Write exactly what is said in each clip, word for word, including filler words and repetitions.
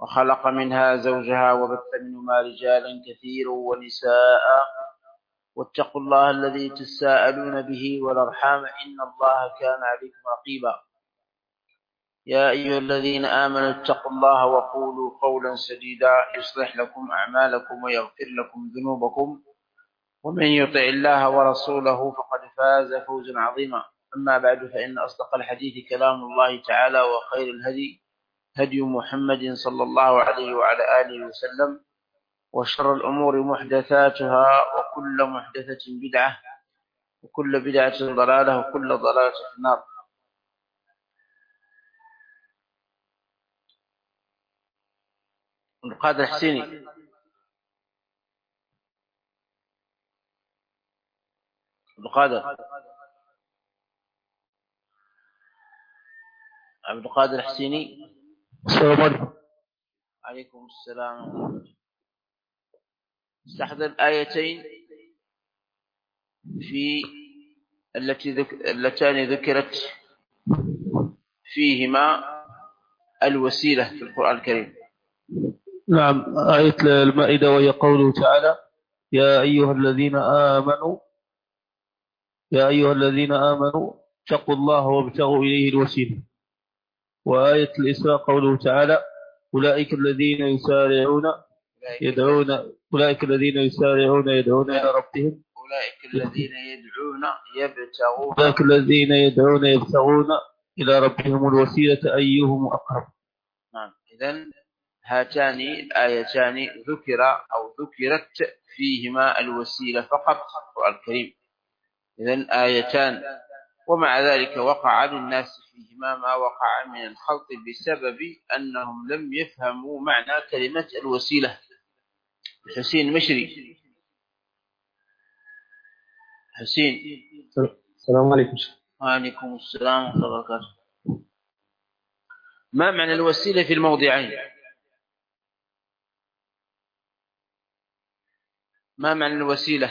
وخلق منها زوجها وبث منهما رجالا كثيرا ونساء واتقوا الله الذي تساءلون به والأرحام إن الله كان عليكم رقيبا. يا أيها الذين آمنوا اتقوا الله وقولوا قولا سديدا يصلح لكم أعمالكم ويغفر لكم ذنوبكم ومن يطع الله ورسوله فقد فاز فوزا عظيما. أما بعد فإن أصدق الحديث كلام الله تعالى وخير الهدي هدي محمد صلى الله عليه وعلى آله وسلم وشر الأمور محدثاتها وكل محدثة بدعة وكل بدعة ضلالة وكل ضلالة في النار. القادر الحسيني القادر عبد القادر الحسيني. السلام عليكم. عليكم السلام. استحضر الآيتين في التي ذك... اللتان ذكرت فيهما الوسيلة في القرآن الكريم. نعم، آية المائدة وهي قوله تعالى يا أيها الذين آمنوا يا أيها الذين آمنوا اتقوا الله وابتغوا إليه الوسيلة. وآية الإسراء قوله تعالى أولئك الذين يسارعون يدعون أولئك الذين يسارعون يدعون إلى ربهم أولئك الذين يدعون يبتغون أولئك الذين يدعون يبتغون إلى ربهم الوسيلة أيهم أقرب. نعم، إذن هاتان الآيتان ذكر أو ذكرت فيهما الوسيلة فقط في القرآن الكريم. إذن آيتان ومع ذلك وقع للناس فيهما ما وقع من الخلط بسبب أنهم لم يفهموا معنى كلمة الوسيلة. حسين مشري. حسين. السلام عليكم. وعليكم السلام ورحمة الله وبركاته. ما معنى الوسيلة في الموضعين؟ ما معنى الوسيلة؟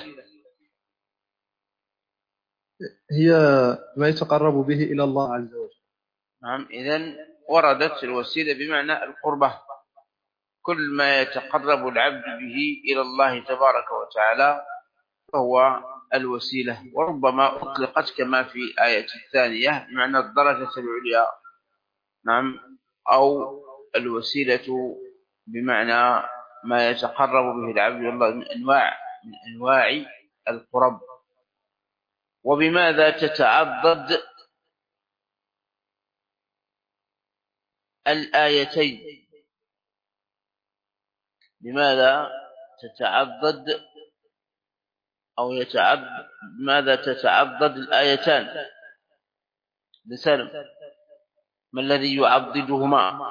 هي ما يتقرب به إلى الله عز وجل. نعم، إذن وردت الوسيلة بمعنى القربة، كل ما يتقرب العبد به إلى الله تبارك وتعالى فهو الوسيلة. وربما أطلقت كما في آية الثانية بمعنى الدرجة العليا. نعم، أو الوسيلة بمعنى ما يتقرب به العبد إلى الله من أنواع من أنواع القرب. وبماذا تتعضد الآيتين؟ بماذا تتعضد أو يتعضد بماذا تتعضد الآيتان؟ بسلم، ما الذي يعضدهما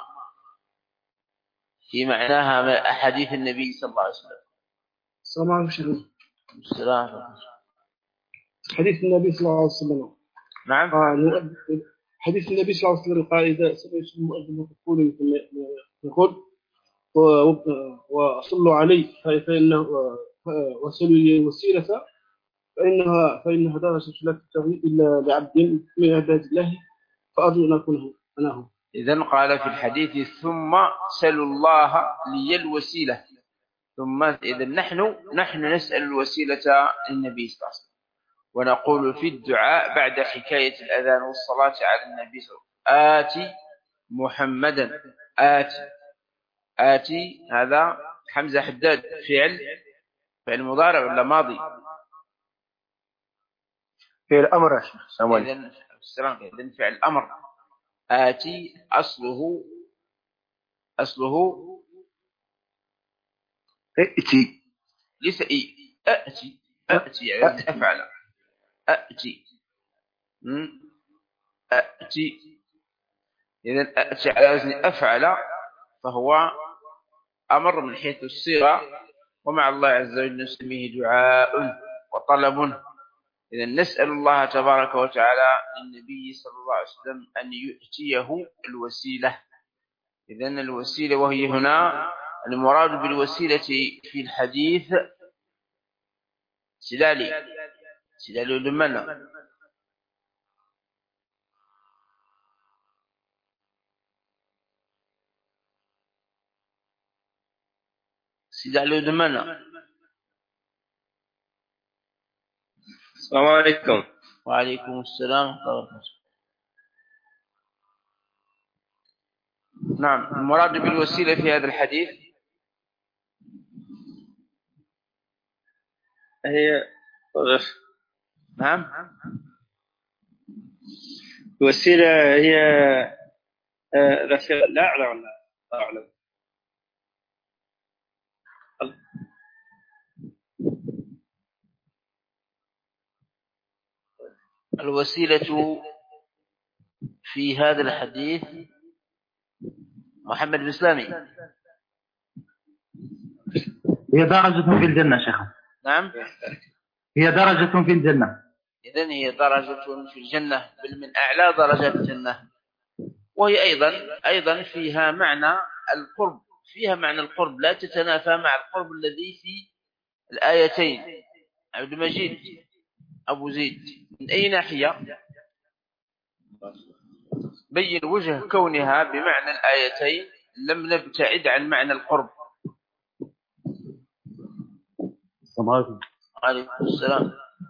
في معناها من أحاديث النبي صلى الله عليه وسلم؟ السلام عليكم. السلام. حديث النبي صلى الله عليه وسلم. نعم. حديث النبي صلى الله عليه وسلم قال إذا سمعت المؤذن يقول يقول وصلوا علي فإنه وصلوا لي الوسيلة فإنها فإنها درجة لا تنتهي إلا لعبد من عباد الله فأرجو أن أكون أنا هو. إذن قال في الحديث ثم سلوا الله لي الوسيلة. ثم إذن نحن نحن نسأل الوسيلة للنبي صلى الله عليه وسلم، ونقول في الدعاء بعد حكاية الأذان والصلاة على النبي صلى الله عليه وسلم آتي محمدا. آتي آتي هذا حمزة حداد فعل فعل مضارع ولا ماضي؟ فعل أمر. إذن إذن فعل أمر. آتي أصله أصله ائتي ليس إي أأتي أأتي يعني أفعل أأتي أأتي. إذن أأتي على وزن أفعل فهو أمر من حيث الصيغة، ومع الله عز وجل نسميه دعاء وطلب. إذن نسأل الله تبارك وتعالى للنبي صلى الله عليه وسلم أن يؤتيه الوسيلة. إذن الوسيلة وهي هنا المراد بالوسيلة في الحديث سلالي سلالي لمن سيدي علي ودمنا. السلام عليكم. وعليكم السلام ورحمة الله وبركاته. نعم، المراد بالوسيلة في هذا الحديث هي نعم الوسيلة هي لا أعلم ولا لا أعلم. الوسيلة في هذا الحديث محمد الإسلامي هي درجة في الجنة شيخ. نعم هي درجة في الجنة. إذن هي درجة في الجنة، بل من أعلى درجات الجنة. وهي أيضا أيضا فيها معنى القرب، فيها معنى القرب لا تتنافى مع القرب الذي في الآيتين. عبد المجيد أبو زيد، من أي ناحية؟ بين وجه كونها بمعنى الآيتين لم نبتعد عن معنى القرب. السلام عليكم. عليكم السلام.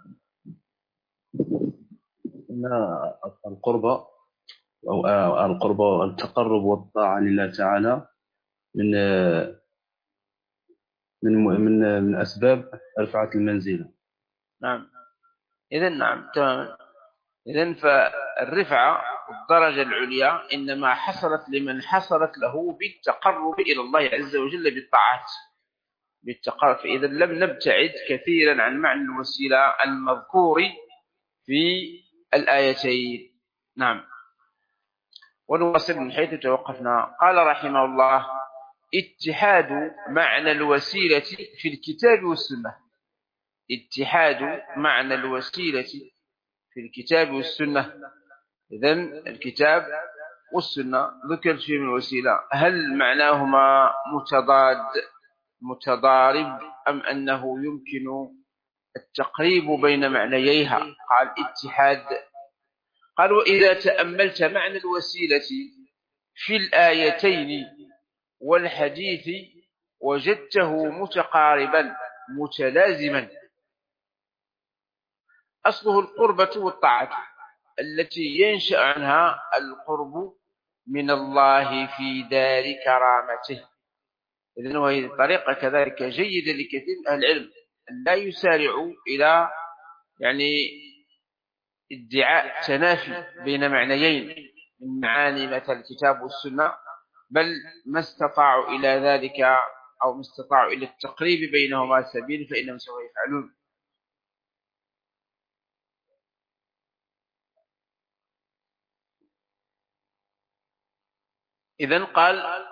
إن القرب أو القرب التقرب والطاعة لله تعالى من من من من أسباب رفعة المنزلة. نعم إذن نعم تماما. إذن فالرفعة الدرجة العليا إنما حصلت لمن حصلت له بالتقرب إلى الله عز وجل بالطاعات بالتقرب. فإذا لم نبتعد كثيرا عن معنى الوسيلة المذكور في الآيتين. نعم. ونواصل من حيث توقفنا. قال رحمه الله: اتحاد معنى الوسيلة في الكتاب والسنة. اتحاد معنى الوسيلة في الكتاب والسنة. إذن الكتاب والسنة ذكر فيه من الوسيلة، هل معناهما متضاد متضارب أم أنه يمكن التقريب بين معنييها؟ قال اتحاد. قال: وإذا تأملت معنى الوسيلة في الآيتين والحديث وجدته متقاربا متلازما. أصله القربة والطاعة التي ينشأ عنها القرب من الله في دار كرامته. إذن وهي طريقة كذلك جيدة لكثير من أهل العلم أن لا يسارعوا إلى يعني ادعاء تنافي بين معنيين من معاني مثل الكتاب والسنة، بل ما استطاعوا إلى ذلك أو ما استطاعوا إلى التقريب بينهما سبيل فإنهم سوف يفعلون. إذن قال: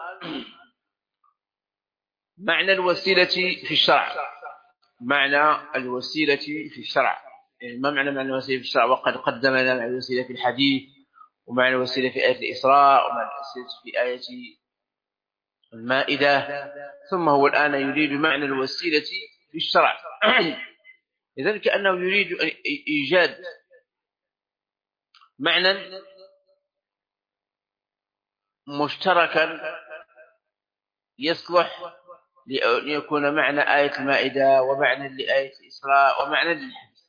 معنى الوسيلة في الشرع. معنى الوسيلة في الشرع، يعني ما معنى معنى الوسيلة في الشرع؟ وقد قدمنا معنى الوسيلة في الحديث، ومعنى الوسيلة في آية الإسراء، ومعنى الوسيلة في آية المائدة، ثم هو الآن يريد معنى الوسيلة في الشرع. إذن كأنه يريد إيجاد معنى مشتركا يصلح ليكون معنى آية المائدة ومعنى لآية الإسراء ومعنى للحديث.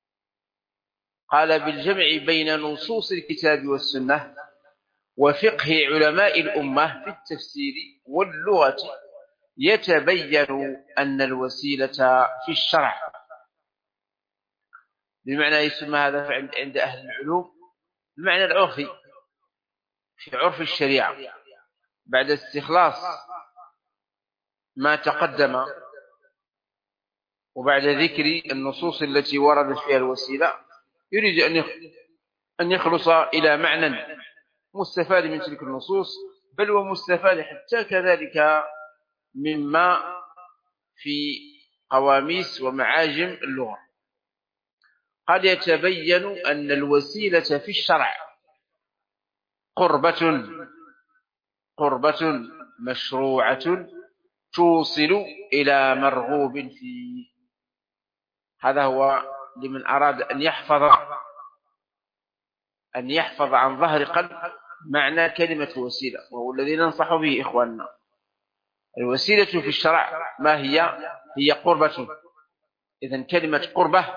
قال: بالجمع بين نصوص الكتاب والسنة وفقه علماء الأمة في التفسير واللغة يتبين أن الوسيلة في الشرع. بمعنى يسمى هذا عند أهل العلوم المعنى العرفي في عرف الشريعة بعد استخلاص ما تقدم وبعد ذكر النصوص التي وردت فيها الوسيلة، يريد أن يخلص إلى معنى مستفاد من تلك النصوص، بل ومستفاد حتى كذلك مما في قواميس ومعاجم اللغة. قد يتبين أن الوسيلة في الشرع قربة قربة مشروعة توصل إلى مرغوب فيه. هذا هو لمن أراد أن يحفظ أن يحفظ عن ظهر قلب معنى كلمة الوسيلة، وهو الذي ننصح به إخواننا. الوسيلة في الشرع ما هي؟ هي قربة. إذن كلمة قربة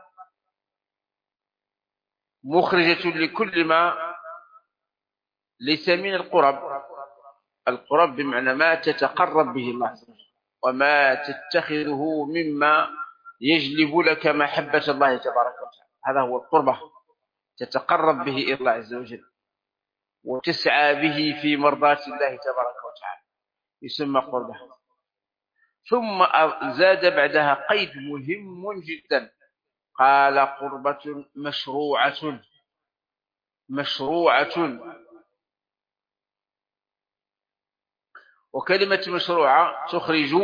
مخرجة لكل ما ليس من القرب. القرب بمعنى ما تتقرب به الله عز وجل، وما تتخذه مما يجلب لك محبة الله تبارك وتعالى. هذا هو القربة، تتقرب به إلى الله عز وجل وتسعى به في مرضاة الله تبارك وتعالى، يسمى قربة. ثم زاد بعدها قيد مهم جدا، قال قربة مشروعة. مشروعة، وكلمة مشروعة تخرج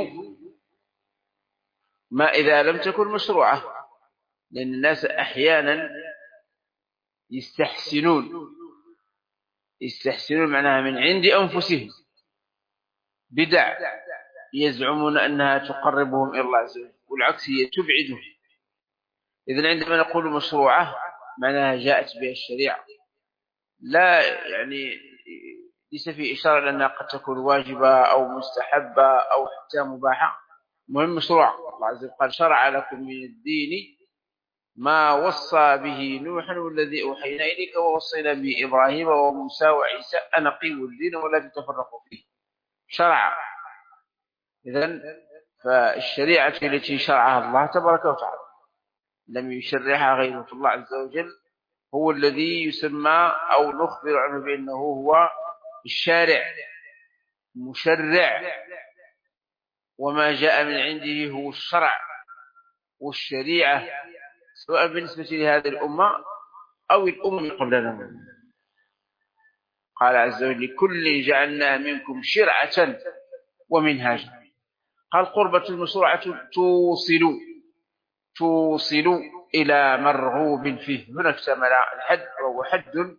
ما إذا لم تكن مشروعة، لأن الناس أحيانا يستحسنون يستحسنون معناها من عند أنفسهم بدع يزعمون أنها تقربهم إلى الله عز وجل، والعكس هي تبعدهم. إذن عندما نقول مشروعة معناها جاءت بها الشريعة، لا يعني ليس في إشارة لأنها قد تكون واجبة أو مستحبة أو حتى مباحة. مهم مشروع. الله عز وجل قال شرع لكم من الدين ما وصى به نوح والذي أوحينا إليك ووصينا به إبراهيم وموسى وعيسى أن أقيموا الدين ولا تتفرقوا فيه. شرع. إذن فالشريعة التي شرعها الله تبارك وتعالى لم يشرعها غيره. الله عز وجل هو الذي يسمى أو نخبر عنه بأنه هو الشارع مشرع، وما جاء من عنده هو الشرع والشريعة، سواء بالنسبة لهذه الأمة أو الأمم قبلنا. قال عز وجل لكل جعلنا منكم شرعة ومنهاجا. قال قربة المشروعة توصل توصل إلى مرغوب فيه. هنا اكتمل الحد، وهو حد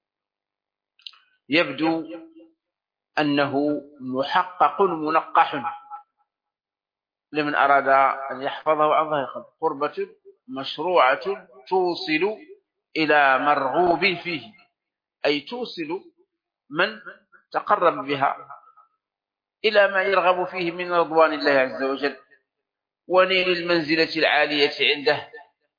يبدو أنه محقق منقح لمن أراد أن يحفظه عن ظهر قلب. قربة مشروعة توصل إلى مرغوب فيه، أي توصل من تقرب بها إلى ما يرغب فيه من رضوان الله عز وجل ونيل المنزلة العالية عنده.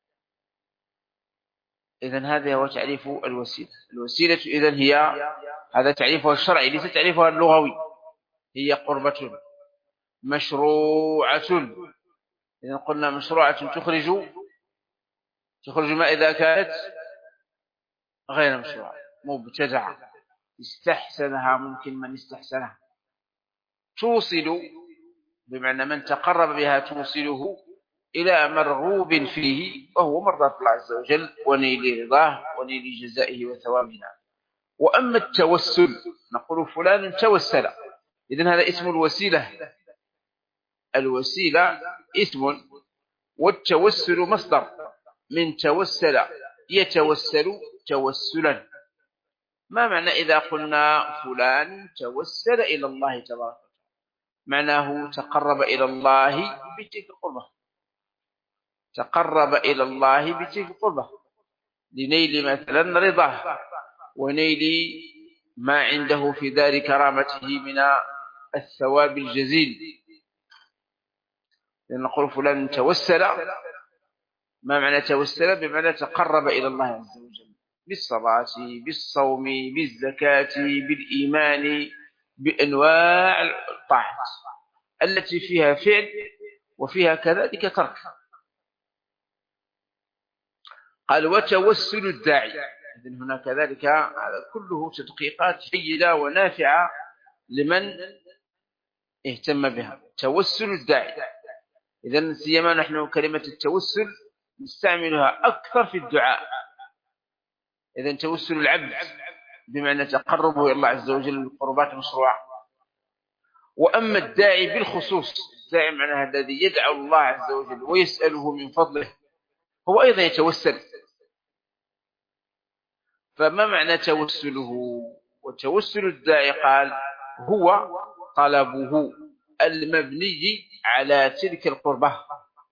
إذن هذا هو تعريف الوسيلة. الوسيلة إذن هي، هذا تعريفها الشرعي ليس تعريفها اللغوي، هي قربة مشروعة. إذن قلنا مشروعة تخرج تخرج ما إذا كانت غير مشروعة مبتدعة استحسنها ممكن من استحسنها. توصل بمعنى من تقرب بها توصله إلى مرغوب فيه، وهو مرضاة الله عز وجل ونيل رضاه ونيل جزائه وثوابنا. وأما التوسل نقول فلان توسل، إذن هذا اسم الوسيلة. الوسيلة اسم، والتوسل مصدر من توسل يتوسل توسلا. ما معنى إذا قلنا فلان توسل إلى الله تبارك وتعالى؟ معناه تقرب إلى الله بتلك القربة، تقرب إلى الله بتلك القربة لنيل مثلا رضاه ونيل ما عنده في دار كرامته من الثواب الجزيل. نقول فلان توسل، ما معنى توسل؟ بمعنى تقرب إلى الله عز وجل بالصلاة بالصوم بالزكاة بالإيمان بأنواع الطاعات التي فيها فعل وفيها كذلك ترك. قال وتوسل الداعي. إذن هنا كذلك كله تدقيقات جيدة ونافعة لمن اهتم بها. توسل الداعي، إذن سيما نحن كلمة التوسل نستعملها أكثر في الدعاء. إذن توسل العبد بمعنى تقربه إلى الله عز وجل بالقربات المشروعة. وأما الداعي بالخصوص، الداعي معناها الذي يدعو الله عز وجل ويسأله من فضله، هو أيضا يتوسل. فما معنى توسله؟ وتوسل الداعي قال هو طلبه المبني على تلك القربة،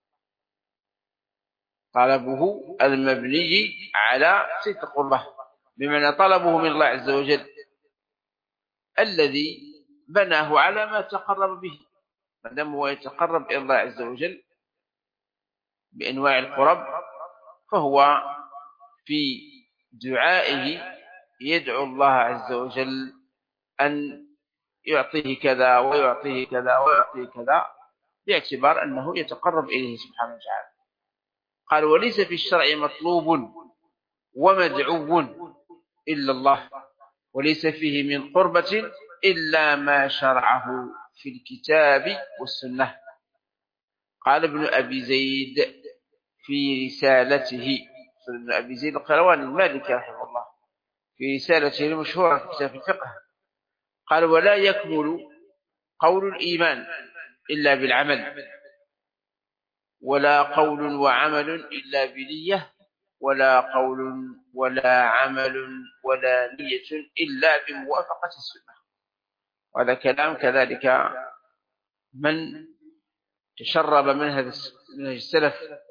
طلبه المبني على تلك القربة بمعنى طلبه من الله عز وجل الذي بناه على ما تقرب به، ما دام هو يتقرب إلى الله عز وجل بأنواع القرب، فهو في دعائه يدعو الله عز وجل أن يعطيه كذا ويعطيه كذا ويعطيه كذا، باعتبار أنه يتقرب إليه سبحانه وتعالى. قال: وليس في الشرع مطلوب ومدعو إلا الله، وليس فيه من قربة إلا ما شرعه في الكتاب والسنة. قال ابن أبي زيد في رسالته، ابن أبي زيد القيرواني المالكي رحمه الله، في رسالته المشهورة في كتاب الفقه، قال: ولا يكمل قول الإيمان إلا بالعمل، ولا قول وعمل إلا بنية، ولا قول ولا عمل ولا نية إلا بموافقة السنة. وهذا كلام كذلك من تشرب منهج السلف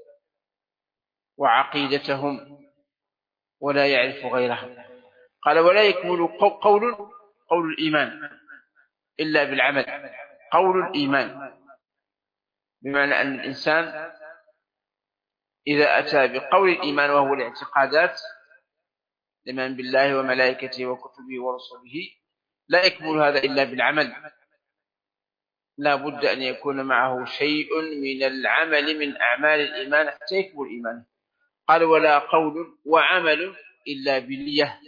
وعقيدتهم ولا يعرف غيرها. قال: ولا يكمل قول قول الإيمان إلا بالعمل. قول الإيمان بمعنى أن الإنسان إذا أتى بقول الإيمان وهو الاعتقادات، الإيمان بالله وملائكته وكتبه ورسله، لا يكمل هذا إلا بالعمل، لا بد أن يكون معه شيء من العمل من أعمال الإيمان حتى يكمل إيمانه. قال: ولا قول وعمل إلا بنية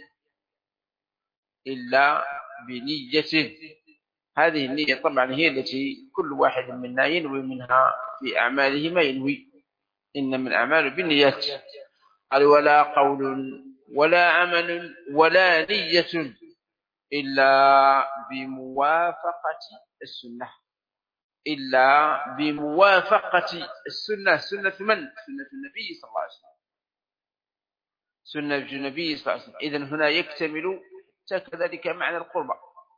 إلا بنية. هذه النية طبعا هي التي كل واحد منا ينوي منها في أعماله ما ينوي، إن من الأعمال بالنيات. قال: ولا قول ولا عمل ولا نية إلا بموافقة السنة، إلا بموافقة السنة. سنة من؟ سنة النبي صلى الله عليه وسلم، سنة النبي صلى الله عليه وسلم. إذن هنا يكتمل كذلك معنى القربة.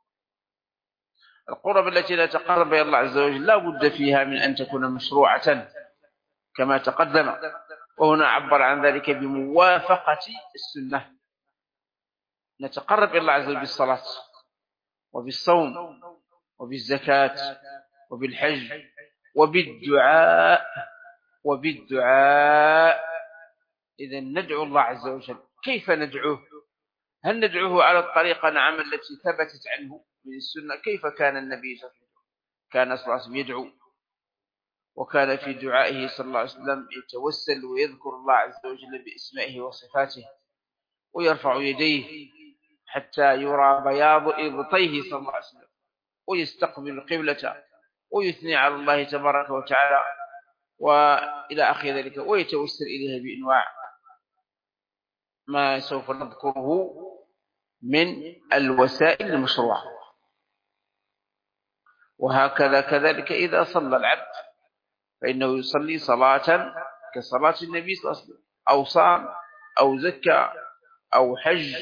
القرب التي لا تقرب إلى الله عز وجل لا بد فيها من أن تكون مشروعة كما تقدم، وهنا عبر عن ذلك بموافقة السنة. نتقرب إلى الله عز وجل بالصلاة وبالصوم وبالزكاة وبالحج وبالدعاء وبالدعاء إذن ندعو الله عز وجل. كيف ندعوه؟ هل ندعوه على الطريقة نعم التي ثبتت عنه من السنة؟ كيف كان النبي صلى الله عليه وسلم؟ كان صلى الله عليه وسلم يدعو، وكان في دعائه صلى الله عليه وسلم يتوسل ويذكر الله عز وجل باسمائه وصفاته، ويرفع يديه حتى يرى بياض إبطيه صلى الله عليه وسلم، ويستقبل القبلة، ويثني على الله تبارك وتعالى وإلى آخر ذلك، ويتوسل إليه بأنواع ما سوف نذكره من الوسائل المشروعة. وهكذا كذلك إذا صلى العبد فإنه يصلي صلاة كصلاة النبي صلى الله عليه وسلم، أو صام أو زكى أو حج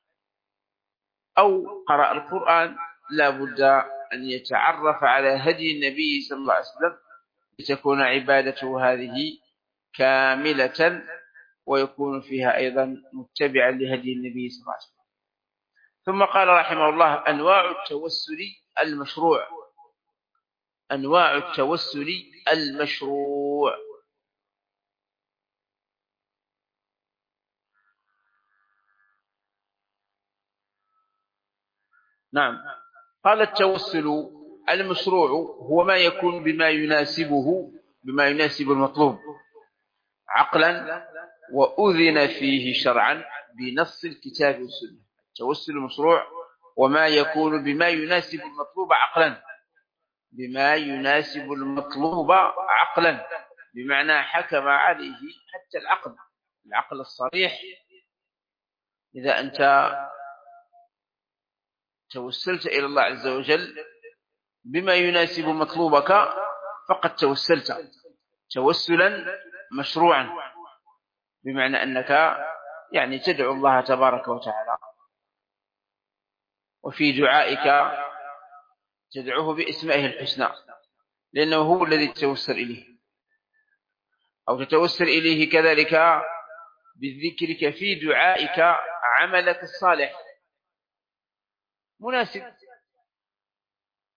أو قرأ القرآن، لا بد أن يتعرف على هدي النبي صلى الله عليه وسلم لتكون عبادته هذه كاملة، ويكون فيها أيضا متبعا لهدي النبي صلى الله عليه وسلم. ثم قال رحمه الله: أنواع التوسل المشروع. أنواع التوسل المشروع. نعم. قال: التوسل المشروع هو ما يكون بما يناسبه بما يناسب المطلوب عقلا وأذن فيه شرعا بنص الكتاب والسنة. التوسل المشروع وما يكون بما يناسب المطلوب عقلا، بما يناسب المطلوب عقلا بمعنى حكم عليه حتى العقل العقل الصريح. إذا أنت توسلت إلى الله عز وجل بما يناسب مطلوبك فقد توسلت توسلا مشروعا، بمعنى أنك يعني تدعو الله تبارك وتعالى، وفي دعائك تدعوه باسمائه الحسنى لأنه هو الذي تتوسل إليه، أو تتوسل إليه كذلك بذكرك في دعائك عملك الصالح مناسب.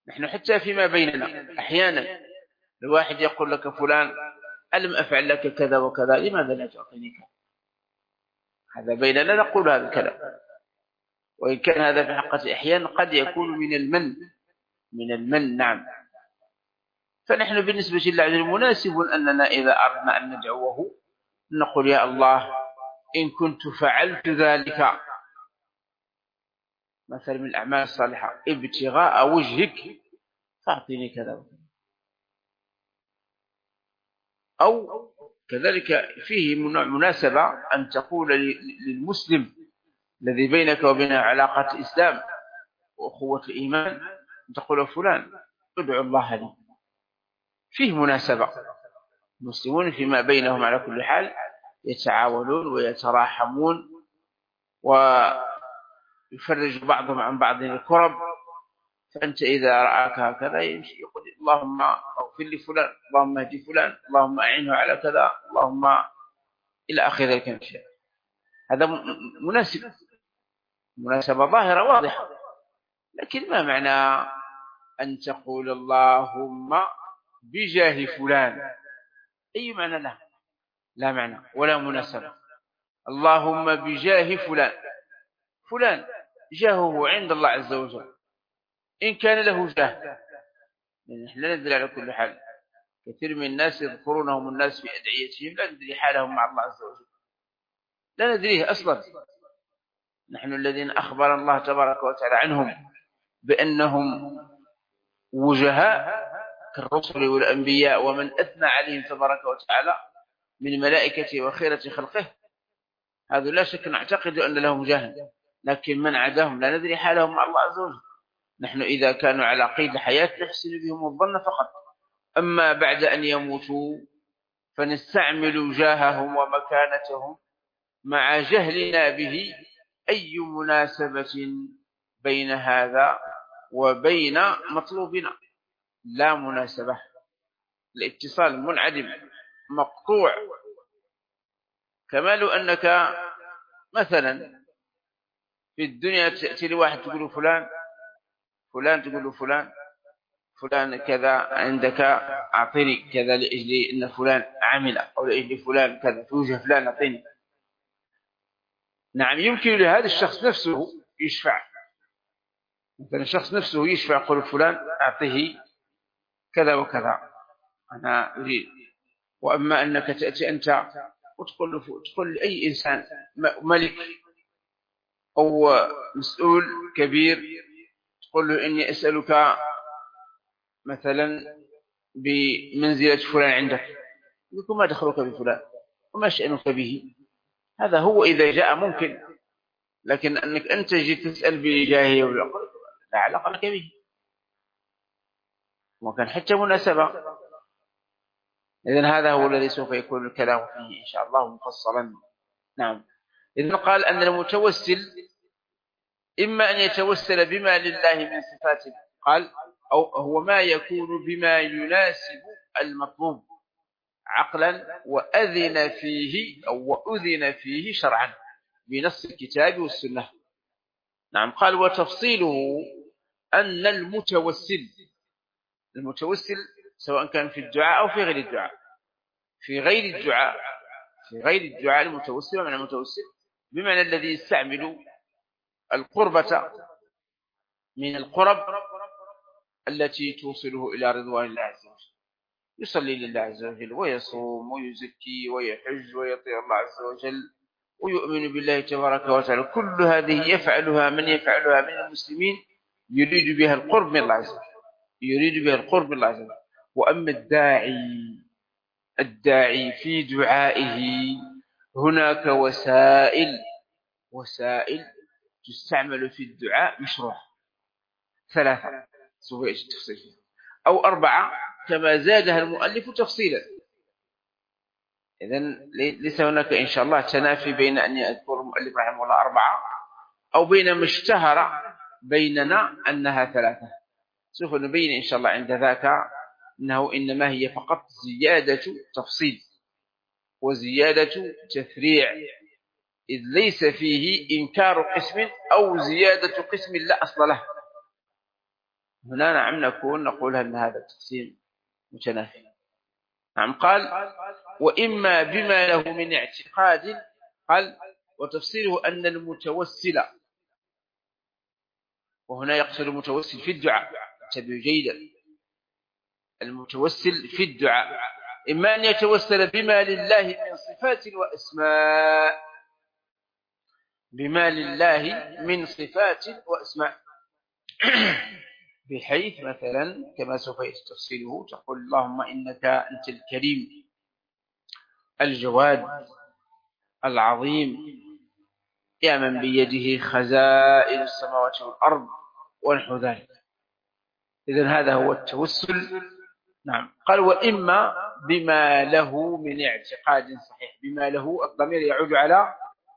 نحن حتى فيما بيننا أحيانا الواحد يقول لك فلان ألم أفعل لك كذا وكذا لماذا لا تعطيني كذا؟ هذا بيننا نقول هذا الكلام، وإن كان هذا في حقيقة أحيانا قد يكون من المن من المن نعم. فنحن بالنسبة لله عز وجل مناسب أننا إذا أردنا أن ندعوه نقول يا الله إن كنت فعلت ذلك مثلا من الأعمال الصالحة ابتغاء وجهك فأعطيني كذا، أو كذلك فيه مناسبة أن تقول للمسلم الذي بينك وبينه علاقة إسلام وأخوة الإيمان تقول فلان ادعو الله لي. فيه مناسبة، المسلمون فيما بينهم على كل حال يتعاونون ويتراحمون ويفرج بعضهم عن بعض الكرب. فأنت إذا رآك هكذا يمشي يقول اللهم اغفر لفلان، اللهم اهدي فلان، اللهم أعنه على كذا، اللهم إلى آخر ذلك. هذا مناسب، مناسبة ظاهرة واضحة. لكن ما معنى أن تقول اللهم بجاه فلان؟ أي معنى له؟ لا معنى ولا مناسبة. اللهم بجاه فلان، فلان جاهه عند الله عز وجل إن كان له جاه، نحن لا ندري على كل حال. كثير من الناس يذكرونهم الناس في أدعيتهم لا ندري حالهم مع الله عز وجل، لا ندريه أصلا. نحن الذين أخبر الله تبارك وتعالى عنهم بأنهم وجهاء كالرسل والأنبياء ومن أثنى عليهم تبارك وتعالى من ملائكته وخيرة خلقه، هذا لا شك نعتقد أن لهم جاه، لكن من عداهم لا ندري حالهم مع الله عز وجل. نحن إذا كانوا على قيد الحياة نحسن بهم الظن فقط، أما بعد أن يموتوا فنستعمل جاههم ومكانتهم مع جهلنا به. أي مناسبة بين هذا وبين مطلوبنا؟ لا مناسبة، الاتصال منعدم مقطوع. كما لو أنك مثلا في الدنيا تأتي لواحد تقول له فلان فلان تقول له فلان فلان كذا عندك أعطيني كذا لأجل إن فلان عمل، أو لأجل فلان كذا توجه فلان أعطيني. نعم يمكن لهذا الشخص نفسه يشفع، مثلا الشخص نفسه يشفع يقول فلان أعطيه كذا وكذا أنا أريد. وأما أنك تأتي أنت وتقول تقول لأي إنسان ملك أو مسؤول كبير تقول له إني أسألك مثلا بمنزلة فلان عندك، يقول ما دخلك بفلان وما شأنك به؟ هذا هو إذا جاء ممكن، لكن أنك أنت جيت تسأل بجاهه لا علاقة لك به، وكان حتى مناسبة. إذن هذا هو الذي سوف يكون الكلام فيه إن شاء الله مفصلا. نعم. إذن قال أن المتوسل إما أن يتوسل بما لله من صفاته، قال أو هو ما يكون بما يناسب المطلوب عقلا وأذن فيه أو وأذن فيه شرعا بنص الكتاب والسنة. نعم. قال وتفصيله أن المتوسل المتوسل سواء كان في الدعاء أو في غير الدعاء في غير الدعاء في غير الدعاء المتوسل ومعنى المتوسل بمعنى الذي يستعمل القربة من القرب التي توصله إلى رضوان الله عز وجل، يصلي لله عز وجل ويصوم ويزكي ويحج ويطيع الله عز وجل ويؤمن بالله تبارك وتعالى. كل هذه يفعلها من يفعلها من المسلمين يريد بها القرب من الله عز وجل، يريد بها القرب من الله عز وجل. وأما الداعي الداعي في دعائه هناك وسائل وسائل تستعمل في الدعاء مشروع، ثلاثة سوف يأتي التفصيل فيها، أو أربعة كما زادها المؤلف تفصيلا. إذن ليس هناك إن شاء الله تنافي بين أن يذكر المؤلف رحمه الله أربعة أو بين ما اشتهر بيننا أنها ثلاثة. سوف نبين إن شاء الله عند ذاك أنه إنما هي فقط زيادة تفصيل وزيادة تفريع، إذ ليس فيه إنكار قسم أو زيادة قسم لا أصل له. هنا نعم نكون نقول أن هذا التقسيم متنافي. نعم قال وإما بما له من اعتقاد، قال وتفسيره أن المتوسل، وهنا يقصد المتوسل في الدعاء، انتبهوا جيدا، المتوسل في الدعاء إما أن يتوسل بما لله من صفات وأسماء، بما لله من صفات وأسماء بحيث مثلا كما سوف يأتي تفصيله تقول اللهم إنك أنت الكريم الجواد العظيم يا من بيده خزائن السماوات والأرض ونحو ذلك. إذن هذا هو التوسل. نعم قال وإما بما له من اعتقاد صحيح، بما له الضمير يعود على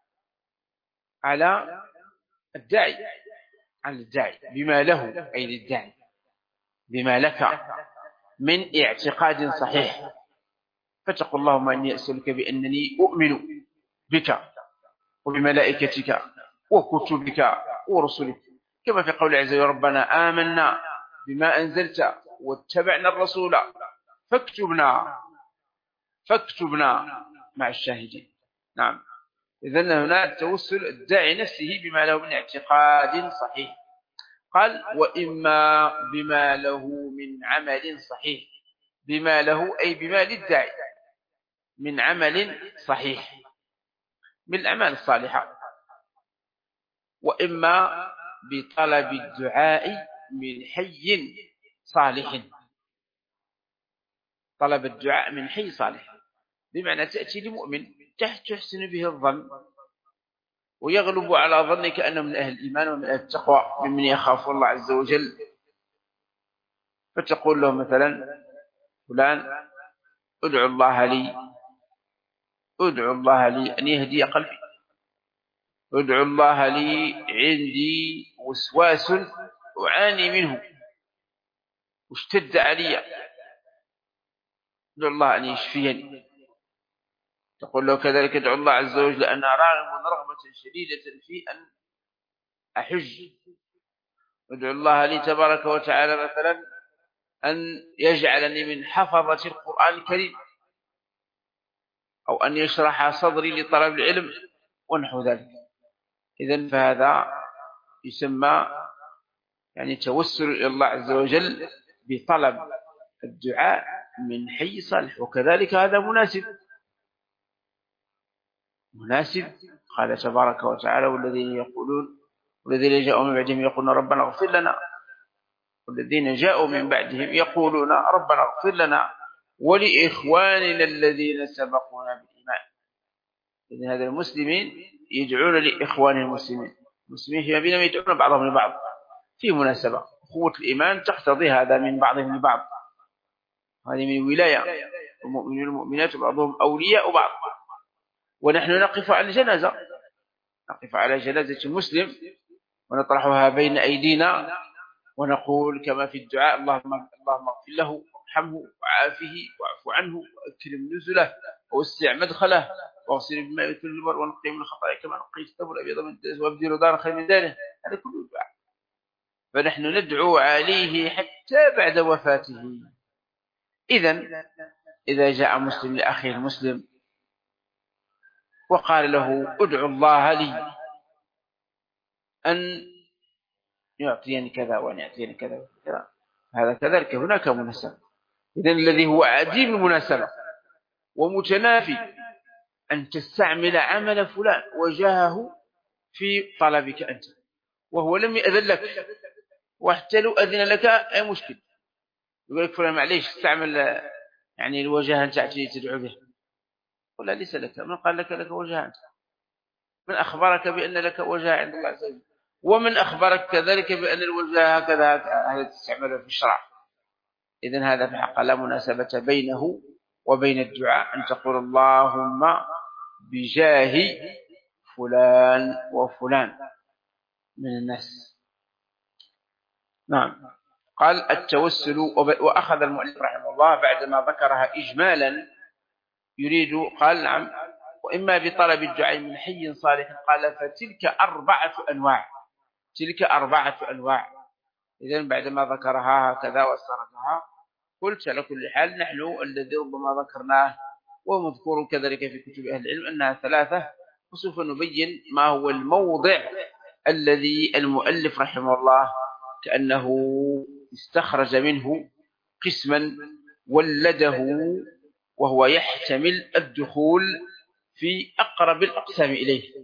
على الداعي، عن الداعي، بما له أي للداعي، بما لك من اعتقاد صحيح، فتقول اللهم إني أسألك بأنني أؤمن بك وبملائكتك وكتبك ورسلك، كما في قول عز وجل ربنا آمنا بما أنزلت واتبعنا الرسول فاكتبنا فاكتبنا مع الشاهدين. نعم إذن هنا التوسل الداعي نفسه بما له من اعتقاد صحيح. قال وإما بما له من عمل صحيح، بما له أي بما للداعي من عمل صحيح من الأعمال الصالحة، وإما بطلب الدعاء من حي صالح، طلب الدعاء من حي صالح بمعنى تأتي لمؤمن تحسن به الظن ويغلب على ظنك أنه من أهل الإيمان ومن أهل التقوى ممن يخاف الله عز وجل، فتقول له مثلا فلان ادعو الله لي ادعو الله لي أن يهدي قلبي، ادعو الله لي عندي وسواس أعاني منه واشتد علي، ادعو الله أن يشفيني. تقول له كذلك ادعو الله عز وجل أنا راغب رغبة شديدة في أن أحج، ادعو الله لي تبارك وتعالى مثلا أن يجعلني من حفظة القرآن الكريم، أو أن يشرح صدري لطلب العلم ونحو ذلك. إذن فهذا يسمى يعني توسل إلى الله عز وجل بطلب الدعاء من حي صالح، وكذلك هذا مناسب مناسب. قال تبارك وتعالى والذين يقولون والذين جاءوا من بعدهم يقولون ربنا اغفر لنا، والذين جاءوا من بعدهم يقولون ربنا اغفر لنا ولإخواننا الذين سبقونا بالإيمان. إذن هذا المسلمين يدعون لإخوانهم المسلمين، المسلمين فيما بينهم يدعون بعضهم لبعض في مناسبة، قوة الإيمان تقتضي هذا من بعضهم لبعض، هذه من ولاية، المؤمنون والمؤمنات بعضهم أولياء بعض. ونحن نقف على الجنازة، نقف على جنازة مسلم ونطرحها بين أيدينا ونقول كما في الدعاء اللهم اللهم اغفر له وارحمه وعافه واعف عنه واكرم نزله ووسع مدخله واغسل بماء مثل البر ونقي من الخطايا كما نقيت الثوب الابيض من الدنس وابدل دار خير من داره. هذا كله دعاء، فنحن ندعو عليه حتى بعد وفاته. إذن إذا جاء مسلم لأخيه المسلم وقال له ادعو الله لي أن يعطيني كذا وأن يعطيني كذا وكذا، هذا كذلك هناك مناسبة. إذن الذي هو عديم المناسبة ومتنافي أن تستعمل عمل فلان وجاهه في طلبك أنت وهو لم يأذن لك، وحتى لو أذن لك أي مشكل، يقول لك فلان معليش استعمل يعني الوجه أنت تدعو به، قل ليس لك، من قال لك لك وجه أنت؟ من أخبرك بأن لك وجه عند الله عز وجل؟ ومن أخبرك كذلك بأن الوجه هكذا هذا تستعمله في الشرع؟ إذن هذا في حق لا مناسبة بينه وبين الدعاء أن تقول اللهم بجاه فلان وفلان من الناس. نعم قال التوسل، وأخذ المؤلف رحمه الله بعدما ذكرها إجمالا يريد قال نعم وإما بطلب الدعاء من حي صالح، قال فتلك أربعة أنواع، تلك أربعة أنواع. إذن بعدما ذكرها هكذا واستردها قلت على كل حال نحن الذي ربما ذكرناه ومذكور كذلك في كتب أهل العلم أنها ثلاثة، وسوف نبين ما هو الموضع الذي المؤلف رحمه الله كأنه استخرج منه قسما ولده وهو يحتمل الدخول في أقرب الأقسام إليه،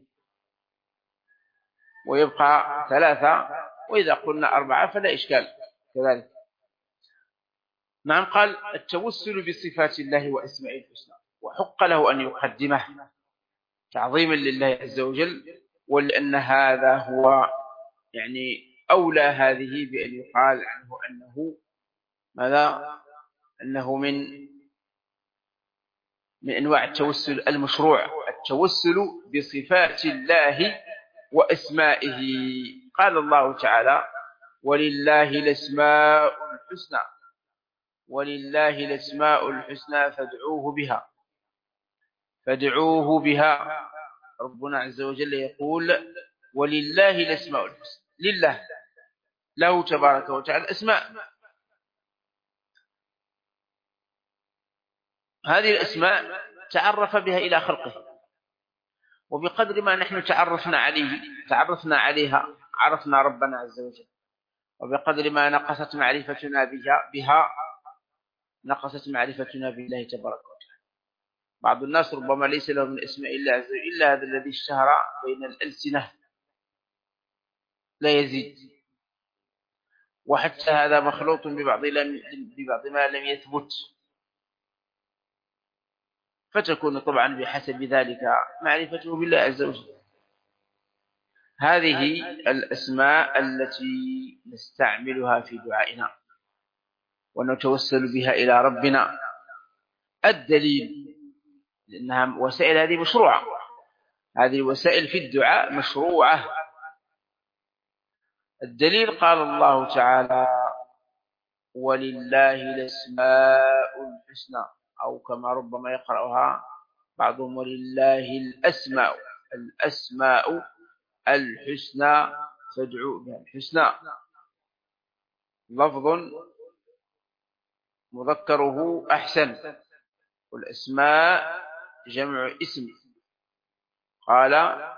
ويبقى ثلاثة، وإذا قلنا أربعة فلا إشكال كذلك. نعم. قال التوسل بصفات الله وأسمائه الحسنى، وحق له أن يقدمه تعظيما لله عز وجل، ولأن هذا هو يعني أولى هذه بأن يقال عنه أنه ماذا؟ أنه من من أنواع التوسل المشروع، التوسل بصفات الله وأسمائه. قال الله تعالى ولله الأسماء الحسنى، ولله الأسماء الحسنى فادعوه بها، فادعوه بها. ربنا عز وجل يقول ولله الأسماء الحسنى، لله له تبارك وتعالى أسماء، هذه الأسماء تعرف بها إلى خلقه، وبقدر ما نحن تعرفنا عليه تعرفنا عليها عرفنا ربنا عز وجل، وبقدر ما نقصت معرفتنا بها, بها نقصت معرفتنا بالله تبارك وتعالى. بعض الناس ربما ليس له من اسماء الله عز وجل إلا هذا الذي اشتهر بين الألسنة لا يزيد، وحتى هذا مخلوط ببعض, ببعض ما لم يثبت، فتكون طبعا بحسب ذلك معرفته بالله عز وجل. هذه الأسماء التي نستعملها في دعائنا ونتوسل بها إلى ربنا. الدليل، لأنها وسائل هذه مشروعة، هذه الوسائل في الدعاء مشروعة. الدليل قال الله تعالى ولله الأسماء الحسنى، أو كما ربما يقرأها بعضهم ولله الأسماء الأسماء الحسنى فادعوا بها. الحسنى لفظ مذكره أحسن، والأسماء جمع اسم. قال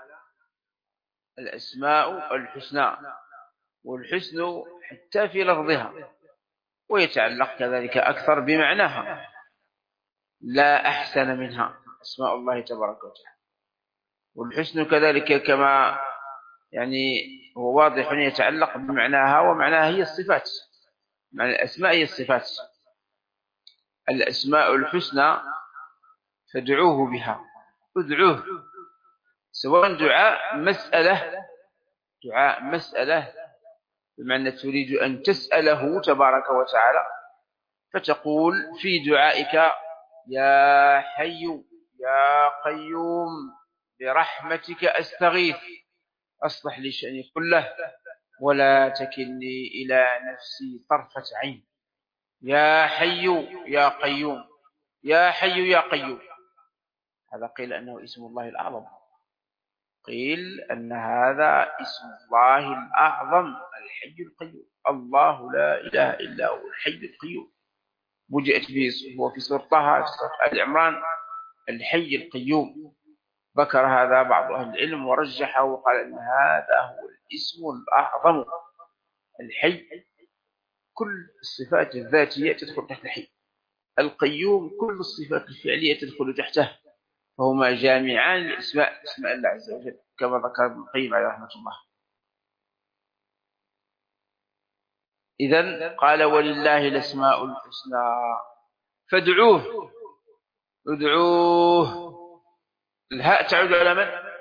الأسماء الحسنى، والحسن حتى في لفظها، ويتعلق كذلك أكثر بمعناها، لا أحسن منها أسماء الله تبارك وتعالى. والحسن كذلك كما يعني هو واضح يتعلق بمعناها، ومعناها هي الصفات، معنى الأسماء هي الصفات. الأسماء الحسنى فادعوه بها، ادعوه، سواء دعاء مسألة دعاء مسألة بمعنى تريد أن تسأله تبارك وتعالى، فتقول في دعائك يا حي يا قيوم برحمتك أستغيث أصلح لي شأني كله ولا تكلني إلى نفسي طرفة عين. يا حي يا قيوم، يا حي يا قيوم، هذا قيل أنه اسم الله الأعظم، قيل أن هذا اسم الله الأعظم الحي القيوم. الله لا إله إلا هو الحي القيوم، وجئت به هو في سورة طه، في سورة آل عمران الحي القيوم. ذكر هذا بعض أهل العلم ورجحه وقال أن هذا هو الاسم الأعظم الحي. كل الصفات الذاتية تدخل تحت الحي. القيوم كل الصفات الفعلية تدخل تحته، فهما جامعان لاسماء اسماء الله عز وجل كما ذكر ابن القيم عليه رحمة الله. إذن قال ولله الأسماء الحسنى فادعوه، ادعوه. الهاء تعود على من؟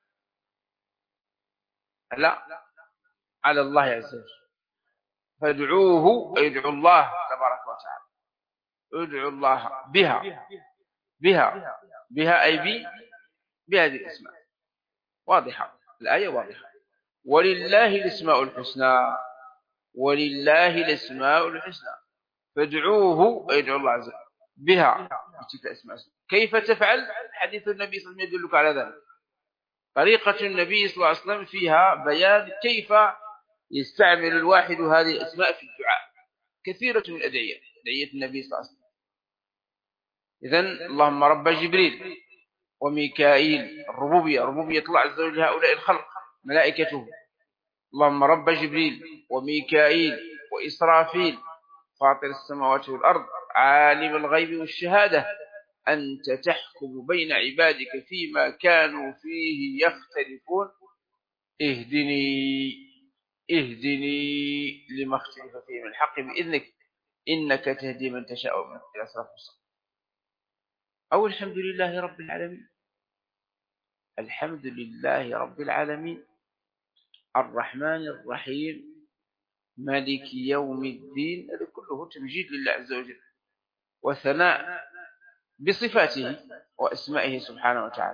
لا، على الله عز وجل. فادعوه ادعوا الله تبارك وتعالى، ادعوا الله بها بها بها أي بي بهذه الأسماء. واضحة الآية واضحة. ولله الأسماء الحسنى، ولله الأسماء الحسنى فادعوه ادعوا الله عز وجل بها بتلك الأسماء. كيف تفعل؟ حديث النبي صلى الله عليه وسلم يدلك على ذلك. طريقة النبي صلى الله عليه وسلم فيها بيان كيف يستعمل الواحد هذه الأسماء في الدعاء كثيرة من أدعية أدعية النبي صلى الله عليه وسلم. إذن اللهم رب جبريل وميكائيل، الربوبية ربوبية الله عز وجل هؤلاء الخلق ملائكته. اللهم رب جبريل وميكائيل وإسرافيل فاطر السماوات والأرض عالم الغيب والشهادة أنت تحكم بين عبادك فيما كانوا فيه يختلفون اهدني اهدني لما اختلف فيه من الحق بإذنك إنك تهدي من تشاء من إلى صراط مستقيم. أو الحمد لله رب العالمين. الحمد لله رب العالمين الرحمن الرحيم مالك يوم الدين، هذا كله تمجيد لله عز وجل وثناء بصفاته وأسمائه سبحانه وتعالى.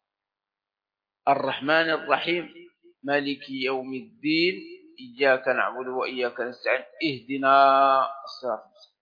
الرحمن الرحيم مالك يوم الدين إياك نعبد وإياك نستعين اهدنا الصراط المستقيم.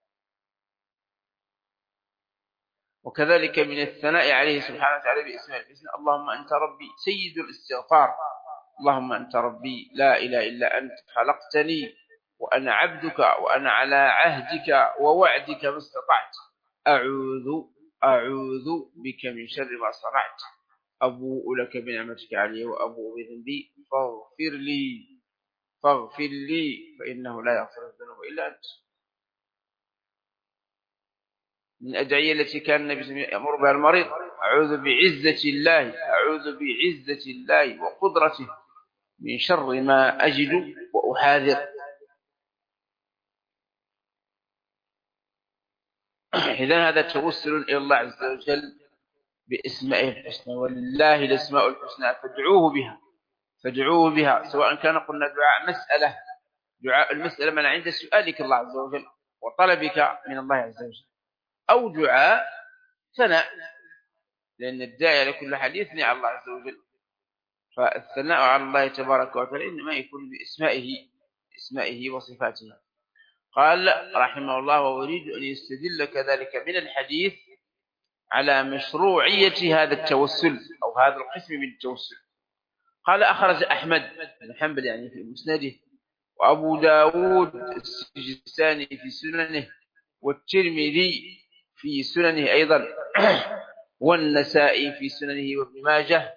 وكذلك من الثناء عليه سبحانه وتعالى باسمه الحسنى اللهم أنت ربي سيد الاستغفار. اللهم أنت ربي لا إله إلا أنت خلقتني وأنا عبدك وأنا على عهدك ووعدك ما استطعت أعوذ أعوذ بك من شر ما صنعت أبوء لك بنعمتك علي وأبوء بذنبي فاغفر لي فاغفر لي فإنه لا يغفر الذنوب إلا أنت. من الأدعية التي كان النبي يأمر بها المريض أعوذ بعزة الله أعوذ بعزة الله وقدرته من شر ما أجد وأحاذر. إذن هذا توسل إلى الله عز وجل باسمائه الحسنى، ولله الأسماء الحسنى فادعوه بها فادعوه بها سواء كان قلنا دعاء مسألة دعاء المسألة من عند سؤالك الله عز وجل وطلبك من الله عز وجل، أو دعاء ثناء لأن الداعي لكل حديث يثني على الله عز وجل. فالثناء على الله تبارك وتعالى إنما يكون باسمائه اسمائه وصفاته. قال رحمه الله وأريد أن يستدل كذلك من الحديث على مشروعية هذا التوسل أو هذا القسم من التوسل. قال أخرج أحمد بن حنبل يعني في مسنده وأبو داود السجستاني في سننه والترمذي في سننه أيضا والنسائي في سننه وابن ماجه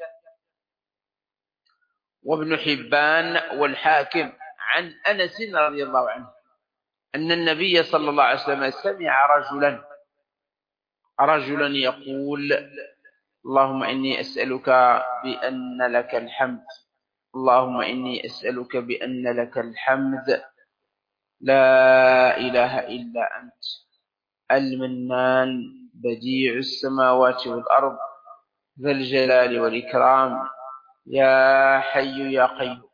وابن حبان والحاكم عن أنس رضي الله عنه أن النبي صلى الله عليه وسلم سمع رجلا رجلا يقول اللهم إني أسألك بأن لك الحمد اللهم إني أسألك بأن لك الحمد لا إله إلا أنت المنان بديع السماوات والأرض ذا الجلال والإكرام يا حي يا قيوم.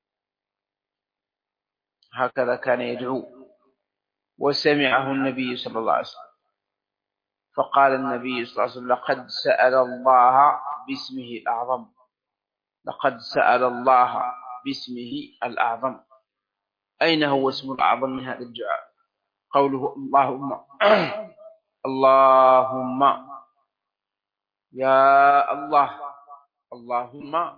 هكذا كان يدعو وسمعه النبي صلى الله عليه وسلم فقال النبي صلى الله عليه وسلم لقد سأل الله باسمه الأعظم لقد سأل الله باسمه الأعظم. أين هو اسم الأعظم من هذا الدعاء؟ قوله اللهم اللهم يا الله اللهم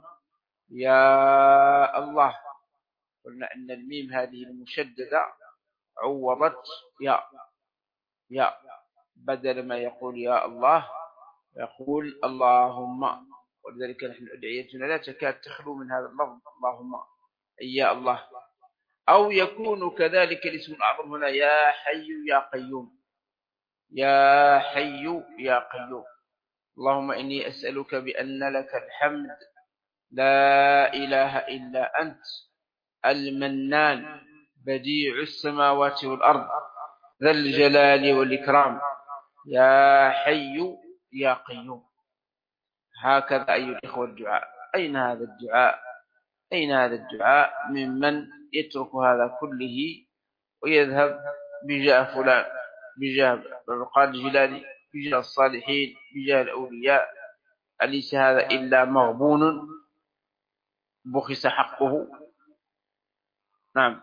يا الله. قلنا أن الميم هذه المشددة عوضت يا يا بدل ما يقول يا الله يقول اللهم. ولذلك نحن أدعيتنا لا تكاد تخلو من هذا اللفظ اللهم يا الله. أو يكون كذلك الاسم الأعظم هنا يا حي يا قيوم يا حي يا قيوم. اللهم إني أسألك بأن لك الحمد لا إله إلا أنت المنان بديع السماوات والأرض ذا الجلال والإكرام يا حي يا قيوم. هكذا أيها الإخوة الدعاء. أين هذا الدعاء؟ أين هذا الدعاء ممن يترك هذا كله ويذهب بجاه فلان بجاه قال الجلالي بجاه الصالحين بجاه الأولياء؟ أليس هذا إلا مغبون بخس حقه؟ نعم.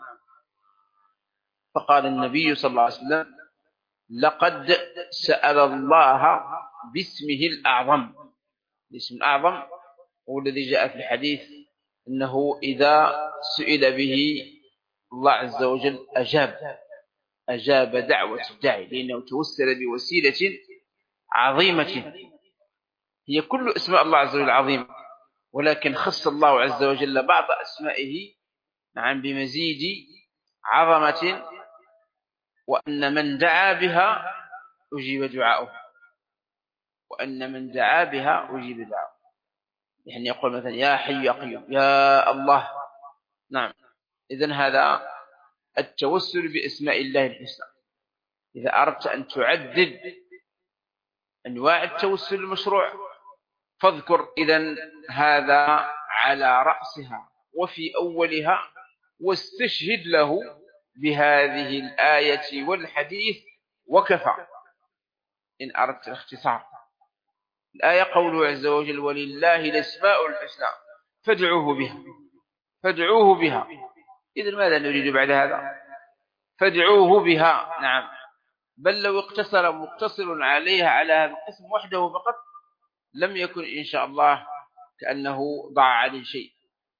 فقال النبي صلى الله عليه وسلم لقد سأل الله باسمه الأعظم. الاسم الأعظم هو الذي جاء في الحديث أنه إذا سئل به الله عز وجل أجاب أجاب دعوة الداعي لأنه توسل بوسيلة عظيمة هي كل اسماء الله عز وجل عظيمة، ولكن خص الله عز وجل بعض أسمائه نعم بمزيد عظمة، وأن من دعا بها أجيب دعاؤه، وأن من دعا بها أجيب دعاؤه. يعني يقول مثلا يا حي يا قيوم يا الله. نعم، إذن هذا التوسل بأسماء الله الحسنى. إذا أردت أن تعدد أنواع التوسل المشروع فاذكر إذن هذا على رأسها وفي أولها، واستشهد له بهذه الآية والحديث وكفى إن أردت الاختصار. الآية قوله عز وجل ولله الأسماء الحسنى فادعوه بها فادعوه بها. إذن ماذا نريد بعد هذا؟ فادعوه بها. نعم، بل لو اقتصر مقتصر عليها على هذا القسم وحده فقط لم يكن إن شاء الله كأنه ضاع عليه شيء.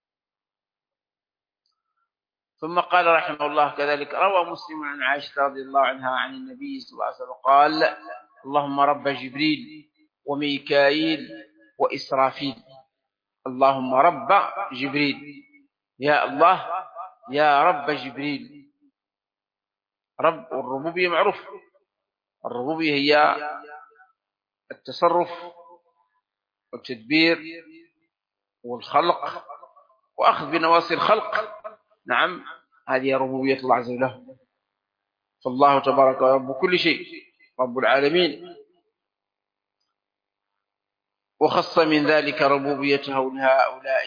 ثم قال رحمه الله كذلك روى مسلم عن عائشة رضي الله عنها عن النبي صلى الله عليه وسلم قال اللهم رب جبريل وميكائيل وإسرافيل. اللهم رب جبريل، يا الله يا رب جبريل. رب والربوبية معروف، الربوبية هي التصرف والتدبير والخلق وأخذ بنواصي الخلق. نعم، هذه ربوبية الله عز وجل. فالله تبارك رب كل شيء، رب العالمين، وخص من ذلك ربوبيته لهؤلاء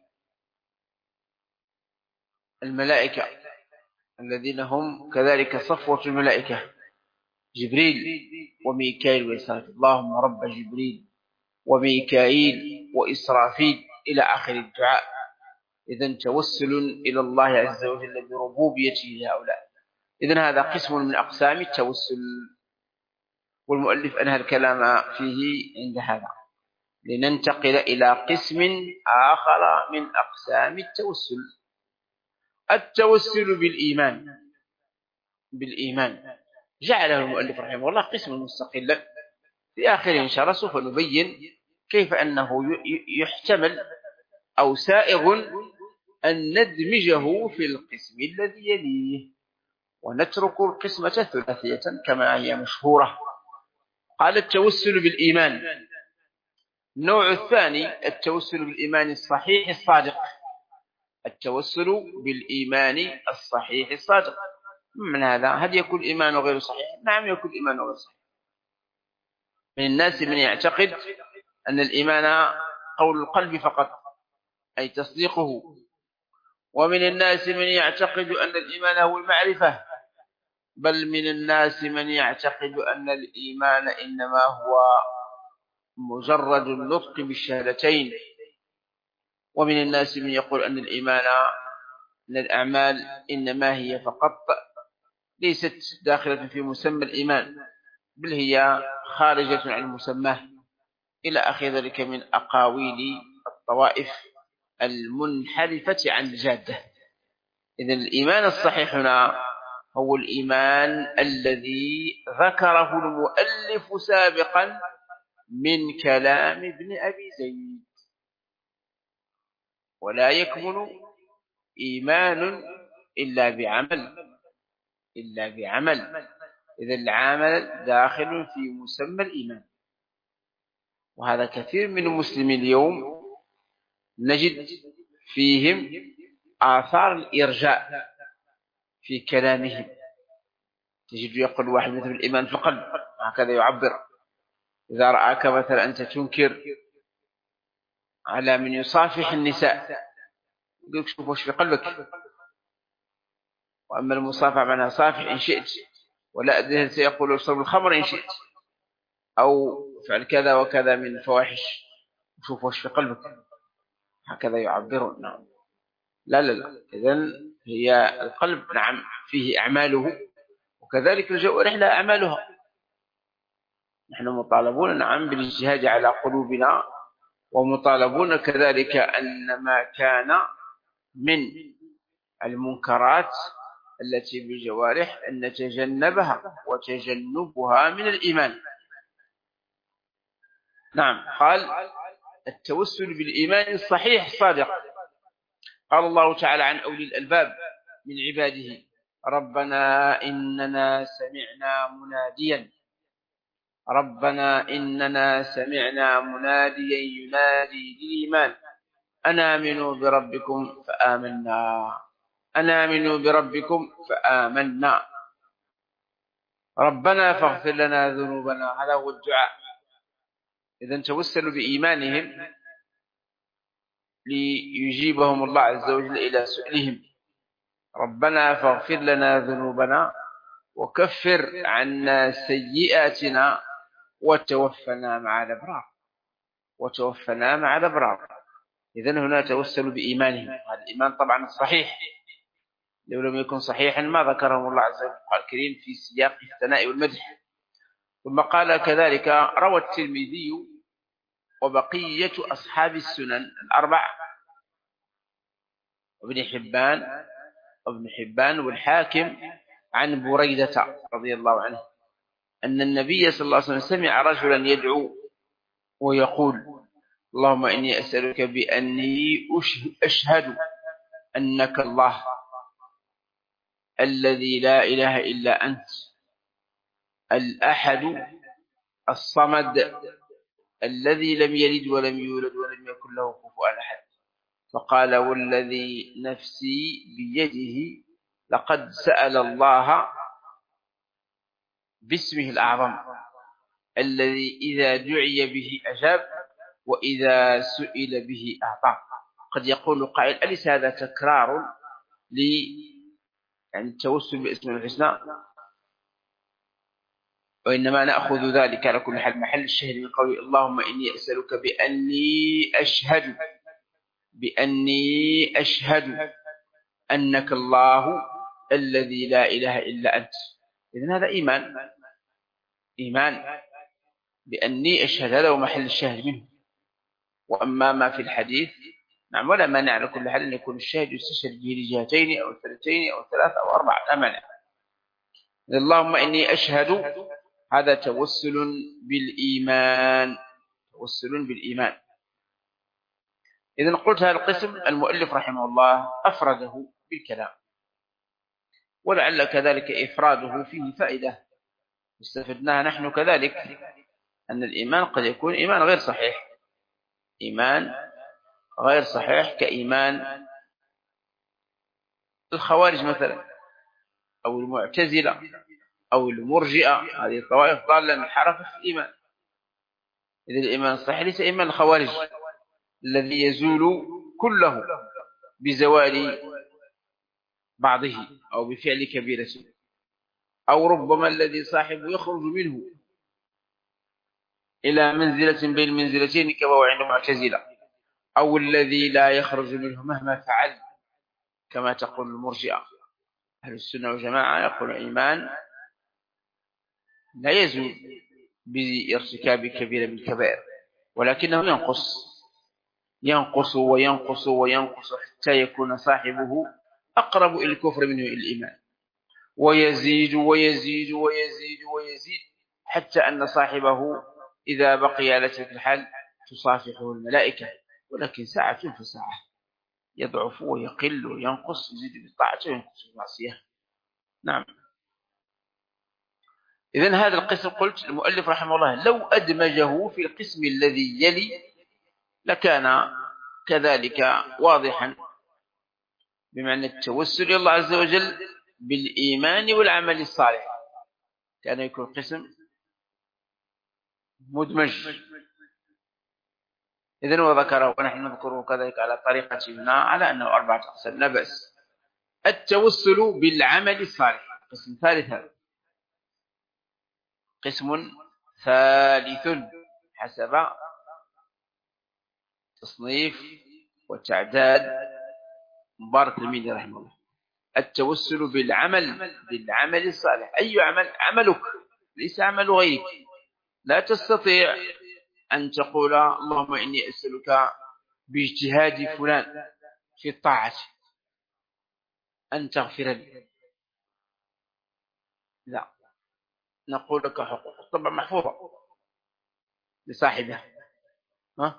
الملائكة الذين هم كذلك صفوة الملائكة جبريل وميكائيل وإسرافيل. اللهم رب جبريل وميكائيل وإسرافيل إلى آخر الدعاء. إذن توسل إلى الله عز وجل بربوبيته لهؤلاء. إذن هذا قسم من أقسام التوسل، والمؤلف أنهى الكلام فيه عند هذا لننتقل إلى قسم آخر من أقسام التوسل، التوسل بالإيمان. بالإيمان جعله المؤلف رحمه الله قسم مستقلا، في آخره إن شاء الله سوف نبين كيف أنه يحتمل أو سائغ أن ندمجه في القسم الذي يليه ونترك القسمة ثلاثية كما هي مشهورة. قال التوسل بالإيمان. النوع الثاني التوسل بالإيمان الصحيح الصادق. التوسل بالإيمان الصحيح الصادق من هذا؟ هل يكون الإيمان غير صحيح؟ نعم، يكون الإيمان غير صحيح. من الناس من يعتقد أن الإيمان قول القلب فقط أي تصديقه، ومن الناس من يعتقد أن الإيمان هو المعرفة، بل من الناس من يعتقد أن الإيمان إنما هو مجرد النطق بالشهادتين، ومن الناس من يقول أن الإيمان أن الأعمال إنما هي فقط ليست داخلة في مسمى الإيمان، بل هي خارجة عن مسماه، إلى آخر ذلك من أقاويل الطوائف المنحرفة عن الجادة. إذن الإيمان الصحيح هنا هو الإيمان الذي ذكره المؤلف سابقا من كلام ابن أبي زيد. ولا يكمن إيمان إلا بعمل إلا بعمل إذا العمل داخل في مسمى الإيمان. وهذا كثير من المسلمين اليوم نجد فيهم آثار الإرجاء في كلامهم. تجد يقول واحد مثل الإيمان في القلب، هكذا يعبر. إذا رآك مثلا أنت تنكر على من يصافح النساء يقول لك شوف وش في قلبك. وأما المصافحة معناها صافح إن شئت، ولا أدري سيقول اشرب الخمر إن شئت، أو فعل كذا وكذا من الفواحش، شوف وش في قلبك، هكذا يعبرون. نعم، لا لا لا إذن هي القلب نعم فيه أعماله، وكذلك الجوارح لها أعمالها. نحن مطالبون نعم بالاجتهاد على قلوبنا، ومطالبون كذلك أن ما كان من المنكرات التي بالجوارح أن نتجنبها، وتجنبها من الإيمان. نعم. قال التوسل بالإيمان الصحيح صادق. قال الله تعالى عن أولي الألباب من عباده: ربنا إننا سمعنا مناديا ربنا إننا سمعنا مناديا ينادي للإيمان أن آمنوا بربكم فآمنا أن آمنوا بربكم فآمنا ربنا فاغفر لنا ذنوبنا. هذا هو الدعاء. إذن توسلوا بإيمانهم ليجيبهم الله عز وجل إلى سؤالهم: ربنا فاغفر لنا ذنوبنا وكفر عنا سيئاتنا وتوفنا مع الأبرار وتوفنا مع الأبرار. إذن هنا توسلوا بإيمانهم. هذا الإيمان طبعا الصحيح، لو لم يكن صحيحا ما ذكرهم الله عز وجل الكريم في سياق الثناء والمدح. ثم قال كذلك: روى الترمذي وبقية أصحاب السنن الأربعة وابن حبان وابن حبان والحاكم عن بريدة رضي الله عنه أن النبي صلى الله عليه وسلم سمع رجلا يدعو ويقول: اللهم إني أسألك بأني أشهد أنك الله الذي لا إله إلا أنت الأحد الصمد الذي لم يلد ولم يولد ولم يكن له كفوا أحد. فقال: والذي نفسي بيده لقد سأل الله باسمه الأعظم الذي إذا دعي به أجاب وإذا سئل به أعطى. قد يقول قائل: أليس هذا تكرار ل يعني التوسل باسم الحسنى؟ وإنما نأخذ ذلك على كل حال محل الشهر من قول: اللهم إني أسألك بأني أشهد بأني أشهد أنك الله الذي لا إله إلا أنت. إذن هذا إيمان إيمان بأني أشهد، هذا هو محل الشهر منه. وأما ما في الحديث نعم ولا مانع على كل حال أن يكون الشاهد يستشهد به لجهتين أو ثلاثتين أو ثلاثة أو أربعة، لا مانع. اللهم إني أشهد هذا توسل بالإيمان توسل بالإيمان. إذن قلت هذا القسم المؤلف رحمه الله أفرده بالكلام، ولعل كذلك إفراده فيه فائدة استفدناها نحن كذلك، أن الإيمان قد يكون إيمان غير صحيح إيمان غير صحيح كإيمان الخوارج مثلا أو المعتزلة أو المرجئة. هذه الطوائف ضالة انحرفت في الإيمان. إذا الإيمان الصحيح ليس إيمان الخوارج الذي يزول كله بزوال بعضه أو بفعل كبيرة، أو ربما الذي صاحبه يخرج منه إلى منزلة بين منزلتين كما هو عند المعتزلة، أو الذي لا يخرج منه مهما فعل كما تقول المرجئة. أهل السنة والجماعة يقول إيمان لا يزول بارتكاب كبيرة من الكبائر، ولكنه ينقص ينقص وينقص وينقص حتى يكون صاحبه أقرب إلى الكفر منه إلى الإيمان، ويزيد ويزيد ويزيد ويزيد حتى أن صاحبه إذا بقي على تلك الحال تصافحه الملائكة، ولكن ساعة فساعة يضعف ويقل وينقص، يزيد بالطاعة وينقص بالمعصية. نعم. إذن هذا القسم قلت المؤلف رحمه الله لو أدمجه في القسم الذي يلي لكان كذلك واضحا، بمعنى التوسل إلى الله عز وجل بالإيمان والعمل الصالح، كان يكون قسم مدمج. إذن وذكره ونحن نذكره كذلك على طريقتنا على أنه أربعة أقسام لا بأس. التوسل بالعمل الصالح قسم ثالث، هذا قسم ثالث حسب تصنيف وتعداد مبارك الميني رحمه الله. التوسل بالعمل بالعمل الصالح. أي عمل؟ عملك ليس عمل غيرك. لا تستطيع أن تقول اللهم إني أسألك باجتهاد فلان في الطاعة أن تغفر لي، لا، نقول لك حقوق الطبع محفوظة لصاحبها. ها؟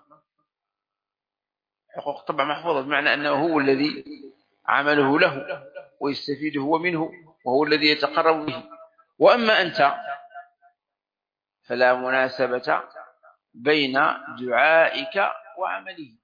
حقوق الطبع محفوظة بمعنى أنه هو الذي عمله له ويستفيد هو منه، وهو الذي يتقرب به. وأما أنت فلا مناسبة بين دعائك وعمله.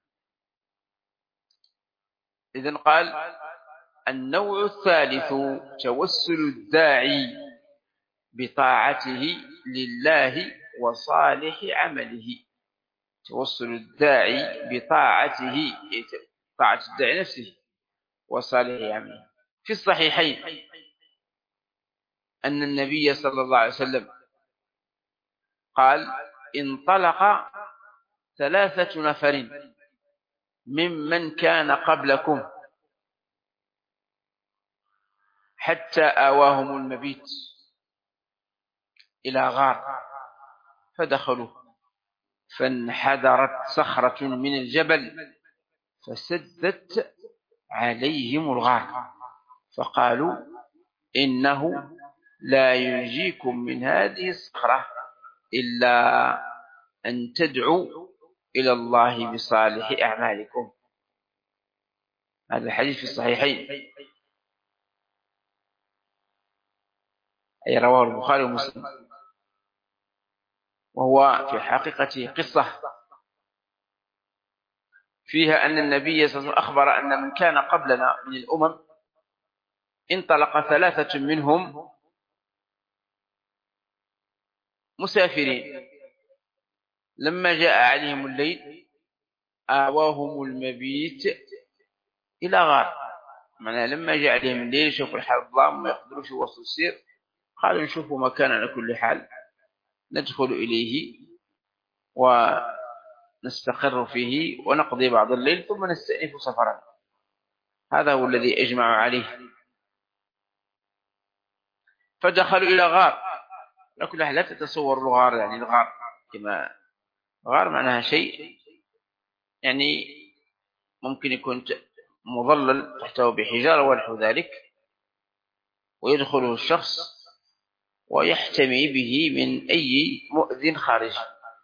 إذن قال النوع الثالث توسل الداعي بطاعته لله وصالح عمله. توسل الداعي بطاعته، طاعة الداعي نفسه وصالح عمله. في الصحيحين أن النبي صلى الله عليه وسلم قال انطلق ثلاثة نفر ممن كان قبلكم حتى آواهم المبيت إلى غار فدخلوا، فانحدرت صخرة من الجبل فسدت عليهم الغار، فقالوا إنه لا ينجيكم من هذه الصخرة إلا أن تدعوا إلى الله بصالح أعمالكم. هذا الحديث في الصحيحين، أي رواه البخاري ومسلم، وهو في حقيقته قصة فيها أن النبي صلى الله عليه وسلم أخبر أن من كان قبلنا من الأمم انطلق ثلاثة منهم مسافرين، لما جاء عليهم الليل آواهم المبيت إلى غار. معنى لما جاء عليهم الليل شوفوا الحال الظلام ما يقدروش يوصلوا السير، قالوا نشوفوا مكان على كل حال ندخل إليه ونستقر فيه ونقضي بعض الليل ثم نستأنف سفرنا. هذا هو الذي أجمعوا عليه. فدخلوا إلى غار. لكن لا تتصور الغار يعني الغار كما غار معناها شيء يعني ممكن يكون مظلل تحته بحجارة ونحو ذلك، ويدخله الشخص ويحتمي به من أي مؤذن خارجي.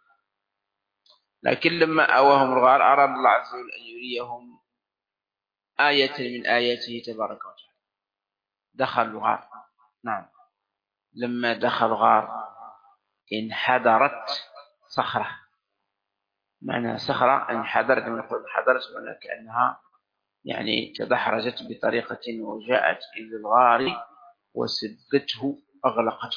لكن لما آواهم الغار أراد الله عز وجل أن يريهم آية من آياته تبارك وتعالى. دخلوا غار. نعم، لما دخل غار انحدرت صخرة. معنى صخرة انحدرت، من قول انحدرت معنى كأنها يعني تدحرجت بطريقة وجاءت إلى الغار وسدته أغلقته.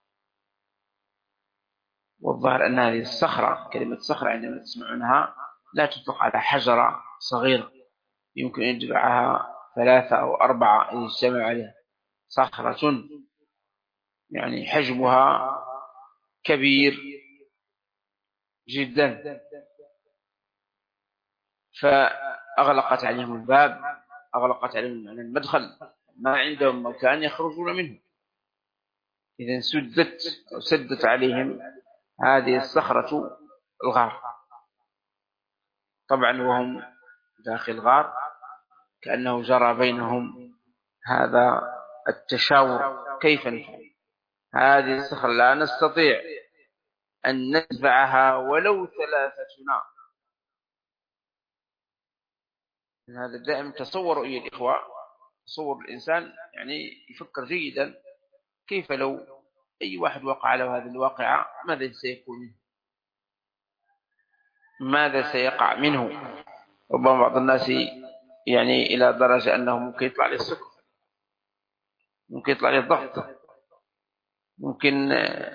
والظاهر أن هذه الصخرة، كلمة صخرة عندما تسمعونها لا تطلق على حجرة صغيرة يمكن أن يجمعها ثلاثة أو أربعة إذا اجتمع عليها. صخرة يعني حجمها كبير جدا، فأغلقت عليهم الباب، أغلقت عليهم المدخل، ما عندهم مكان يخرجون منه. إذن سدت أو سدت عليهم هذه الصخرة الغار. طبعا وهم داخل الغار كأنه جرى بينهم هذا التشاور، كيف نفعل هذه الصخرة لا نستطيع أن ننزعها ولو ثلاثتنا. هذا دائما تصوروا أيها الإخوة، تصور الإنسان يعني يفكر جيدا كيف لو أي واحد وقع له هذه الواقعة ماذا سيكون منه؟ ماذا سيقع منه؟ ربما بعض الناس يعني إلى درجة أنه ممكن يطلع له السكر، ممكن يطلع له الضغط، ممكن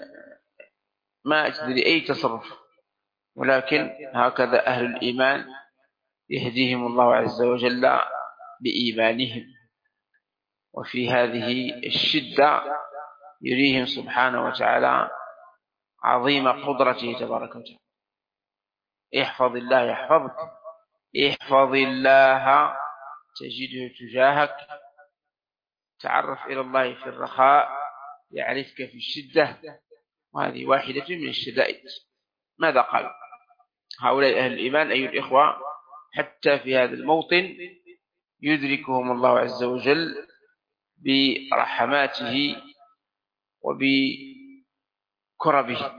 ما تدري أي تصرف. ولكن هكذا أهل الإيمان يهديهم الله عز وجل بإيمانهم، وفي هذه الشدة يريهم سبحانه وتعالى عظيم قدرته تبارك وتعالى. احفظ الله يحفظك، احفظ الله تجده تجاهك، تعرف إلى الله في الرخاء يعرفك في الشدة. وهذه واحدة من الشدائد. ماذا قال هؤلاء أهل الإيمان أيها الإخوة؟ حتى في هذا الموطن يدركهم الله عز وجل برحماته وبكربه،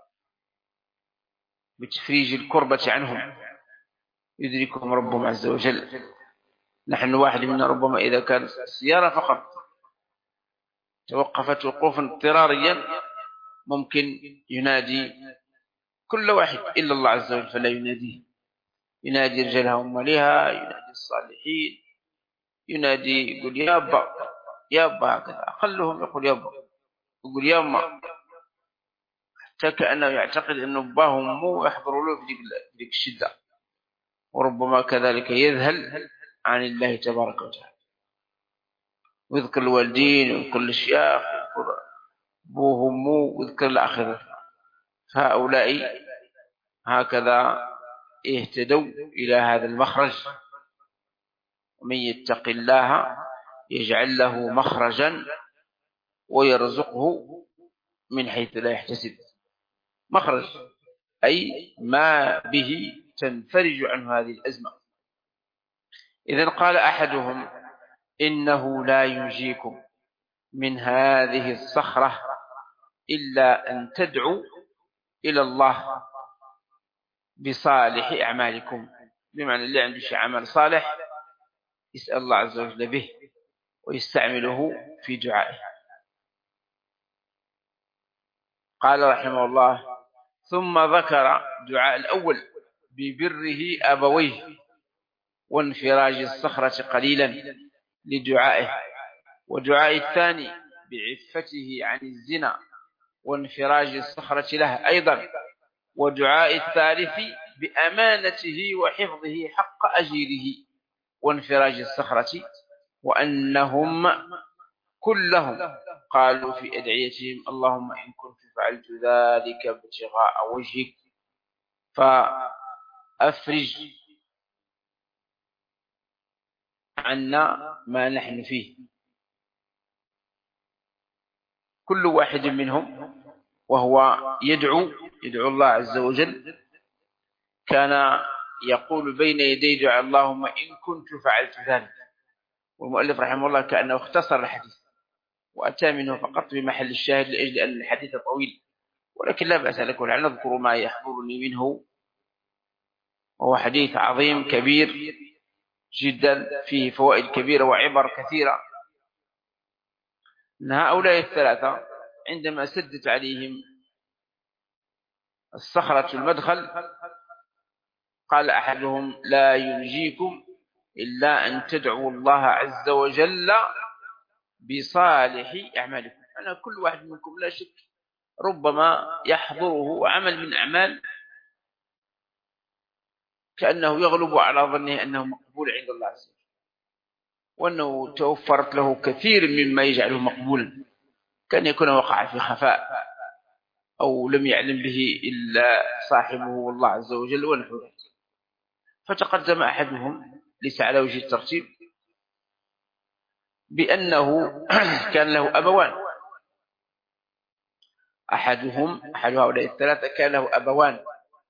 بتفريج الكربة عنهم يدركهم ربهم عز وجل. نحن واحد منا ربما إذا كان السيارة فقط توقفت وقوفا اضطراريا ممكن ينادي كل واحد إلا الله عز وجل فلا يناديه، ينادي رجالها ومالها، ينادي الصالحين، ينادي يقول يا أبا يا أبا، هكذا أقلهم يقول يا أبا، يقول يا أما، حتى كأنه يعتقد أن أباه وأمه يحضروا له في ذيك الشدة، وربما كذلك يذهل عن الله تبارك وتعالى، ويذكر الوالدين ويذكر الشيخ ويذكر أبوه وأمه ويذكر الآخرة. فهؤلاء هكذا اهتدوا إلى هذا المخرج. ومن يتق الله يجعل له مخرجا ويرزقه من حيث لا يحتسب. مخرج أي ما به تنفرج عنه هذه الأزمة. إذن قال أحدهم إنه لا ينجيكم من هذه الصخرة إلا أن تدعوا إلى الله بصالح أعمالكم، بمعنى اللي عنده شيء عمل صالح يسأل الله عز وجل به ويستعمله في دعائه. قال رحمه الله ثم ذكر دعاء الأول ببره أبويه وانفراج الصخرة قليلا لدعائه، ودعاء الثاني بعفته عن الزنا وانفراج الصخرة له أيضا، ودعاء الثالث بأمانته وحفظه حق أجيره وانفراج الصخرة، وأنهم كلهم قالوا في أدعيتهم اللهم إن كنت فعلت ذلك ابتغاء وجهك فأفرج عنا ما نحن فيه. كل واحد منهم وهو يدعو يدعو الله عز وجل كان يقول بين يدي دعاء اللهم إن كنت فعلت ذلك. والمؤلف رحمه الله كأنه اختصر الحديث وأتى منه فقط بمحل الشاهد لأجل أن الحديث طويل، ولكن لا بأس لكم أن نذكر ما يحضرني منه، وهو حديث عظيم كبير جدا فيه فوائد كبيرة وعبر كثيرة. أن هؤلاء الثلاثة عندما سدت عليهم الصخرة المدخل قال أحدهم لا ينجيكم إلا أن تدعوا الله عز وجل بصالح أعمالكم. أنا كل واحد منكم لا شك ربما يحضره عمل من أعمال كأنه يغلب على ظنه أنه مقبول عند الله عز وجل، وأنه توفرت له كثير مما يجعله مقبولا، كان يكون وقع في خفاء أو لم يعلم به إلا صاحبه والله عز وجل ونحو ذلك. فتقدم أحدهم ليس على وجه الترتيب بأنه كان له أبوان. أحدهم أحد هؤلاء الثلاثة كان له أبوان،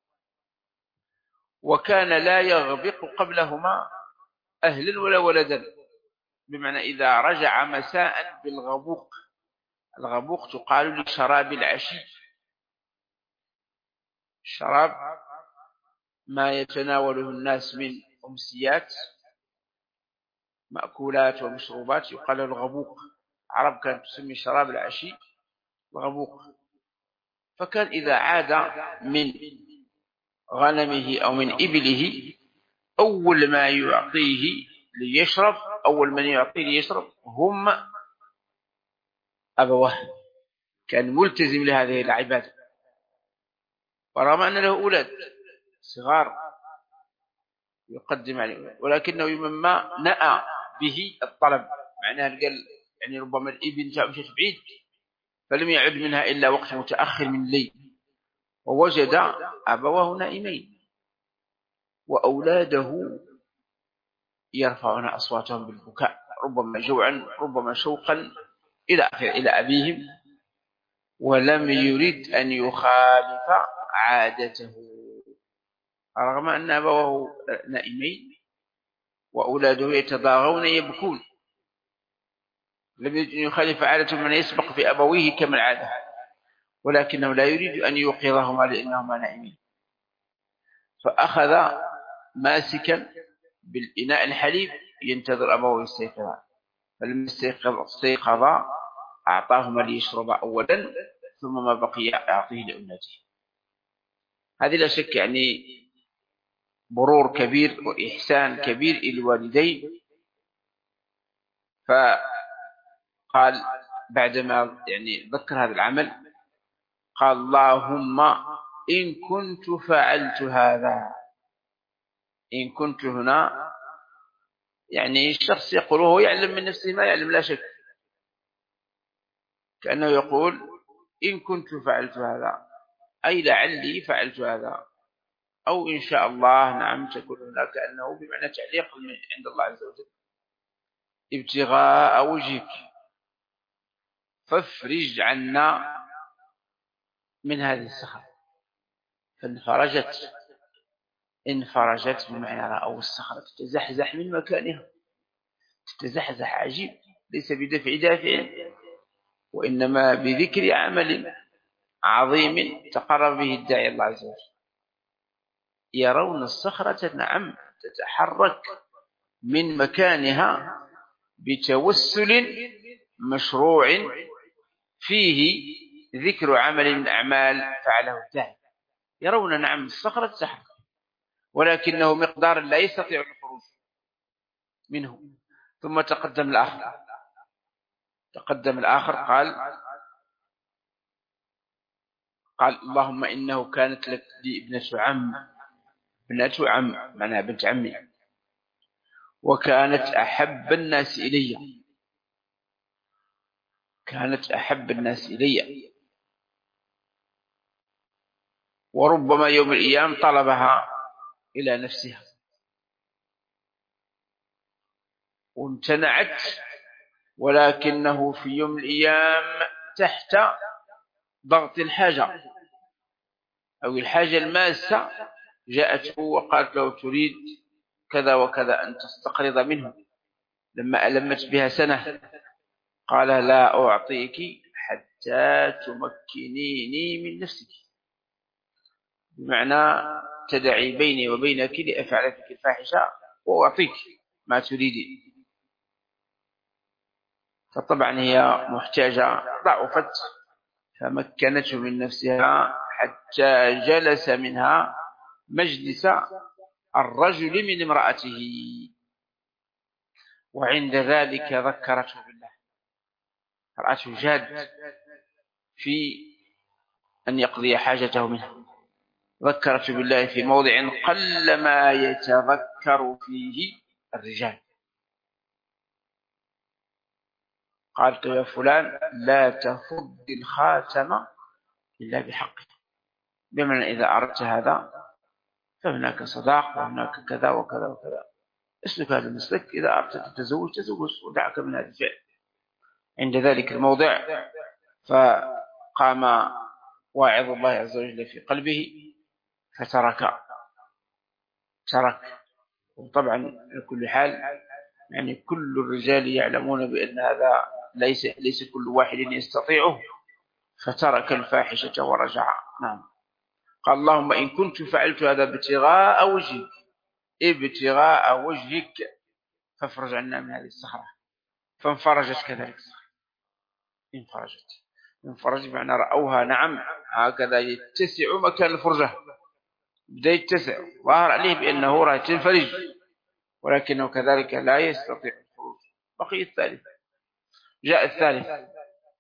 وكان لا يغبق قبلهما أهلا ولا ولدا، بمعنى إذا رجع مساء بالغبوق. الغبوق تقال لشراب العشي، الشراب ما يتناوله الناس من أمسيات مأكولات ومشروبات يقال له الغبوق. العرب كانت تسمي شراب العشي الغبوق. فكان إذا عاد من غنمه أو من إبله أول ما يعطيه ليشرب أول من يعطيه ليشرب هم أبواه. كان ملتزم لهذه العبادة، ورغم أن له أولاد صغار يقدم عليه، ولكنه مما نأى به الطلب. معناها قال يعني ربما الابن جاء مشيت بعيد فلم يعد منها إلا وقت متأخر من الليل، ووجد أبواه نائمين وأولاده يرفعون أصواتهم بالبكاء، ربما جوعا ربما شوقا إلى إلى أبيهم، ولم يريد أن يخالف عادته رغم أن أبواه نائمين وأولاده يتضاغون يبكون. لم يجد أن يخالف عادة من يسبق في أبويه كما العادة، ولكنه لا يريد أن يوقظهما لأنهما نائمين، فأخذ ماسكا بالإناء الحليب ينتظر أبوه يستيقظا، فلما استيقظ أعطاهما ليشربا أولا ثم ما بقي يعطيه لأمته. هذه لا شك يعني برور كبير وإحسان كبير إلى الوالدين. فقال بعدما يعني ذكر هذا العمل قال اللهم إن كنت فعلت هذا. إن كنت هنا يعني الشخص يقول وهو يعلم من نفسه ما يعلم لا شك، كأنه يقول إن كنت فعلت هذا أي لعلي فعلت هذا، أو إن شاء الله نعم تكون هناك أنه بمعنى تعليق عند الله عز وجل ابتغاء وجهك فافرج عنا من هذه الصخرة. فانفرجت انفرجت بمعنى رأوا الصخرة تتزحزح من مكانها، تتزحزح عجيب، ليس بدفع دافع وإنما بذكر عمل عظيم تقرب به الداعي الله عز وجل. يرون الصخرة نعم تتحرك من مكانها بتوسل مشروع فيه ذكر عمل من أعمال فعله الداعي. يرون نعم الصخرة تتحرك ولكنه مقدار لا يستطيع الخروج منه. ثم تقدم الآخر تقدم الآخر قال قال اللهم إنه كانت لك لي ابنة عم ابنة عم معناها بنت عمي، وكانت أحب الناس إلي كانت أحب الناس إلي وربما يوم الأيام طلبها إلى نفسها وامتنعت، ولكنه في يوم الأيام تحت ضغط الحاجة أو الحاجة الماسة جاءته وقالت له تريد كذا وكذا أن تستقرض منه. لما ألمت بها سنة قال لا أعطيك حتى تمكنيني من نفسك، بمعنى تدعي بيني وبينك لأفعل فيك الفاحشة وأعطيك ما تريدين. فطبعا هي محتاجة ضعفت فمكنته من نفسها حتى جلس منها مجلس الرجل من امرأته، وعند ذلك ذكرته بالله. رأته جاد في أن يقضي حاجته منها، ذكرته بالله في موضع قلما يتذكر فيه الرجال. قالت يا فلان لا تفض الخاتم إلا بحقه، بمعنى إذا أردت هذا فهناك صداق وهناك كذا وكذا وكذا، اسلك هذا المسلك، إذا أردت تتزوج تزوج ودعك من هذا الفعل. عند ذلك الموضع فقام واعظ الله عز وجل في قلبه فترك ترك وطبعا لكل حال يعني كل الرجال يعلمون بأن هذا ليس ليس كل واحد يستطيعه، فترك الفاحشة ورجع. نعم. قال اللهم إن كنت فعلت هذا ابتغاء وجهك ابتغاء وجهك فافرج عنا من هذه الصخرة. فانفرجت كذلك الصخرة، انفرجت انفرج بمعنى رأوها نعم هكذا يتسع مكان الفرجة، بدأ يتسع ظهر عليه بأنه رأى تنفرج، ولكنه كذلك لا يستطيع الخروج. بقي الثالث، جاء الثالث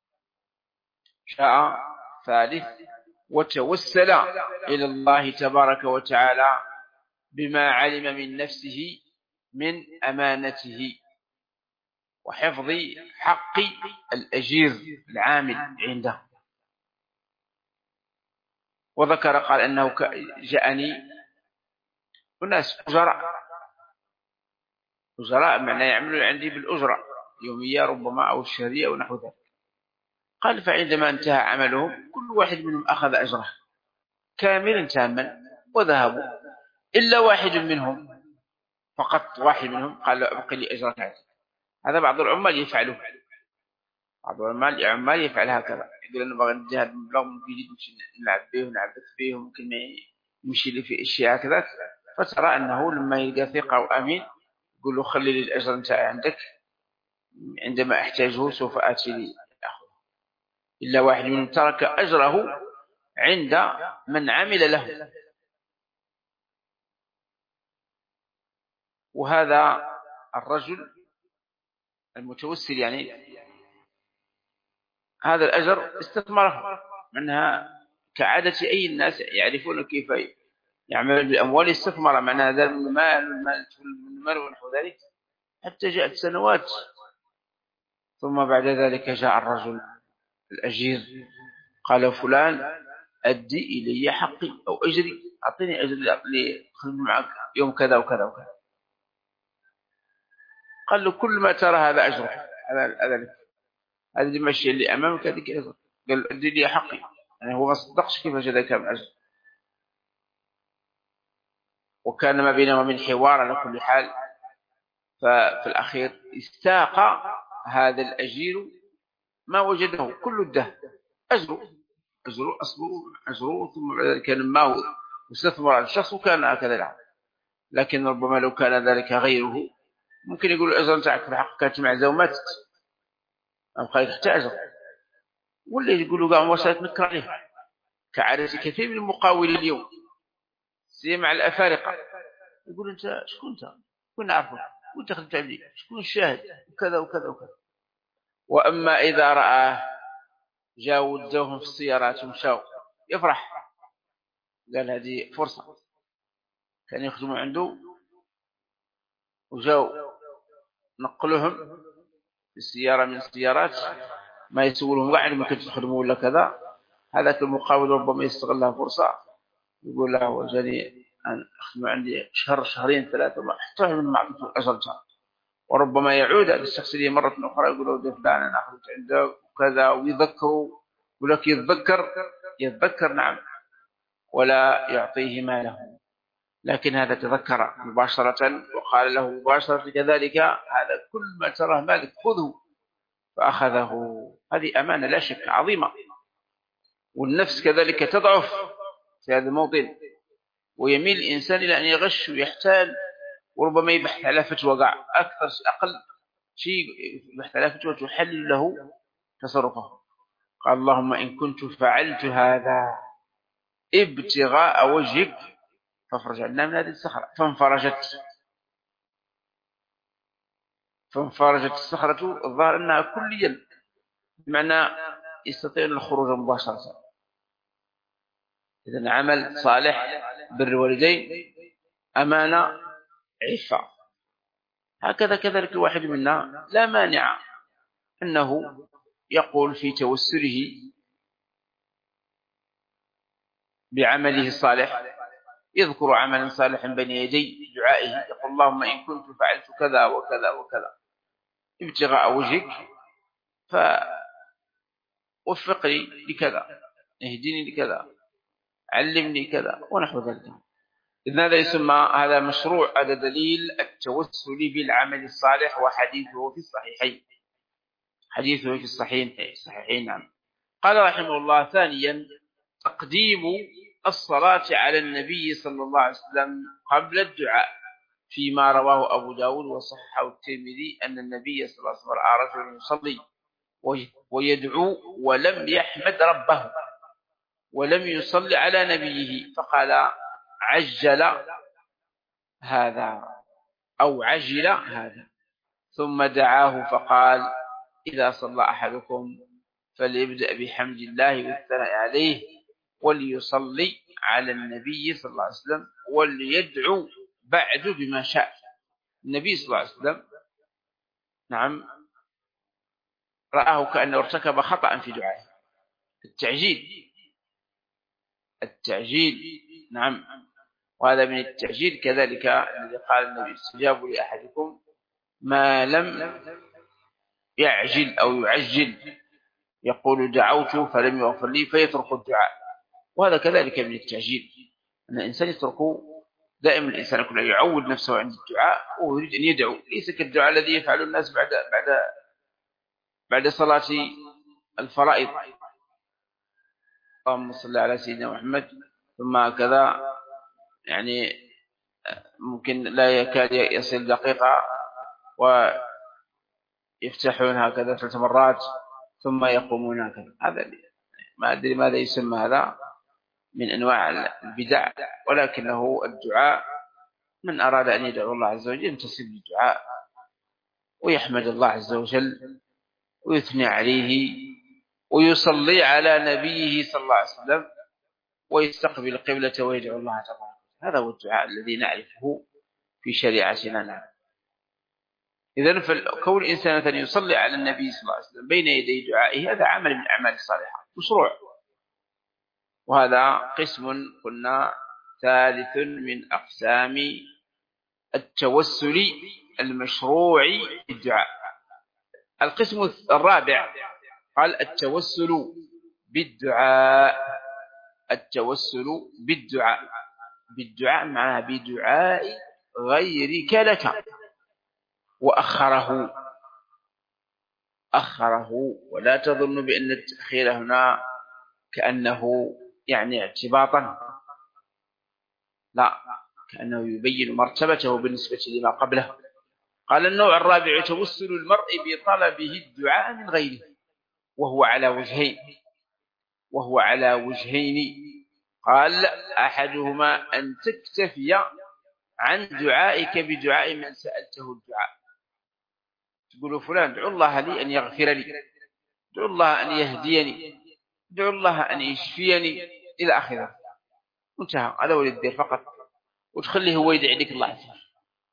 جاء ثالث وتوسل إلى الله تبارك وتعالى بما علم من نفسه من أمانته وحفظ حق الأجير العامل عنده. وذكر قال أنه جاءني أناس أجراء أجراء معنى يعملون عندي بالأجرة يومية ربما أو الشهرية أو نحو ذلك. قال فعندما انتهى عملهم كل واحد منهم أخذ أجره كاملا تاما وذهبوا إلا واحد منهم فقط، واحد منهم قال له أبقي لي أجرك. هذا بعض العمال يفعله، بعض العمال عمال يفعل هكذا، يقول أنا بغى نجهد مبلغ ممكن يجي نلعب به ونعبث به وممكن يمشي لي في أشياء كذا، فترى أنه لما يلقى ثقة وأمين يقول له خلي لي الأجر نتاعي عندك، عندما أحتاجه سوف آتي لي أخذ. إلا واحد منهم ترك أجره عند من عمل له. وهذا الرجل المتوسل يعني هذا الأجر استثمره، منها كعادة أي الناس يعرفون كيف يعمل بالأموال، استثمر من هذا المال والمال والمال ونحو ذلك، حتى جاءت سنوات. ثم بعد ذلك جاء الرجل الأجير قال فلان أدي إلي حقي أو أجري، أعطيني أجري أعطيني خدم معك يوم كذا وكذا وكذا. قال له كل ما ترى هذا أجرك، هذا هذا هذا المشي اللي أمامك هذيك أجر. قال أدي لي حقي، يعني هو ما صدقش كيف جاء ذلك من أجر. وكان ما بينهما من حوار على كل حال. ففي الأخير استاق هذا الأجير ما وجده كل الدهر أجره أجره أصله أجره، ثم بعد ذلك كان ما هو واستثمر على الشخص وكان هكذا العام. لكن ربما لو كان ذلك غيره ممكن يقول الأجر نتاعك في الحق كانت معزة وماتت أم خليك حتى أجر، ولا يقولوا قام وصلت نكر عليه، كعادة كثير من المقاولين اليوم سيما مع الأفارقة. يقول أنت شكون أنت؟ كنا عارفه وأنت خدمت عندي، شكون الشاهد وكذا وكذا وكذا. وأما إذا رآه جاء ودوهم في السيارات ومشاو يفرح، قال هذه فرصة. كان يخدموا عنده وجاو نقلوهم في السيارة من السيارات، ما يسولهم قاعد ممكن تخدموا ولا كذا. هذاك المقاول ربما يستغلها فرصة، يقول له جاني أن أخدم عندي شهر شهرين ثلاثة ما أحتاج من معطيته الأجر. وربما يعود هذا الشخص لي مرة أخرى يقول له فلان أنا أخذت عنده وكذا، ويذكره ولك يتذكر يتذكر نعم ولا يعطيه ماله. لكن هذا تذكر مباشرة وقال له مباشرة كذلك هذا كل ما تراه مالك خذه، فأخذه. هذه أمانة لا شك عظيمة. والنفس كذلك تضعف في هذا الموطن، ويميل الإنسان إلى أن يغش ويحتال، وربما يبحث على فتوى قاع أكثر أقل شيء يبحث على فتوى تحلل له تصرفه. قال اللهم إن كنت فعلت هذا ابتغاء وجهك فافرج عنا من هذه الصخرة. فانفرجت فانفرجت الصخرة. الظاهر أنها كليا بمعنى يستطيعون الخروج مباشرة. إذن عمل صالح بر الوالدين أمانة عفة. هكذا كذلك الواحد منا لا مانع أنه يقول في توسله بعمله الصالح، يذكر عملا صالحا بين يدي دعائه، يقول اللهم إن كنت فعلت كذا وكذا وكذا ابتغاء وجهك فوفق لي لكذا، اهدني لكذا، علمني كذا ونحو ذلك. إذن هذا يسمى هذا مشروع، هذا دليل التوسل بالعمل الصالح، وحديثه في الصحيحين حديثه في الصحيحين صحيحين نعم. قال رحمه الله ثانيا تقديم الصلاة على النبي صلى الله عليه وسلم قبل الدعاء، فيما رواه أبو داود وصححه الترمذي أن النبي صلى الله عليه وسلم رأى رجلا يصلي ويدعو ولم يحمد ربه ولم يصلي على نبيه، فقال عجل هذا أو عجل هذا، ثم دعاه فقال إذا صلى أحدكم فليبدأ بحمد الله والثناء عليه وليصلي على النبي صلى الله عليه وسلم وليدعو بعد بما شاء. النبي صلى الله عليه وسلم نعم رآه كأنه ارتكب خطأ في دعائه، التعجيل التعجيل نعم. وهذا من التعجيل كذلك الذي قال النبي استجاب لأحدكم ما لم يعجل أو يعجل، يقول دعوت فلم يغفر لي فيترك الدعاء. وهذا كذلك من التعجيل، أن الإنسان يتركه دائما. الإنسان كله يعود نفسه عند الدعاء ويريد أن يدعو، ليس كالدعاء الذي يفعل الناس بعد بعد بعد صلاة الفرائض، اللهم صل على سيدنا محمد، ثم هكذا يعني ممكن لا يكاد يصل دقيقة ويفتحون هكذا ثلاث مرات ثم يقومون هكذا. هذا ما أدري ماذا يسمى، هذا من أنواع البدع، ولكنه الدعاء. من أراد أن يدعو الله عز وجل ينتسب للدعاء ويحمد الله عز وجل ويثني عليه ويصلي على نبيه صلى الله عليه وسلم ويستقبل القبلة ويدعو الله تبارك. هذا هو الدعاء الذي نعرفه في شريعتنا. نعم. إذن فكون الإنسان مثلا يصلي على النبي صلى الله عليه وسلم بين يدي دعائه هذا عمل من الأعمال الصالحة مشروع، وهذا قسم قلنا ثالث من أقسام التوسل المشروع في الدعاء. القسم الرابع قال التوسل بالدعاء. التوسل بالدعاء، بالدعاء معناها بدعاء غيرك لك، وأخره أخره ولا تظن بأن التأخير هنا كأنه يعني اعتباطا، لا، كأنه يبين مرتبته بالنسبة لما قبله. قال النوع الرابع توسل المرء بطلبه الدعاء من غيره، وهو على وجهين وهو على وجهين قال أحدهما أن تكتفي عن دعائك بدعاء من سألته الدعاء، تقول فلان ادعو الله لي أن يغفر لي، ادعو الله أن يهديني، ادعو الله أن يشفيني إلى آخره، انتهى. هذا هو الدير فقط، وتخليه هو يدعي لك الله عز وجل.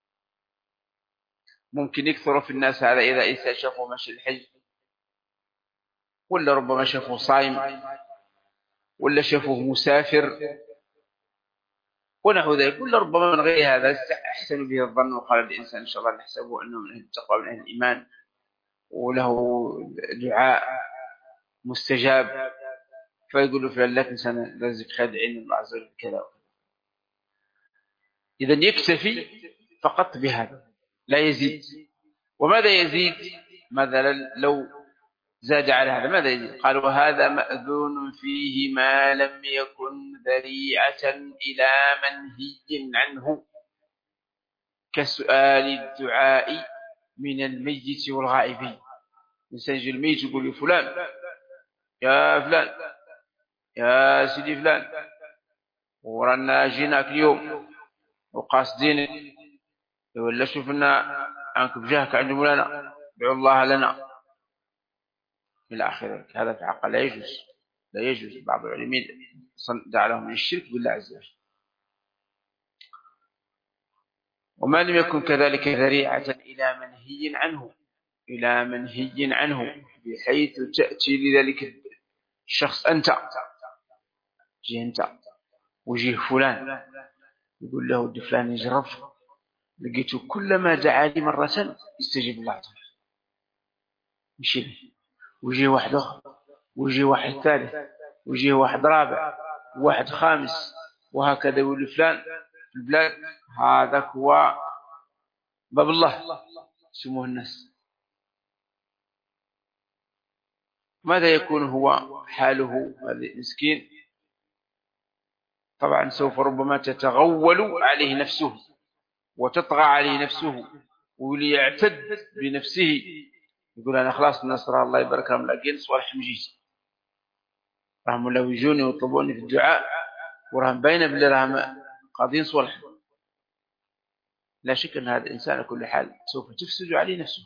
ممكن يكثر في الناس هذا إذا إنسان شافوا ماشي الحج، ولا ربما شافوا صائم، ولا شافوه مسافر ونحو ذلك، ولا ربما من غير هذا أحسن به الظن وقال الإنسان إن شاء الله نحسبه أنه من أهل التقوى من أهل الإيمان وله دعاء مستجاب، فيقول له فلان لا تنسى لازم خادع عين الله عز وجل كذا وكذا. إذن يكتفي فقط بهذا لا يزيد. وماذا يزيد؟ مثلا لو زاد على هذا ماذا يزيد؟ قال وهذا مأذون فيه ما لم يكن ذريعة إلى منهي عنه، كسؤال الدعاء من الميت والغائب. الإنسان يجي الميت يقول لفلان يا فلان يا سيدي فلان ورانا جيناك اليوم وقاصدينك، ولا شوفنا عنك بجاهك عند مولانا ادعو الله لنا إلى آخره. هذا في حق لا يجوز، لا يجوز. بعض العلماء دعا لهم من الشرك بالله عز وجل. وما لم يكن كذلك ذريعة إلى منهي عنه، إلى منهي عنه بحيث تأتي لذلك الشخص أنت جيه أنت وجيه فلان يقول له دي فلان يجرب، لقيته كلما دعا لي مرة يستجيب الله تعالى، مشي له، ويجي واحد آخر ويجي واحد ثالث ويجي واحد رابع وواحد خامس وهكذا، يقول فلان في البلاد هذاك هو باب الله سموه الناس. ماذا يكون هو حاله هذا المسكين؟ طبعا سوف ربما تتغول عليه نفسه وتطغى عليه نفسه وليعتد بنفسه، يقول أنا خلاص النصر الله يبارك لهم لاقين صالح مجيز، راهم لو يجوني ويطلبوني في الدعاء وراهم باينه باللي راهم قاضين صالح. لا شك أن هذا الإنسان على كل حال سوف تفسد عليه نفسه،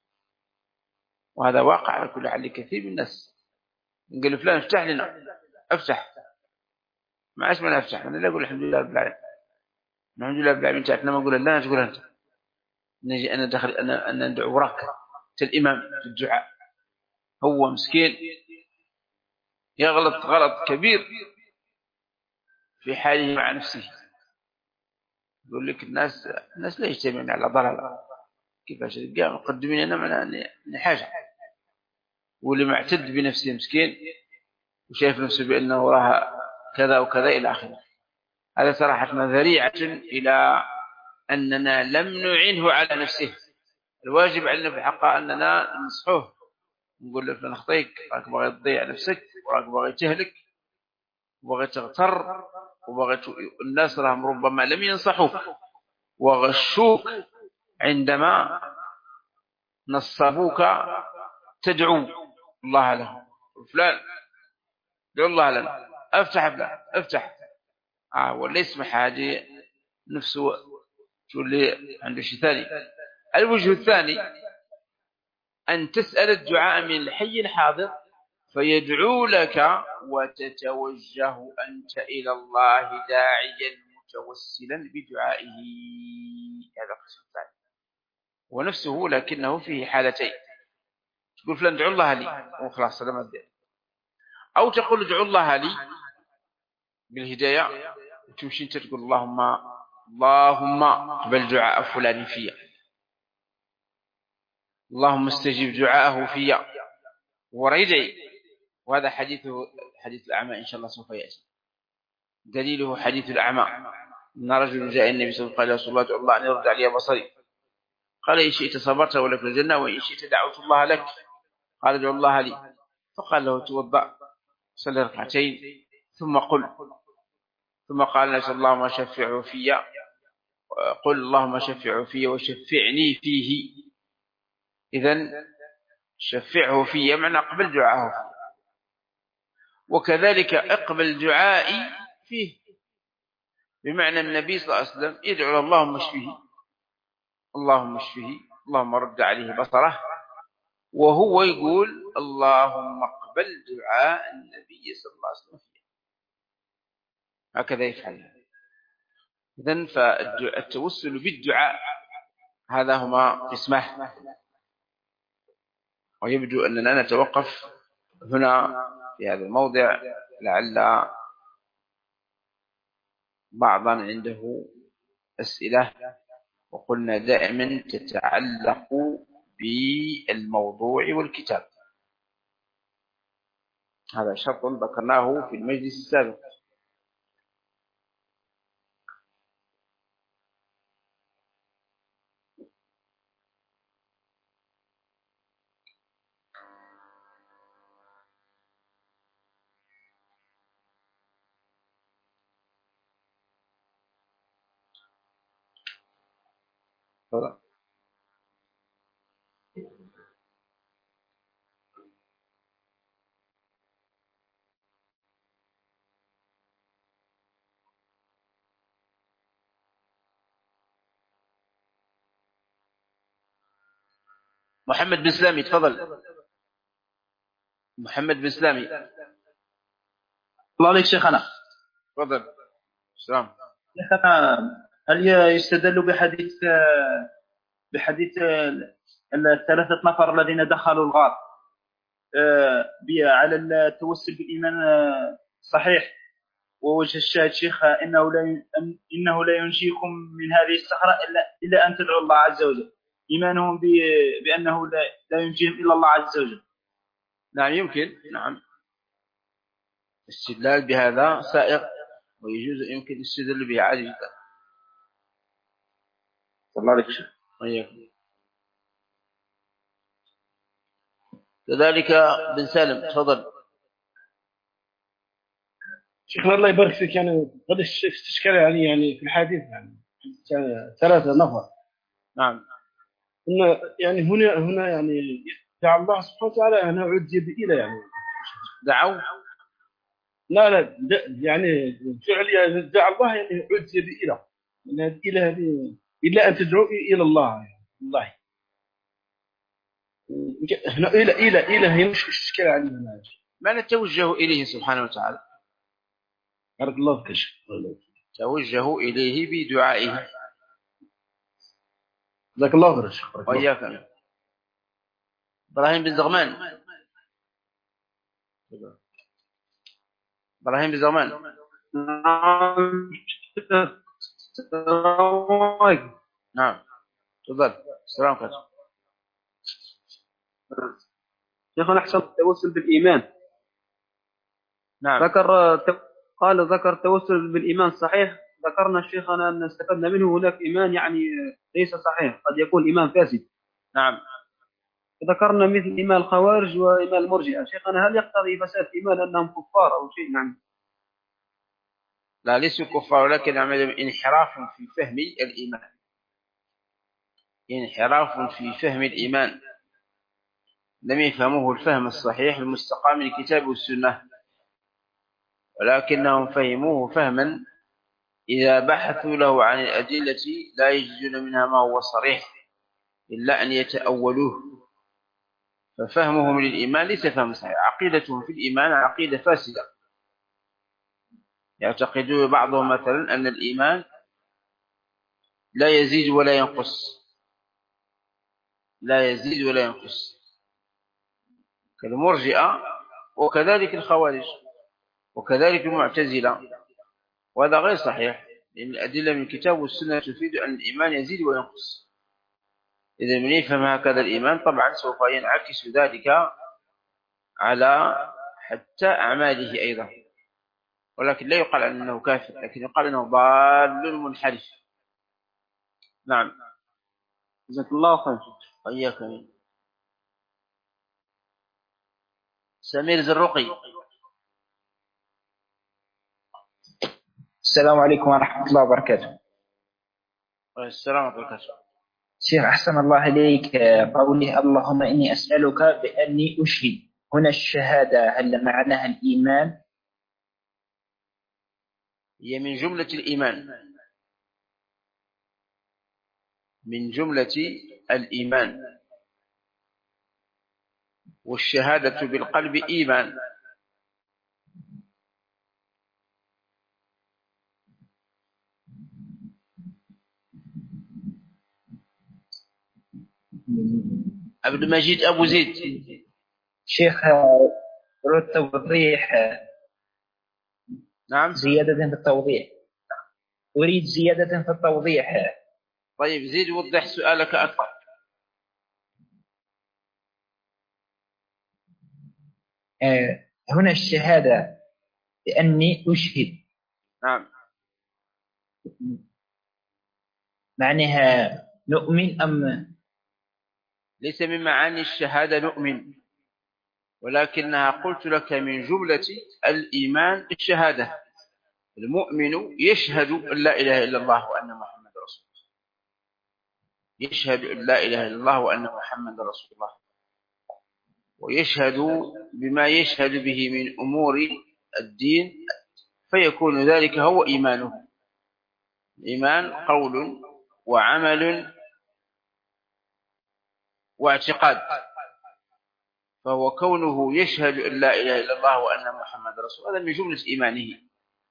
وهذا واقع على كل حال لكثير من الناس. نقول فلان افتح لنا، افتح، ما عاش من افتح، انا لا اقول الحمد لله رب العالمين، الحمد لله رب العالمين تعرفنا ما نقول لا تقول انت، نجي انا داخل انا انا ندعو وراك انت الامام في الدعاء. هو مسكين يغلط غلط كبير في حاله مع نفسه، يقول لك الناس الناس لا يجتمعون على ضلال، كيفاش القيام مقدمين انا معنا حاجه، واللي معتد بنفسه مسكين وشايف نفسه بانه وراها كذا وكذا إلى آخره. هذا صراحة ذريعة إلى أننا لم نعنه على نفسه. الواجب علينا في حقه أننا ننصحه نقول له فلان خطيك، راك باغي تضيع نفسك، وراك باغي تهلك، وباغي تغتر، وباغي ت... الناس راهم ربما لم ينصحوك وغشوك عندما نصبوك تدعو الله له. فلان ادعو الله لنا، افتح فلان افتح، اه ولا يسمح هذه نفسه تولي عنده شيء ثاني. الوجه الثاني أن تسأل الدعاء من الحي الحاضر فيدعو لك وتتوجه أنت إلى الله داعيا متوسلا بدعائه. هذا القسم الثاني ونفسه لكنه فيه حالتين. تقول فلان ادعو الله لي وخلاص سلام الدين، أو تقول ادعو الله لي بالهداية وتمشي انت تقول اللهم اللهم اقبل دعاء فلان فيا، اللهم استجب دعاءه فيا وريدعي. وهذا حديثه حديث الأعمى إن شاء الله سوف يأتي. دليله حديث الأعمى أن رجل جاء النبي صلى الله عليه وسلم قال الله أن يرد علي بصري، قال إن شئت صبرت ولك الجنة وإن شئت دعوت الله لك، قال ادعو الله لي. فقال له توضأ صلي ركعتين ثم قل، ثم قال نسأل اللهم شفعه فيا، قل اللهم شفعه فيا وشفعني فيه. إذن شفعه فيا معنى اقبل دعاه فيه، وكذلك اقبل دعائي فيه، بمعنى النبي صلى الله عليه وسلم يدعو اللهم اشفه اللهم اشفه اللهم رد عليه بصره، وهو يقول اللهم اقبل دعاء النبي صلى الله عليه وسلم فيه. هكذا يفعل. إذن فالتوسل بالدعاء هذا هما قسمه. ويبدو أننا نتوقف هنا في هذا الموضع، لعل بعضا عنده أسئلة، وقلنا دائما تتعلق بالموضوع والكتاب. هذا شرط ذكرناه في المجلس السابق. محمد بن سلامي تفضل. محمد بن سلامي الله عليك شيخنا. تفضل. السلام. شيخنا هل يستدل بحديث بحديث الثلاثة نفر الذين دخلوا الغار على التوسل بالإيمان صحيح؟ ووجه الشاهد شيخ إنه لا إنه لا ينجيكم من هذه الصخرة إلا إلا أن تدعوا الله عز وجل، إيمانهم بأنه لا لا ينجيهم إلا الله عز وجل. نعم يمكن، نعم استدلال بهذا سائغ ويجوز يمكن الاستدلال به عادي جدا. الله عليك شيخ. وإياكم. كذلك بن سالم تفضل. شيخنا الله يبارك فيك، يعني هذا استشكال يعني يعني في الحديث يعني ثلاثة نفر. نعم. إن يعني هنا هنا يعني دعا الله سبحانه وتعالى أن أعدي بإله يعني. دعوا؟ لا لا يعني فعليا دعا الله يعني أعدي بإله، إن هذه إله هذه إلا أن تدعو إلى الله يعني الله. هنا إله إله إله مش إشكال علينا. ما نتوجه إليه سبحانه وتعالى. بارك الله فيك. توجه إليه بدعائه. جزاك الله خير شيخ. وإياك. إبراهيم بن زغمان. إبراهيم بن زغمان. نعم تفضل. السلام عليكم. شيخنا أحسن التوسل بالإيمان. نعم. ذكر قال ذكر التوسل بالإيمان صحيح. ذكرنا شيخنا أن استفدنا منه هناك إيمان يعني ليس صحيح، قد يكون إيمان فاسد. نعم. ذكرنا مثل إيمان الخوارج وإيمان المرجئة. شيخنا هل يقتضي فساد إيمان أنهم كفار أو شيء؟ نعم. لا، ليسوا كفار، ولكن عندهم انحراف في فهم الإيمان، انحراف في فهم الإيمان، لم يفهموه الفهم الصحيح المستقام من الكتاب والسنة، ولكنهم فهموه فهما إذا بحثوا له عن الأدلة لا يجدون منها ما هو صريح إلا أن يتأولوه. ففهمهم للإيمان ليس فهم صحيح، عقيدتهم في الإيمان عقيدة فاسدة. يعتقدون بعضهم مثلا أن الإيمان لا يزيد ولا ينقص، لا يزيد ولا ينقص، كالمرجئة وكذلك الخوارج وكذلك المعتزلة، وهذا غير صحيح، لأن الأدلة من الكتاب والسنة تفيد أن الإيمان يزيد وينقص. إذا من يفهم هكذا الإيمان طبعا سوف ينعكس ذلك على حتى أعماله أيضا، ولكن لا يقال أنه كافر، لكن يقال أنه ضال منحرف. نعم. جزاك الله خير. إياك. سمير زرقي. السلام عليكم ورحمة الله وبركاته. السلام ورحمة الله وبركاته. شيخ أحسن الله إليك، قوله اللهم إني أسألك بأني أشهد، هنا الشهادة هل معناها الإيمان؟ هي من جملة الإيمان، من جملة الإيمان، والشهادة بالقلب إيمان. عبد المجيد أبو زيد. شيخ أريد توضيح. نعم. زيادة في التوضيح، أريد زيادة في التوضيح. طيب زيد وضح سؤالك أكثر. آه هنا الشهادة بأني أشهد. نعم. معناها نؤمن أم؟ ليس من معاني الشهادة نؤمن، ولكنها قلت لك من جملة الإيمان الشهادة. المؤمن يشهد أن لا إله إلا الله وأن محمد رسول الله، يشهد أن لا إله إلا الله وأن محمد رسول الله، ويشهد بما يشهد به من أمور الدين، فيكون ذلك هو إيمانه. إيمان قول وعمل واعتقاد، فهو كونه يشهد أن لا إله إلا الله وأن محمد رسول الله، هذا من جملة إيمانه.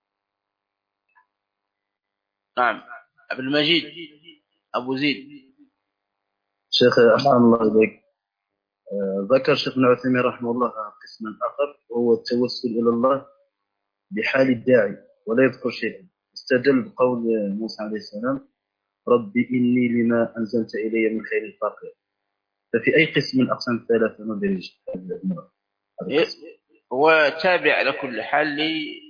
نعم. عبد المجيد أبو زيد. شيخ أحسن الله إليك، ذكر شيخنا عثيمين رحمه الله قسما آخر وهو التوسل إلى الله بحال الداعي ولا يذكر شيئا، استدل بقول موسى عليه السلام ربي إني لما أنزلت إلي من خير فقير. ففي أي قسم من أقسام الثلاثة ندرج هذا المرأة؟ هو تابع على كل حال. لي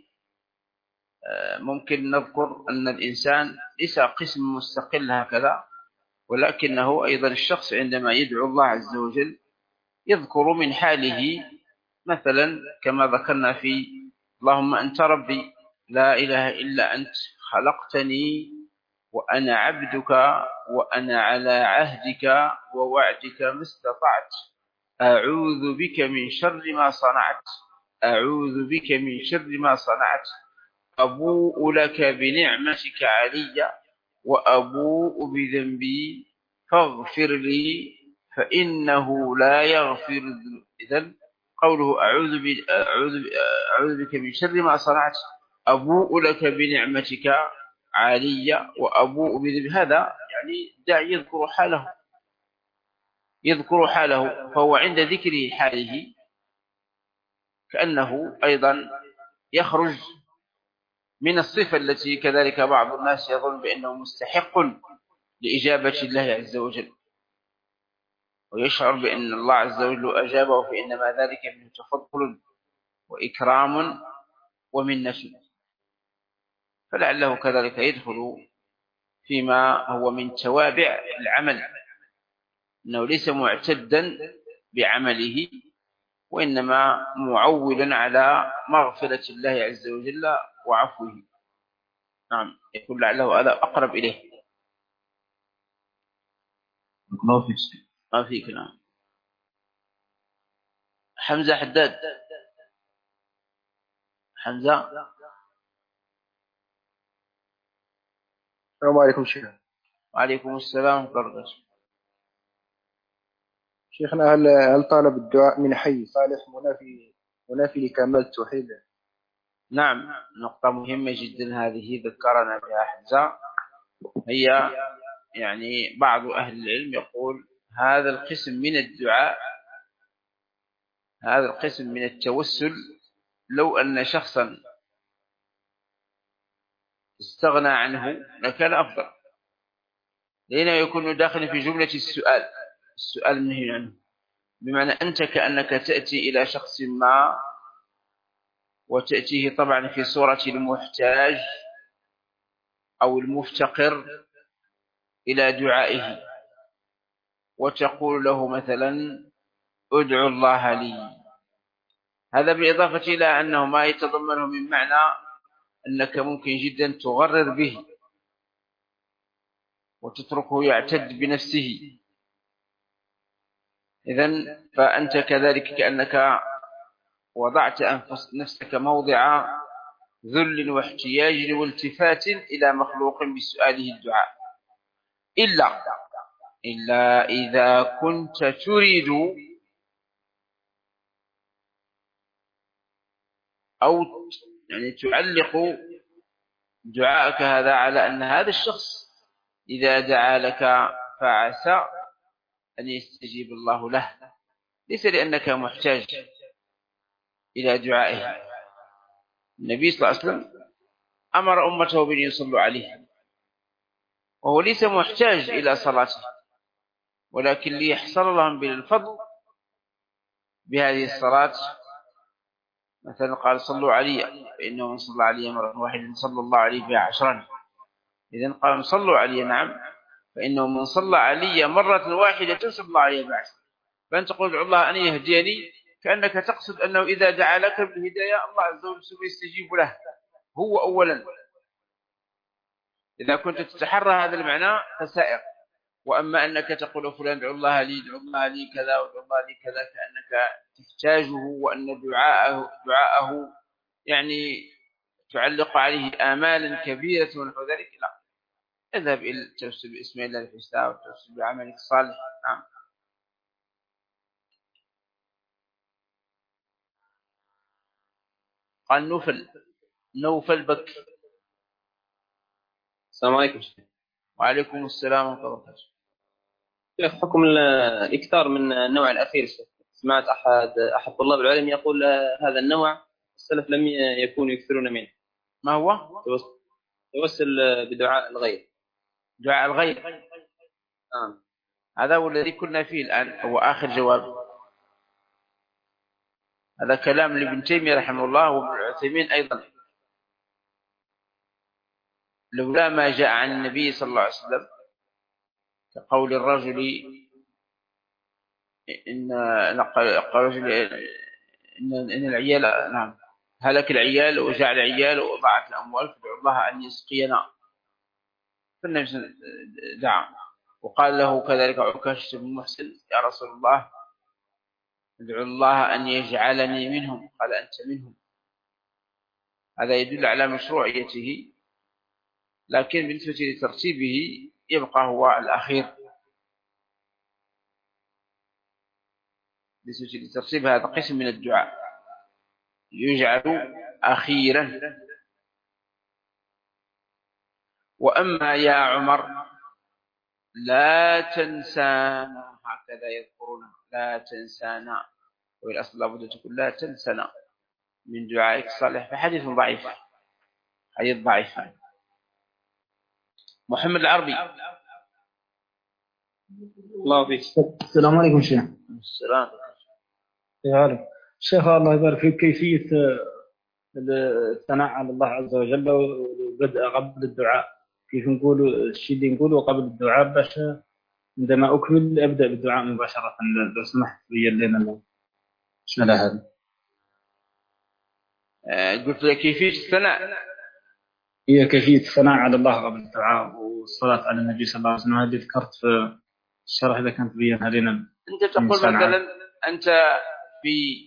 ممكن نذكر أن الإنسان ليس قسم مستقل هكذا، ولكنه أيضا الشخص عندما يدعو الله عز وجل يذكر من حاله، مثلا كما ذكرنا في اللهم أنت ربي لا إله إلا أنت خلقتني وأنا عبدك وأنا على عهدك ووعدك ما استطعت أعوذ بك من شر ما صنعت أعوذ بك من شر ما صنعت أبوء لك بنعمتك علي وأبوء بذنبي فاغفر لي فإنه لا يغفر الذنوب. إذن قوله أعوذ, أعوذ بك من شر ما صنعت أبوء لك بنعمتك علي وأبوء بذنبي، هذا يعني داعي يذكر حاله، يذكر حاله، فهو عند ذكره حاله كأنه أيضا يخرج من الصفة التي كذلك بعض الناس يظن بأنه مستحق لإجابة الله عز وجل، ويشعر بأن الله عز وجل أجابه، فإنما ذلك منه تفضل وإكرام ومنة، فلعله كذلك يدخل فيما هو من توابع العمل، أنه ليس معتدا بعمله، وإنما معول على مغفرة الله عز وجل وعفوه. نعم، يكون لعله هذا أقرب إليه. الله فيك. ما فيك. نعم. حمزة حداد. حمزة. السلام عليكم شيخ. وعليكم السلام ورحمة الله وبركاته. شيخنا، هل هل طالب الدعاء من حي صالح منافي منافي لكمال التوحيد؟ نعم، نقطة مهمة جدا هذه ذكرنا بها حمزة. هي يعني بعض أهل العلم يقول هذا القسم من الدعاء، هذا القسم من التوسل، لو أن شخصا استغنى عنه لكان أفضل، لأنه يكون داخل في جملة السؤال، السؤال النهي عنه. بمعنى أنت كأنك تأتي إلى شخص ما وتأتيه طبعا في صورة المحتاج أو المفتقر إلى دعائه، وتقول له مثلا ادعو الله لي. هذا بالإضافة إلى أنه ما يتضمنه من معنى أنك ممكن جدا تغرر به وتتركه يعتد بنفسه. إذن فأنت كذلك كأنك وضعت أنفس نفسك موضع ذل واحتياج والتفات إلى مخلوق بسؤاله الدعاء، إلا إلا إذا كنت تريد أو يعني تعلق دعاءك هذا على أن هذا الشخص إذا دعا لك فعسى أن يستجيب الله له، ليس لأنك محتاج إلى دعائه. النبي صلى الله عليه وسلم أمر أمته بأن يصلوا عليه، وهو ليس محتاج إلى صلاته، ولكن ليحصل لهم بالفضل بهذه الصلاة. مثلا قال صلوا علي فإنه من صلى علي مرة واحدة صلى الله عليه بها عشرا. إذن قال صلوا علي، نعم، فإنه من صلى علي مرة واحدة صلى الله عليه بها عشرا. فأنت تقول ادعو الله أن يهديني، كأنك تقصد أنه إذا دعا لك بالهداية الله عز وجل سوف يستجيب له هو أولا. إذا كنت تتحرى هذا المعنى فسائر. وأما أنك تقول فلان ادعو الله لي ادعو الله لي كذا وادعو الله لي كذا، كأنك تحتاجه وأن دعاءه دعاءه يعني تعلق عليه آمالا كبيرة ونحو ذلك، لا. اذهب إلى التوسل باسم الله الحسنى والتوسل بعملك الصالح. نعم. قال نوفل نوفل بك. السلام عليكم. وعليكم السلام ورحمة الله وبركاته. كيف حكم الإكثار من النوع الأخير؟ سمعت أحد أحد طلاب العلم يقول هذا النوع السلف لم يكونوا يكثرون منه. ما هو؟ توسل بدعاء الغير. دعاء الغير. نعم. هذا هو الذي كنا فيه الآن، هو آخر جواب. هذا كلام لابن تيمية رحمه الله وابن عثيمين أيضا. لولا ما جاء عن النبي صلى الله عليه وسلم كقول الرجل إن الرجل إن إن العيال، نعم، هلك العيال وجاء العيال وضاعت الأموال فادعوا الله أن يسقينا. فالنبي دعا وقال له كذلك عكاشة بن محسن يا رسول الله ادعو الله أن يجعلني منهم، قال أنت منهم. هذا يدل على مشروعيته، لكن بالنسبة لترتيبه يبقى هو الأخير. بالنسبة لترتيب هذا قسم من الدعاء يجعل أخيرا. وأما يا عمر لا تنسانا، هكذا يذكرون لا تنسانا، والأصل لابد تقول لا تنسنا من دعائك الصالح، فحديث ضعيف، حديث ضعيف. محمد العربي. الله فيك. السلام عليكم شيخ. السلام. يا شيخ الله يبارك فيك، كيفية الثناء على الله عز وجل وبدء قبل الدعاء، كيف نقول الشيء اللي نقوله قبل الدعاء باش عندما أكمل أبدأ بالدعاء مباشرة. لو سمحت بين لنا بسم الله هذا. قلت لك كيفية الثناء، هي كيفية الثناء على الله قبل الدعاء والصلاة على النبي صلى الله عليه وسلم. هذه ذكرت في الشرح إذا كانت بينها لنا. أنت تقول مثلا أنت في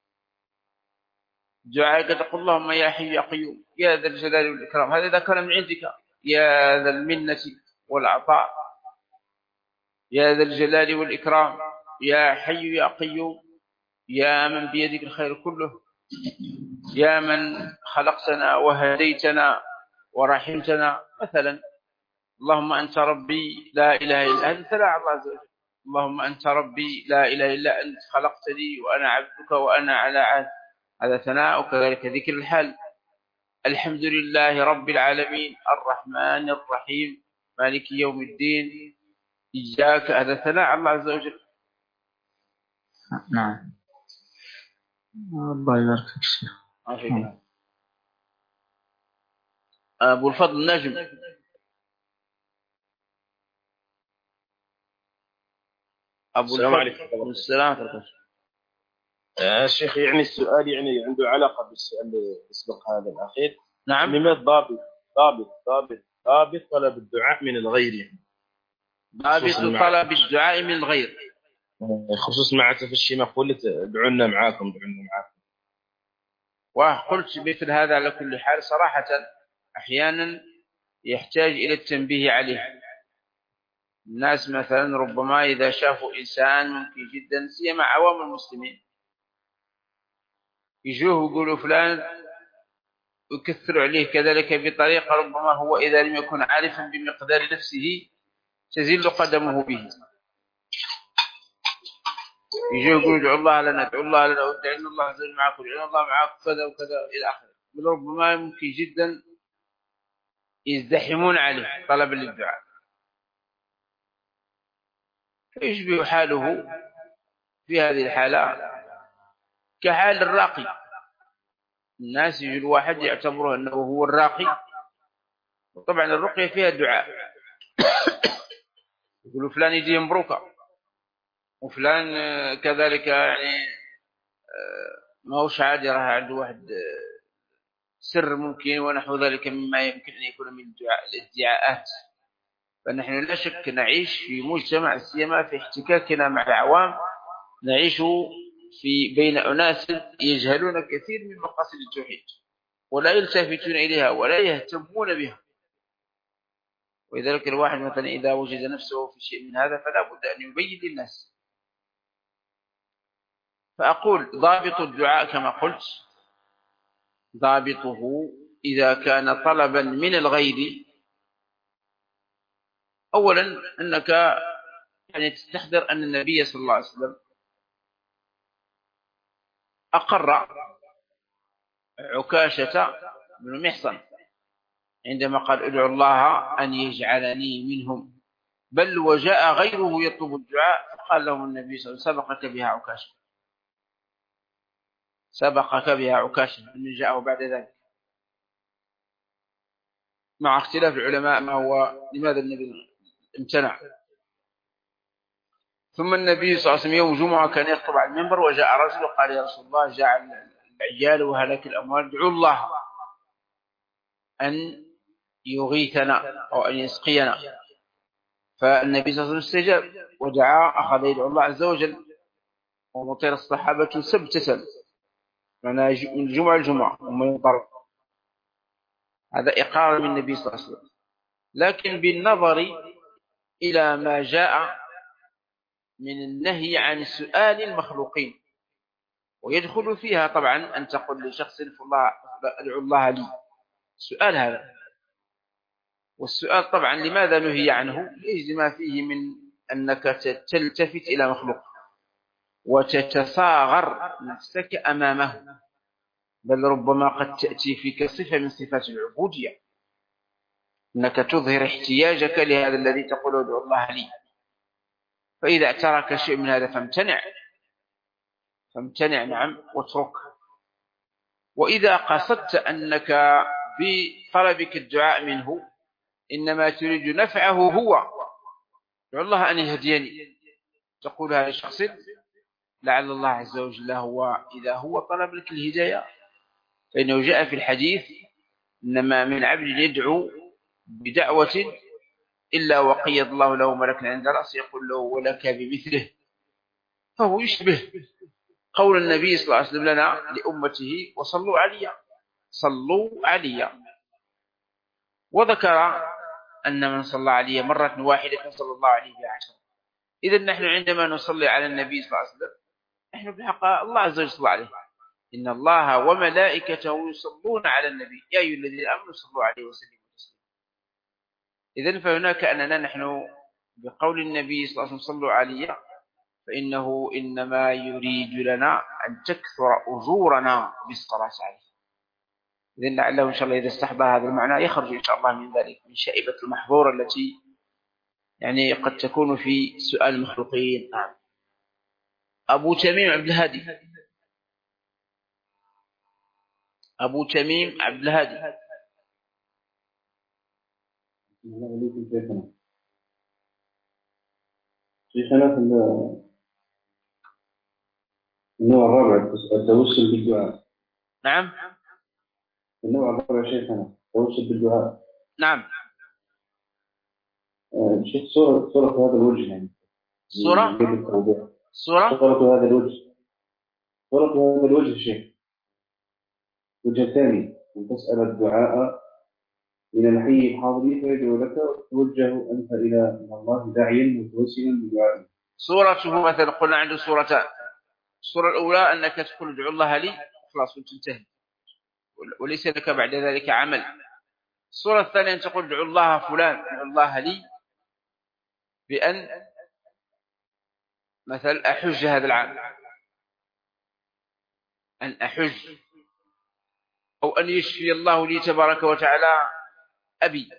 دعائك تقول اللهم يا حي يا قيوم يا ذا الجلال والإكرام، هذا إذا كان من عندك، يا ذا المنة والعطاء يا ذا الجلال والإكرام يا حي يا قيوم يا من بيدك الخير كله يا من خلقتنا وهديتنا ورحمتنا مثلا. اللهم أنت ربي لا إله إلا أنت، لا الله عز وجل. اللهم أنت ربي لا إله إلا أنت خلقتني وأنا عبدك وأنا على عهد، هذا ثناء. وكذلك ذكر الحال، الحمد لله رب العالمين الرحمن الرحيم مالك يوم الدين إياك، هذا ثناء الله عز وجل. نعم. الله يبارك فيك شيخ. أبو الفضل النجم. أبو السلام عليكم. السلام عليكم. آه الشيخ، يعني السؤال يعني عنده علاقة بالسؤال اللي سبق هذا الأخير. نعم. لماذا ضابط ضابط ضابط ضابط طلب الدعاء من الغير؟ يعني ضابط طلب الدعاء من الغير خصوصا مع تفشي مقولة ادعوا لنا معاكم ادعوا لنا معاكم. وقلت مثل هذا على كل حال صراحة أحيانا يحتاج إلى التنبيه عليه. الناس مثلا ربما إذا شافوا إنسان ممكن جدا، سيما عوام المسلمين، يجوه يقولوا فلان ويكثروا عليه كذلك بطريقة ربما هو إذا لم يكن عارفا بمقدار نفسه تزل قدمه به. يجوه يقولوا ادعوا الله لنا ادعوا الله لنا وادعوا ان الله عز وجل معكم ادعوا الله معكم كذا وكذا إلى آخره. ربما ممكن جدا يزدحمون عليه طلبا للدعاء، فيشبه حاله في هذه الحالة كحال الراقي. الناس يجي الواحد يعتبره أنه هو الراقي، وطبعا الرقية فيها دعاء. يقولوا فلان يجي مبروكة وفلان كذلك، يعني ما هوش عادي، راه عنده واحد سر ممكن ونحو ذلك مما يمكن أن يكون من الادعاءات. فنحن لا شك نعيش في مجتمع سيما في احتكاكنا مع العوام، نعيش في بين أناس يجهلون كثير من مقاصد التوحيد ولا يلتفتون إليها ولا يهتمون بها. ولذلك الواحد مثلا إذا وجد نفسه في شيء من هذا فلا بد أن يبين للناس. فأقول ضابط الدعاء كما قلت ضابطه إذا كان طلبا من الغير، أولا أنك يعني تستحضر أن النبي صلى الله عليه وسلم أقر عكاشة بن محصن عندما قال ادعوا الله أن يجعلني منهم، بل وجاء غيره يطلب الدعاء فقال لهم النبي صلى الله عليه وسلم سبقك بها عكاشة، سبقك بها عكاشة من جاءه بعد ذلك، مع اختلاف العلماء ما هو لماذا النبي امتنع. ثم النبي صلى الله عليه وسلم يوم جمعة كان يخطب على المنبر، وجاء رجل وقال يا رسول الله جاء العيال وهلك الأموال، ادعوا الله أن يغيثنا أو أن يسقينا. فالنبي صلى الله عليه وسلم استجاب ودعا، أخذ يدعو الله عز وجل، ومطير الصحابة سبتة من الجمعة الجمعة ومن يضرب. هذا إقرار من النبي صلى الله عليه وسلم. لكن بالنظر إلى ما جاء من النهي عن سؤال المخلوقين، ويدخل فيها طبعا أن تقول لشخص الله أدعو الله لي، سؤال هذا. والسؤال طبعا لماذا نهي عنه؟ ليس ما فيه من أنك تلتفت إلى مخلوق وتتصاغر نفسك أمامه، بل ربما قد تأتي فيك صفة من صفات العبودية، أنك تظهر احتياجك لهذا الذي تقول ادعو الله لي. فإذا اعترك شيء من هذا فامتنع فامتنع نعم واترك. وإذا قصدت أنك بطلبك الدعاء منه إنما تريد نفعه هو ادعو الله أن يهديني، تقولها لشخص لعل الله عز وجل هو إذا هو طلب لك الهداية، فإنه جاء في الحديث إنما من عبد يدعو بدعوة إلا وقيض الله له ملكا عند رأسه يقول له ولك بمثله، فهو يشبه قول النبي صلى الله عليه وسلم لنا لأمته وصلوا علي، صلوا علي، وذكر أن من صلى علي مرة واحدة صلى الله عليه بعشر. إذن نحن عندما نصلي على النبي صلى الله عليه وسلم نحن بحق الله عز وجل صلى عليه، إن الله وملائكته يصلون على النبي يا أيها الذين آمنوا صلوا عليه وسلموا تسليما. إذن فهناك أننا نحن بقول النبي صلى الله عليه وسلم صلوا علي فإنه إنما يريد لنا أن تكثر أجورنا بالصلاة عليه. إذن لعله إن شاء الله إذا استحضر هذا المعنى يخرج إن شاء الله من ذلك من شائبة المحظور التي يعني قد تكون في سؤال المخلوقين. نعم. أبو تميم عبد الهادي. أبو تميم عبد الهادي. شيخنا في النوع الرابع التوسل بالدعاء. نعم. النوع الرابع شيخنا التوسل بالدعاء. نعم. شيخ صورة صورة هذا الوجه يعني. صورة. صورة. صورة هذا الوجه. صورة هذا الوجه شيخ. وجه ثاني وتسأل الدعاء إلى الحي الحاضر فيدعو لك وتوجه أنت إلى الله داعيا متوسلا بدعائه. صورته مثلا قلنا عنده صورتان. الصورة الأولى أنك تقول ادعو الله لي خلاص وتنتهي وليس لك بعد ذلك عمل. الصورة الثانية أن تقول ادعو الله فلان ادعو الله لي بأن مثلا أحج هذا العام، أن أحج، أو أن يشفي الله لي تبارك وتعالى أبي،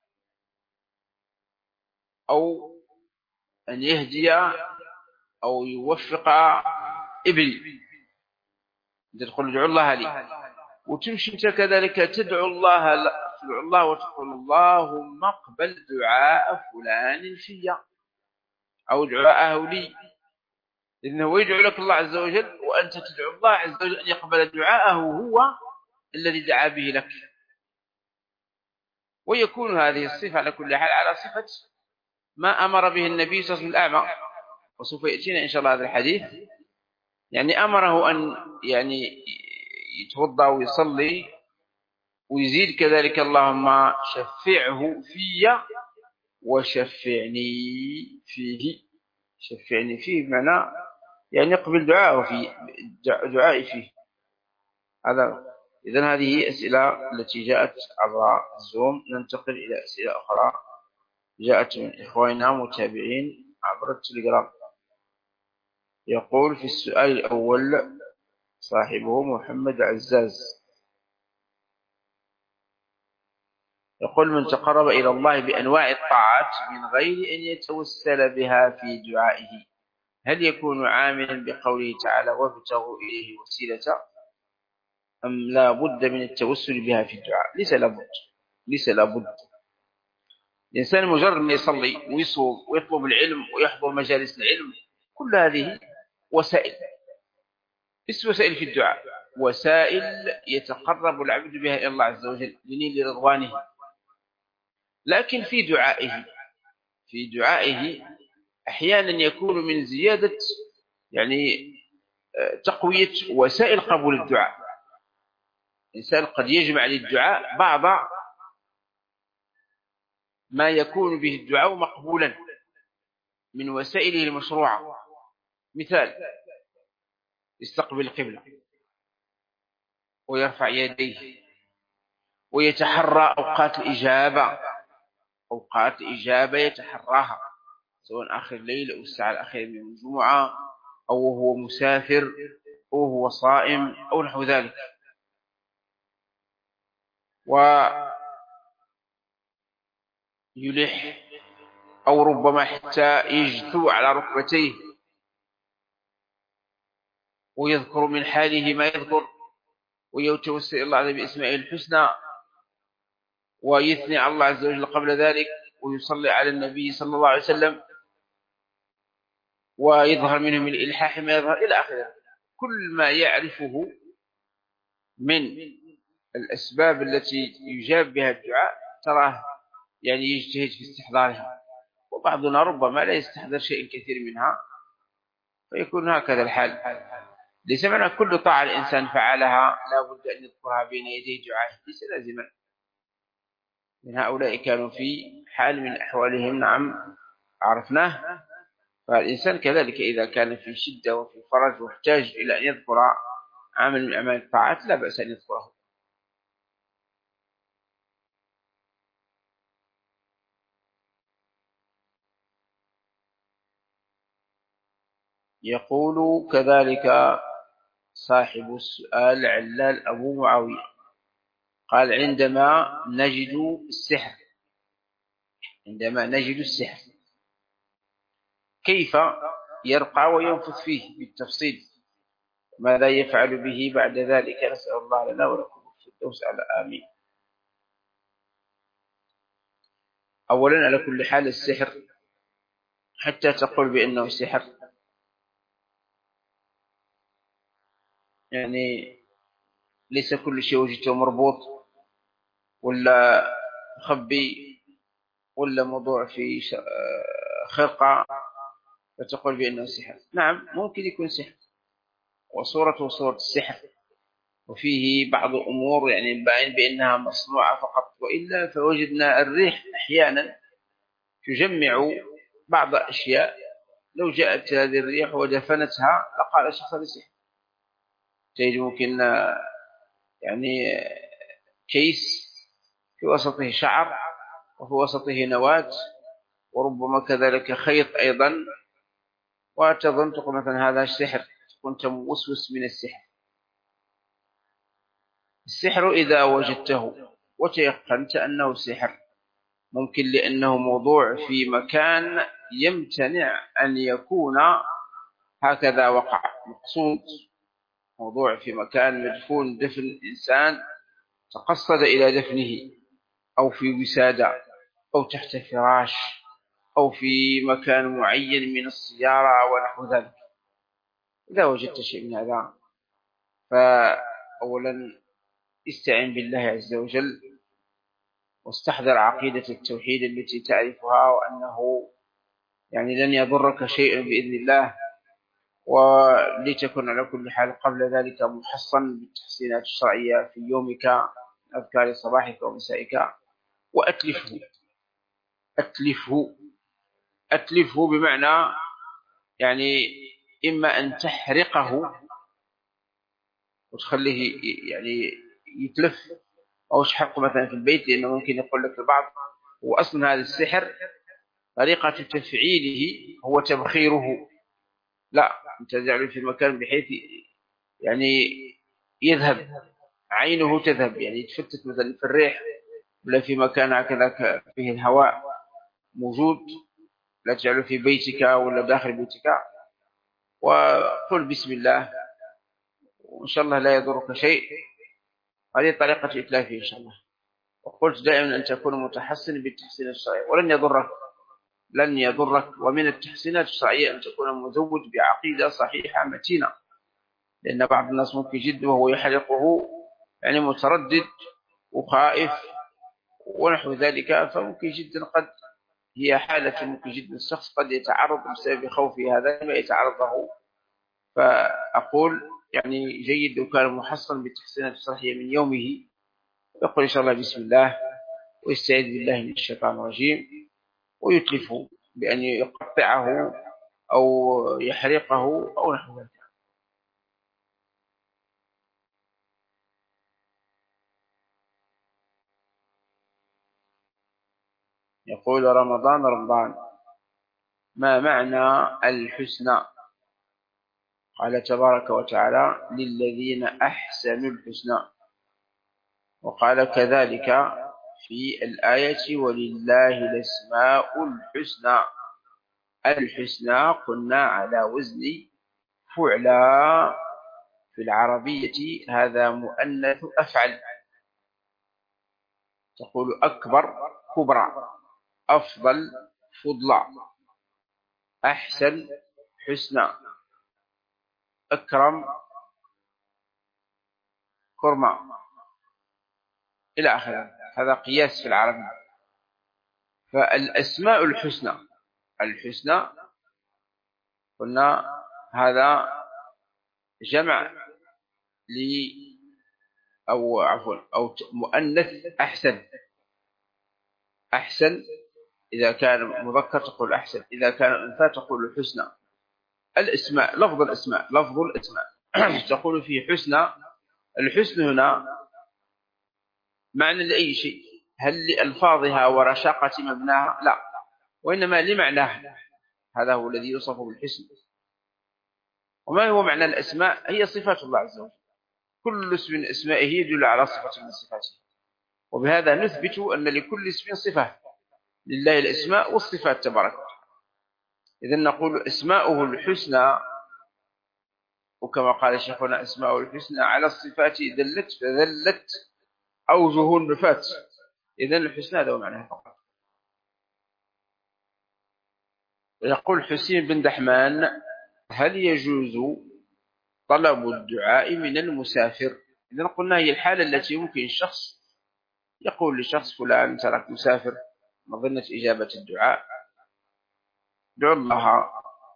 أو أن يهدي أو يوفق ابني، تقول ادعو الله لي. وتمشي انت كذلك تدعو الله تدعو الله وتقول اللهم اقبل دعاء فلان فيا أو دعاءه لي، إنه يدعو لك الله عز وجل وأنت تدعو الله عز وجل أن يقبل دعاءه هو الذي دعا به لك. ويكون هذه الصفة على كل حال على صفة ما أمر به النبي صلى الله عليه وسلم الأعمى، وسوف يأتينا إن شاء الله هذا الحديث. يعني أمره أن يعني يتوضأ ويصلي ويزيد كذلك اللهم شفعه في وشفعني فيه. شفعني فيه بمعنى يعني يقبل دعاءه فيه، دعائي فيه. هذا. إذن هذه أسئلة التي جاءت عبر الزوم. ننتقل إلى أسئلة أخرى جاءت من إخواننا متابعين عبر التليجرام. يقول في السؤال الأول صاحبه محمد عزاز، يقول من تقرب إلى الله بأنواع الطاعات من غير أن يتوسل بها في دعائه هل يكون عاملا بقوله تعالى وابتغوا إليه وسيلة، أم لا بد من التوسل بها في الدعاء؟ ليس لابد، ليس لابد. الإنسان مجرد ما يصلي ويصوم ويطلب العلم ويحضر مجالس العلم كل هذه وسائل، بس وسائل في الدعاء، وسائل يتقرب العبد بها إلى الله عز وجل لنيل رضوانه. لكن في دعائه في دعائه أحيانا يكون من زيادة يعني تقوية وسائل قبول الدعاء. الإنسان قد يجمع للدعاء بعض ما يكون به الدعاء مقبولا من وسائله المشروعة. مثال يستقبل القبلة ويرفع يديه ويتحرى أوقات الإجابة، أوقات الإجابة يتحراها سواء آخر الليل أو الساعة الأخيرة من الجمعة أو هو مسافر أو هو صائم أو نحو ذلك. ويلح أو ربما حتى يجثو على ركبتيه ويذكر من حاله ما يذكر ويتوسل الله عز وجل باسمائه الحسنى ويثني على الله عز وجل قبل ذلك ويصلي على النبي صلى الله عليه وسلم ويظهر منهم الإلحاح ما يظهر إلى آخره. كل ما يعرفه من الأسباب التي يجاب بها الدعاء تراه يعني يجتهد في استحضارها، وبعضنا ربما لا يستحضر شيء كثير منها فيكون هكذا الحال. ليس معنى كل طاعة الإنسان فعلها لا بد أن يذكرها بين يدي دعائه، ليس لازما. من هؤلاء كانوا في حال من أحوالهم نعم عرفناه، فالإنسان كذلك إذا كان في شدة وفي فرج واحتاج إلى أن يذكر عمل من أعمال الطاعات لا بأس أن يذكره. يقول كذلك صاحب السؤال علال أبو معاوية قال عندما نجد السحر عندما نجد السحر كيف يرقى وينفث فيه بالتفصيل، ماذا يفعل به بعد ذلك؟ نسأل الله لنا ولكم الفردوس على آمين. أولا على كل حال السحر حتى تقول بأنه سحر يعني ليس كل شيء وجدته مربوط ولا مخبي ولا موضوع في خرقة فتقول بأنه سحر. نعم ممكن يكون سحر وصورته صورة السحر وفيه بعض أمور يعني باين بأنها مصنوعة فقط، وإلا فوجدنا الريح أحيانا تجمع بعض الأشياء لو جاءت هذه الريح ودفنتها لقال شخص بسحر. تجد ممكن يعني كيس في وسطه شعر وفي وسطه نواة وربما كذلك خيط أيضا، وتظن تقول مثلا هذا السحر، كنت موسوس من السحر. السحر إذا وجدته وتيقنت أنه سحر ممكن لأنه موضوع في مكان يمتنع أن يكون هكذا وقع، مقصود موضوع في مكان مدفون دفن الإنسان تقصد إلى دفنه أو في وسادة أو تحت فراش أو في مكان معين من السيارة ونحو ذلك. إذا وجدت شيء من هذا فأولا استعن بالله عز وجل واستحضر عقيدة التوحيد التي تعرفها وأنه يعني لن يضرك شيء بإذن الله، ولتكن على كل حال قبل ذلك محصن بالتحسينات الشرعية في يومك أذكار صباحك ومسائك. وأتلفه أتلفه أتلفه بمعنى يعني إما أن تحرقه وتخليه يعني يتلف أو تحرقه مثلا في البيت، لأنه ممكن يقول لك البعض وأصل هذا السحر طريقة تفعيله هو تبخيره، لا أنت تجعله في مكان بحيث يعني يذهب عينه تذهب، يعني يتفتت مثلا في الريح ولا في مكان هكذا فيه الهواء موجود، لا تجعله في بيتك ولا داخل بيتك، وقل بسم الله وإن شاء الله لا يضرك شيء. هذه طريقة إتلافه إن شاء الله. وقلت دائما أن تكون متحسن بالتحسين الشرعي ولن يضرك لن يضرك ومن التحسينات الشرعية أن تكون مزود بعقيدة صحيحة متينة، لأن بعض الناس ممكن جد وهو يحرقه يعني متردد وخائف ونحو ذلك، فممكن جدا قد هي حالة ممكن جدا الشخص قد يتعرض بسبب خوفه هذا ما يتعرضه. فأقول يعني جيد لو كان محصن بالتحسينات الصحية من يومه يقول إن شاء الله بسم الله ويستعيذ بالله من الشيطان الرجيم ويتلفه بأن يقطعه أو يحرقه أو نحو ذلك. يقول رمضان رمضان ما معنى الحسنى؟ قال تبارك وتعالى للذين أحسنوا الحسنى، وقال كذلك في الآية ولله الأسماء الحسنى. الحسنى قلنا على وزن فعلى في العربية، هذا مؤنث أفعل، تقول أكبر كبرى، أفضل فضلا، أحسن حسنى، أكرم كرمة إلى آخره. هذا قياس في العربية. فالأسماء الحسنى الحسنى قلنا هذا جمع ل أو عفوا أو مؤنث أحسن. أحسن إذا كان مذكر تقول أحسن، إذا كان أنثى تقول الحسنى. الاسماء لفظ الاسماء لفظ الاسماء تقول فيه حسنى. الحسن هنا معنى لأي شيء، هل لألفاظها ورشاقة مبناها؟ لا، وإنما لمعناها. هذا هو الذي يوصف بالحسن. وما هو معنى الأسماء؟ هي صفات الله عز وجل، كل اسم من اسمائه يدل على صفة من صفاته، وبهذا نثبت أن لكل اسم صفة، لله الأسماء والصفات تبارك وتعالى. إذن نقول اسماؤه الحسنى، وكما قال شيخنا اسماؤه الحسنى على الصفات دلت فذلت أوجه النفات. إذن الحسنى هذا هو معناه فقط. يقول حسين بن دحمان: هل يجوز طلب الدعاء من المسافر؟ إذن قلنا هي الحالة التي يمكن الشخص يقول لشخص فلان ترك مسافر مظنة إجابة الدعاء، دعوا الله،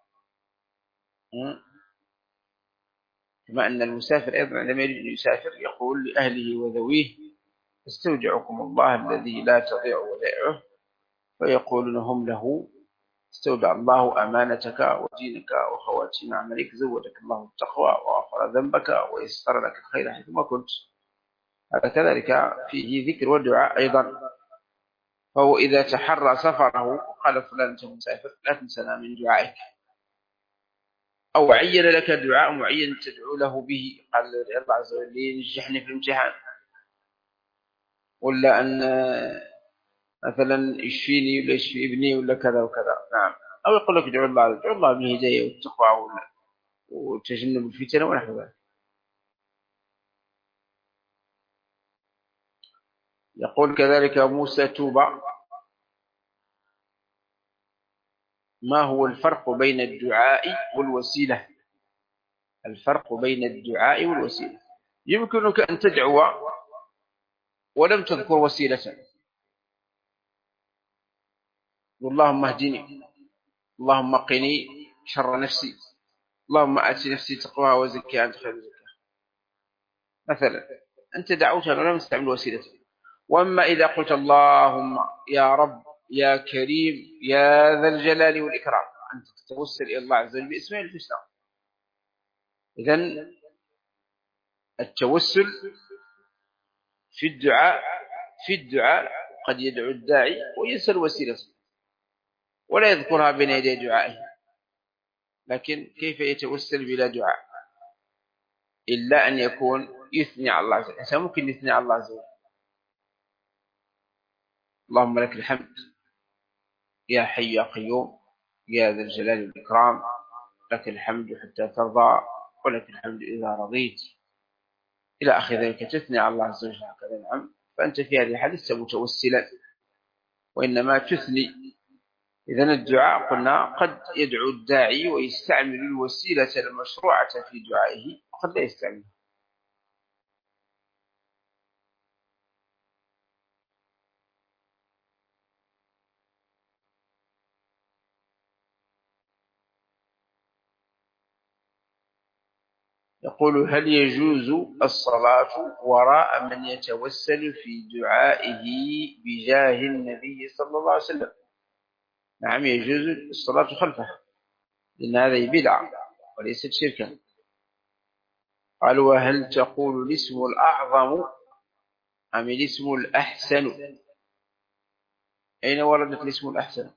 كما أن المسافر أيضا عندما يريد أن يسافر يقول لأهله وذويه: استودعكم الله الذي لا تضيع ودائعه، فيقولون هم له: استودع الله أمانتك ودينك وخواتيم عملك، زودك الله التقوى وغفر ذنبك ويسر لك الخير حيثما كنت. هذا كذلك فيه ذكر ودعاء أيضا. فهو إذا تحرى سفره وقال فلان أنت مسافر لا تنسنا من دعائك، أو عين لك دعاء معين تدعو له به، قال الله عز وجل ينجحني في الامتحان، ولا أن مثلا يشفيني ولا يشفي ابني ولا كذا وكذا، نعم، أو يقول لك ادعو الله ادعو الله بالهداية والتقوى وتجنب الفتن ونحو ذلك. يقول كذلك موسى توبة: ما هو الفرق بين الدعاء والوسيلة؟ الفرق بين الدعاء والوسيلة: يمكنك أن تدعو ولم تذكر وسيلة، اللهم اهدني، اللهم قني شر نفسي، اللهم آت نفسي تقواها وزكها أنت خير زكاها مثلا، أنت دعوت ولم تستعمل وسيلة. وأما إذا قلت اللهم يا رب يا كريم يا ذا الجلال والإكرام، أنت تتوسل إلى الله عز وجل باسمه الحسنى. إذن التوسل في الدعاء في الدعاء قد يدعو الداعي وينسى الوسيلة ولا يذكرها بين يدي دعائه، لكن كيف يتوسل بلا دعاء؟ إلا أن يكون يثني على الله عز وجل. إنسان ممكن يثني على الله عز وجل: اللهم لك الحمد يا حي يا قيوم يا ذا الجلال والإكرام، لك الحمد حتى ترضى ولك الحمد إذا رضيت، إلى آخر ذلك، تثني على الله عز وجل هكذا. نعم، فأنت في هذه الحالة لست متوسلا وإنما تثني. إذن الدعاء قلنا قد يدعو الداعي ويستعمل الوسيلة المشروعة في دعائه وقد لا يستعمل. يقول: هل يجوز الصلاة وراء من يتوسل في دعائه بجاه النبي صلى الله عليه وسلم؟ نعم، يجوز الصلاة خلفه، لأن هذه بدعة وليست شركا. قال: وهل تقول الاسم الأعظم أم الاسم الأحسن؟ أين وردت الاسم الأحسن؟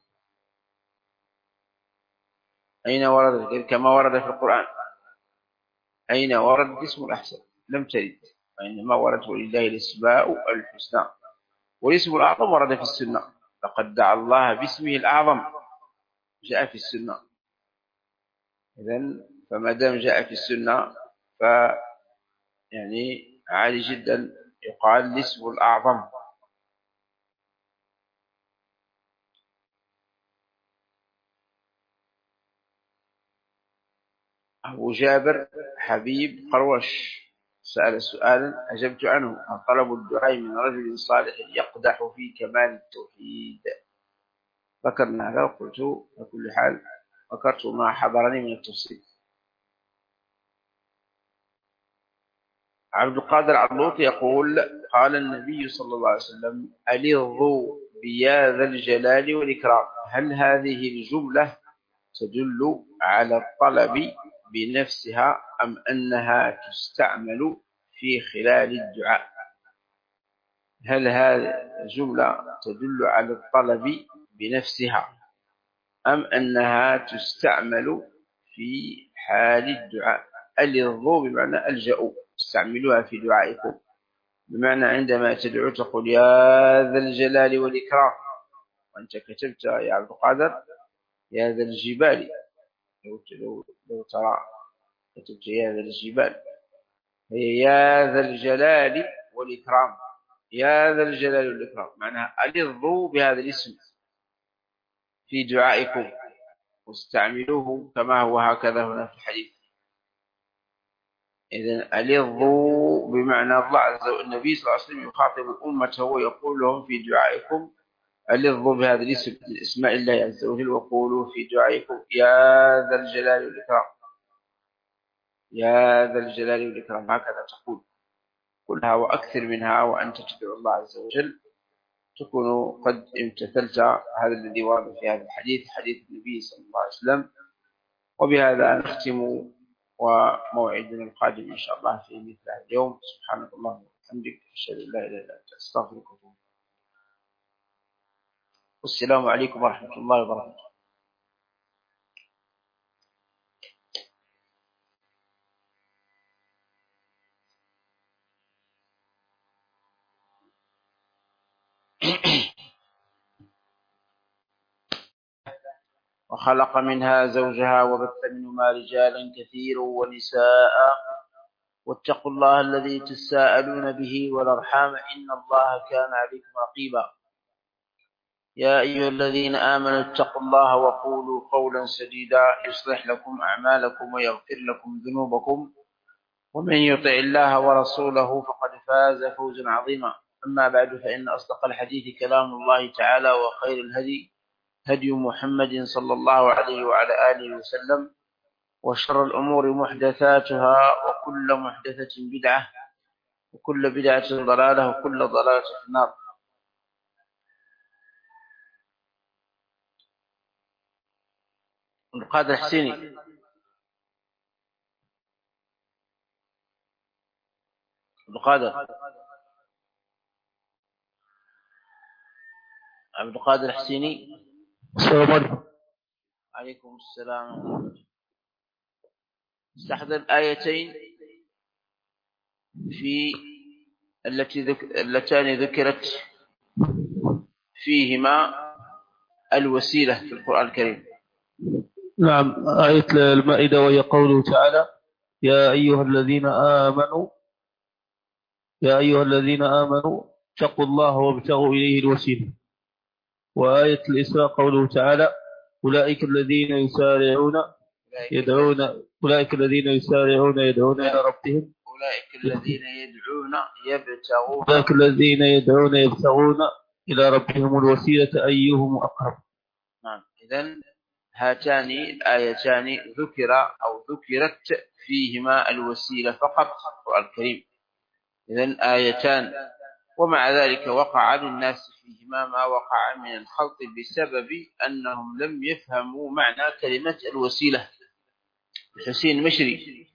أين وردت؟ كما ورد في القرآن. أين ورد الاسم الأحسن؟ لم ترد، وإنما ورد ولله الأسماء الحسنى، والاسم الأعظم ورد في السنة: لقد دعا الله باسمه الأعظم، جاء في السنة. إذن فما دام جاء في السنة ف يعني عالي جدا يقال الاسم الأعظم. أبو جابر حبيب قروش سأل سؤالا أجبت عنه: طلب الدعاء من رجل صالح يقدح في كمال التوحيد. ذكرنا هذا وقلت بكل حال ذكرت ما حضرني من التفصيل. عبد القادر علوط يقول: قال النبي صلى الله عليه وسلم: ألظوا بيا ذا الجلال والإكرام. هل هذه الجملة تدل على الطلب بنفسها أم أنها تستعمل في خلال الدعاء؟ هل هذه الجملة تدل على الطلب بنفسها أم أنها تستعمل في حال الدعاء؟ ألظوا بمعنى ألجأوا، استعملوها في دعائكم، بمعنى عندما تدعو تقول: يا ذا الجلال والإكرام. وأنت كتبت يا عبد القادر يا ذا الجبال، لو, لو, لو ترى كتبت يا ذا الجبال، هي يا ذا الجلال والإكرام، يا ذا الجلال والإكرام، معناها ألظوا بهذا الاسم في دعائكم واستعملوه كما هو هكذا هنا في الحديث. إذن ألظوا بمعنى الله عز وجل، النبي صلى الله عليه وسلم يخاطب أمته ويقول لهم في دعائكم ألظوا بهذا الاسم من اسماء الله عز وجل، وقولوا في دعائكم يا ذا الجلال والإكرام، يا ذا الجلال والإكرام، هكذا تقول كلها وأكثر منها. وأنت تدعو الله عز وجل تكون قد امتثلت هذا الذي ورد في هذا الحديث، حديث النبي صلى الله عليه وسلم. وبهذا نختم، وموعدنا القادم إن شاء الله في مثل هذا اليوم. سبحانك اللهم وبحمدك، أشهد أن لا إله إلا أنت، أستغفرك وأتوب إليك. والسلام عليكم ورحمة الله وبركاته. وخلق منها زوجها وبث منهما رجالا كثيرا ونساء، واتقوا الله الذي تساءلون به والأرحام إن الله كان عليكم رقيبا. يا أيها الذين آمنوا اتقوا الله وقولوا قولا سديدا يصلح لكم أعمالكم ويغفر لكم ذنوبكم، ومن يطع الله ورسوله فقد فاز فوزا عظيما. أما بعد، فإن أصدق الحديث كلام الله تعالى، وخير الهدي هدي محمد صلى الله عليه وعلى آله وسلم، وشر الأمور محدثاتها، وكل محدثة بدعة، وكل بدعة ضلالة، وكل ضلالة في النار. القادر الحسيني. القادر عبد القادر الحسيني. السلام عليكم. عليكم السلام. استحضر آيتين في التي ذك... اللتان ذكرت فيهما الوسيلة في القرآن الكريم. نعم، آية المائدة وهي قوله تعالى: يا أيها الذين آمنوا يا أيها الذين آمنوا اتقوا الله وابتغوا إليه الوسيلة. وآية الإسراء قوله تعالى: أولئك الذين يسارعون يدعون أولئك الذين يسارعون يدعون إلى ربهم أولئك الذين يدعون يبتغون أولئك الذين يدعون يبتغون إلى ربهم الوسيلة أيهم أقرب. نعم، إذن هاتان الآيتان ذكر أو ذكرت فيهما الوسيلة فقط في القرآن الكريم. إذن آيتان، ومع ذلك وقع للناس فيهما ما وقع من الخلط بسبب أنهم لم يفهموا معنى كلمة الوسيلة. حسين مشري.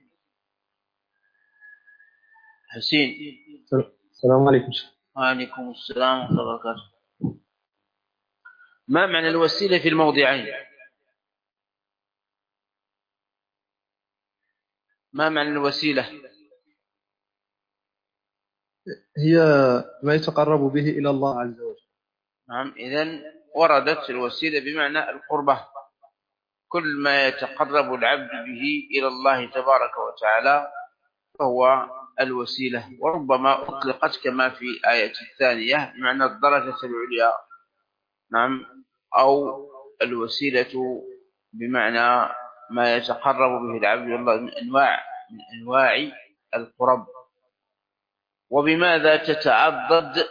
حسين. السلام عليكم. وعليكم السلام ورحمة الله وبركاته. ما معنى الوسيلة في الموضعين؟ ما معنى الوسيلة؟ هي ما يتقرب به إلى الله عز وجل. نعم، إذن وردت الوسيلة بمعنى القربة، كل ما يتقرب العبد به إلى الله تبارك وتعالى فهو الوسيلة. وربما أطلقت كما في آية الثانية بمعنى الدرجة العليا، نعم، أو الوسيلة بمعنى ما يتقرب به العبد إلى الله من أنواع من أنواع القرب. وبماذا تتعضد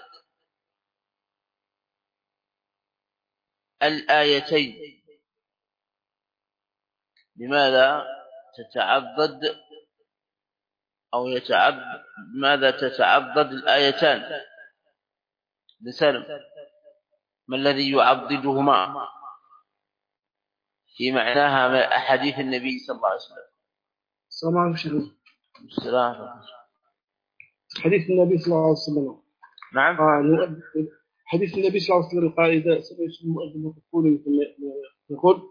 الآيتين؟ بماذا تتعضد أو يتعضد بماذا تتعضد الآيتان؟ بسلم، ما الذي يعضدهما في معناها من أحاديث النبي صلى الله عليه وسلم؟ السلام عليكم. السلام. حديث النبي صلى الله عليه وسلم. نعم. آه حديث النبي صلى الله عليه وسلم قال إذا سمعت المؤذن يقول يقول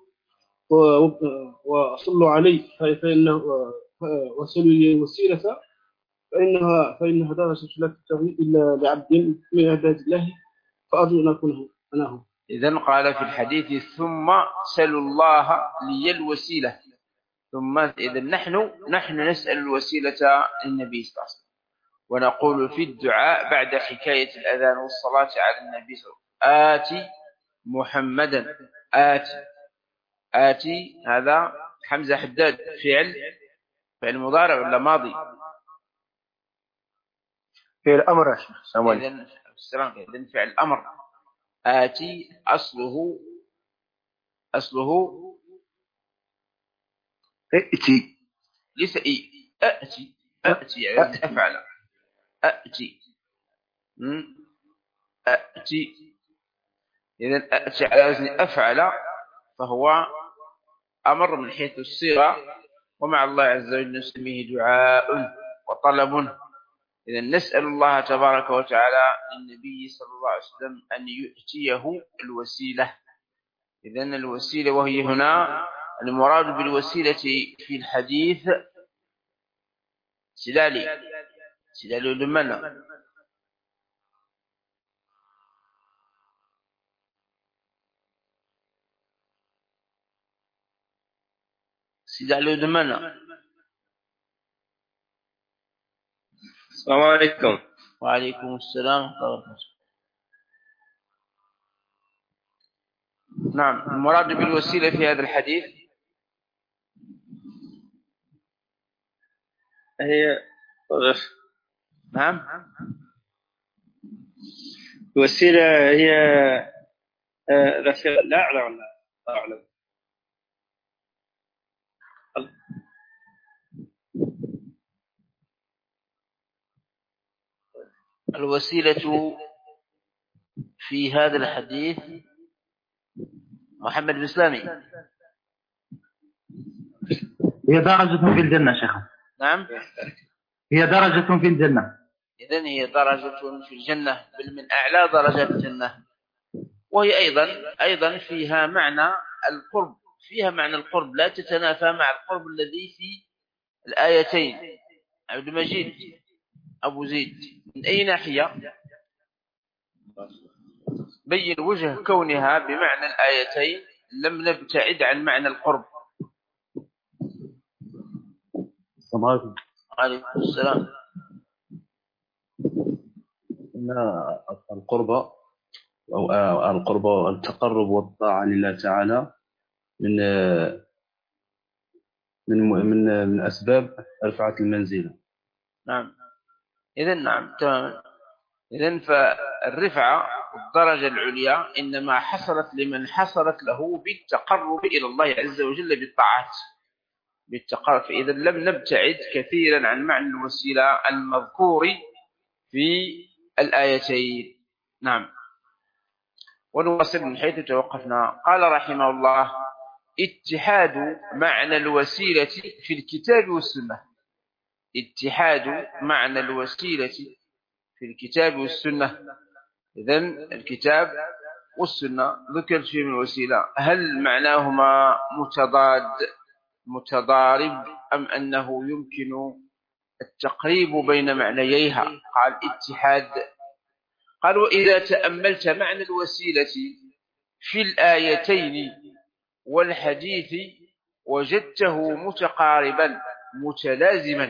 وصلوا علي فإنه وصلوا لي الوسيلة فإنها فإنها درجة لا تنتهي إلا لعبد من عباد الله فأرجو أن أكون أنا هو. إذن قال في الحديث ثم سلوا الله لي الوسيلة. ثم إذن نحن نحن نسأل الوسيلة للنبي صلى الله عليه وسلم، ونقول في الدعاء بعد حكاية الأذان والصلاة على النبي صلى الله عليه وسلم آتي محمدا. آتي آتي هذا حمزة حداد فعل فعل مضارع ولا ماضي؟ فعل أمر يا شيخ. إذن فعل أمر. آتي أصله أصله ائتي، ليس إي أأتي أأتي يعني أفعل أأتي أأتي. إذن أأتي على وزن أفعل فهو أمر من حيث الصيغة، ومع الله عز وجل نسميه دعاء وطلب. إذن نسأل الله تبارك وتعالى للنبي صلى الله عليه وسلم أن يؤتيه الوسيلة. إذن الوسيلة، وهي هنا المراد بالوسيلة في الحديث سلالي سلالي لمن سلالي لمن. السلام عليكم. وعليكم السلام. نعم، المراد بالوسيلة في هذا الحديث هي نعم الوسيلة هي لا أعلم ولا لا أعلم. الوسيلة في هذا الحديث محمد الإسلامي هي درجة في الجنة شيخ. نعم، هي درجة في الجنة. إذن هي درجة في الجنة، بل من أعلى درجات الجنة. وهي أيضا أيضا فيها معنى القرب، فيها معنى القرب لا تتنافى مع القرب الذي في الآيتين. عبد المجيد أبو زيد، من أي ناحية؟ بين وجه كونها بمعنى الآيتين لم نبتعد عن معنى القرب. عليكم السلام. إن القرب أو القرب التقرب والطاعة لله تعالى من من من من أسباب رفعة المنزلة. نعم، إذن نعم تماما. إذن فالرفعة الدرجة العليا إنما حصلت لمن حصلت له بالتقرب إلى الله عز وجل بالطاعات بالتقرب. فإذا لم نبتعد كثيرا عن معنى الوسيلة المذكور في الآيتين. نعم. ونواصل من حيث توقفنا. قال رحمه الله: اتحاد معنى الوسيلة في الكتاب والسنة. اتحاد معنى الوسيلة في الكتاب والسنة. إذن الكتاب والسنة ذكر فيه من الوسيلة، هل معناهما متضاد متضارب أم أنه يمكن التقريب بين معنييها؟ قال اتحاد. قال: وإذا تأملت معنى الوسيلة في الآيتين والحديث وجدته متقاربا متلازما.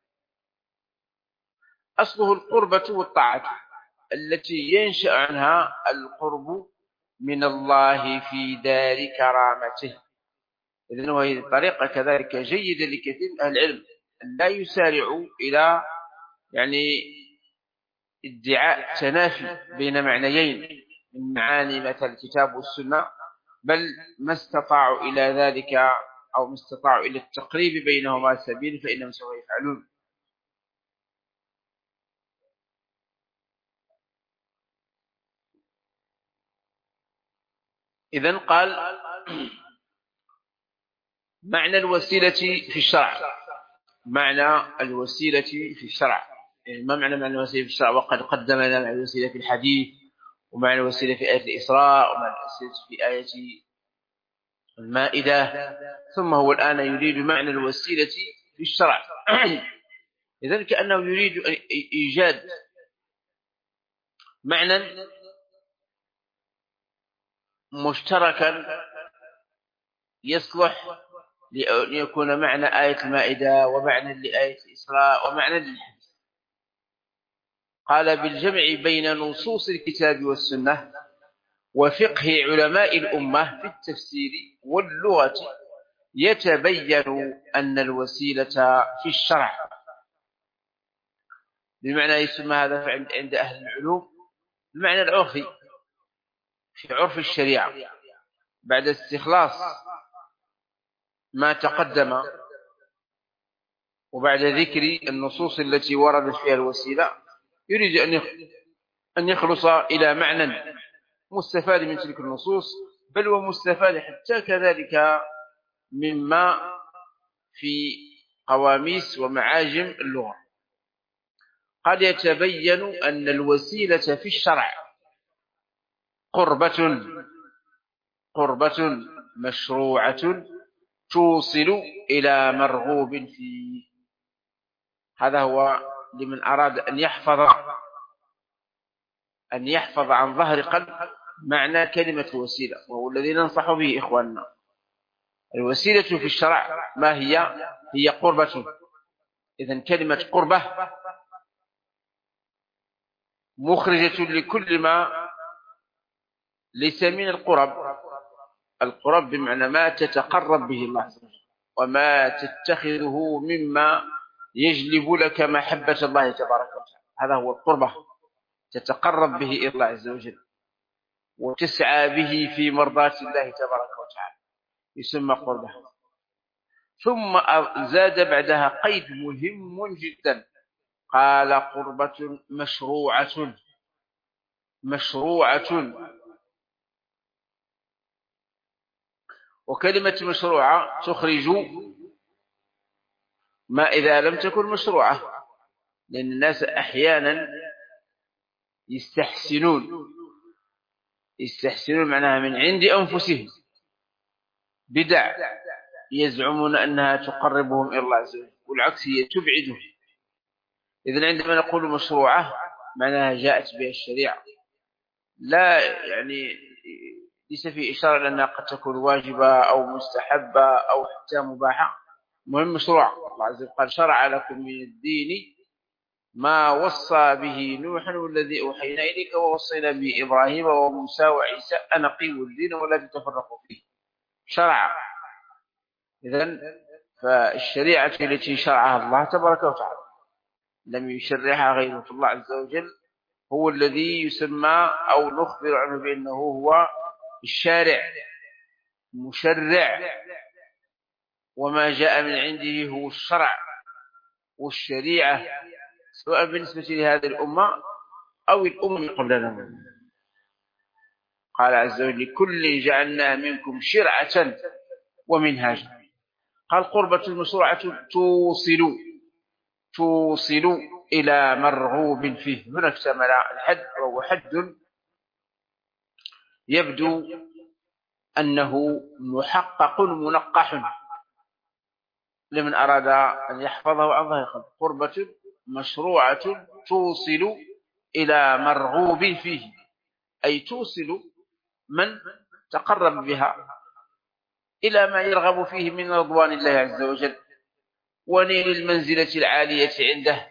أصله القربة والطاعة التي ينشأ عنها القرب من الله في دار كرامته. إذن وهي طريقة كذلك جيدة لكثير من أهل العلم أن لا يسارعوا إلى يعني ادعاء تنافي بين معنيين من معاني مثل الكتاب والسنة، بل ما استطاعوا إلى ذلك أو ما استطاعوا إلى التقريب بينهما سبيل فإنهم سوف يفعلون. إذن قال معنى الوسيلة في الشرع، معنى الوسيلة في الشرع يعني ما معنى معنى الوسيلة في الشرع؟ وقد قدمنا معنى الوسيلة في الحديث، ومعنى الوسيلة في آية الإسراء، ومعنى الوسيلة في آية المائدة، ثم هو الآن يريد معنى الوسيلة في الشرع. إذن كأنه يريد إيجاد معنى مشتركا يصلح ليكون معنى آية المائدة ومعنى لآية الإسراء ومعنى للحديث. قال بالجمع بين نصوص الكتاب والسنة وفقه علماء الأمة في التفسير واللغة يتبين أن الوسيلة في الشرع، بمعنى يسمى هذا عند أهل العلوم المعنى العرفي في عرف الشريعة بعد استخلاص ما تقدم وبعد ذكر النصوص التي وردت فيها الوسيلة، يريد أن يخلص إلى معنى مستفاد من تلك النصوص، بل ومستفاد حتى كذلك مما في قواميس ومعاجم اللغة. قد يتبين أن الوسيلة في الشرع قربة قربة مشروعة توصل إلى مرغوب فيه. هذا هو لمن أراد أن يحفظ أن يحفظ عن ظهر قلب معنى كلمة الوسيلة، وهو الذي ننصح به إخواننا. الوسيلة في الشرع ما هي؟ هي قربة. إذن كلمة قربة مخرجة لكل ما ليس من القرب. القرب بمعنى ما تتقرب به الله عز وجل وما تتخذه مما يجلب لك محبة الله تبارك وتعالى، هذا هو القربة، تتقرب به إلى الله عز وجل وتسعى به في مرضاة الله تبارك وتعالى، يسمى قربة. ثم زاد بعدها قيد مهم جدا، قال قربة مشروعة مشروعة. وكلمة مشروعة تخرج ما إذا لم تكن مشروعة، لأن الناس أحيانا يستحسنون يستحسنون معناها من عند أنفسهم بدع يزعمون أنها تقربهم إلى الله عز وجل، والعكس هي تبعدهم. إذن عندما نقول مشروعة معناها جاءت بها الشريعة، لا يعني ليس في إشارة لأنها قد تكون واجبة أو مستحبة أو حتى مباحة، مهم مشروع. الله عز وجل قال شرع لكم من الدين ما وصى به نوح والذي أوحينا إليك ووصينا به إبراهيم وموسى وعيسى أن أقيموا الدين ولا تتفرقوا فيه. شرع. إذن فالشريعة التي شرعها الله تبارك وتعالى لم يشرعها غيره الله عز وجل، هو الذي يسمى أو نخبر عنه بأنه هو الشارع مشرع، وما جاء من عنده هو الشرع والشريعة، سواء بالنسبة لهذه الأمة أو الأمم قبلنا. قال عز وجل لكل جعلنا منكم شرعة ومنهاجا. قال قربة المشروعة توصل توصل إلى مرغوب فيه. هنا اكتمل الحد، وهو حد يبدو أنه محقق منقح لمن أراد أن يحفظه عن ظهر قلب. قربة مشروعة توصل إلى مرغوب فيه، أي توصل من تقرب بها إلى ما يرغب فيه من رضوان الله عز وجل ونيل المنزلة العالية عنده.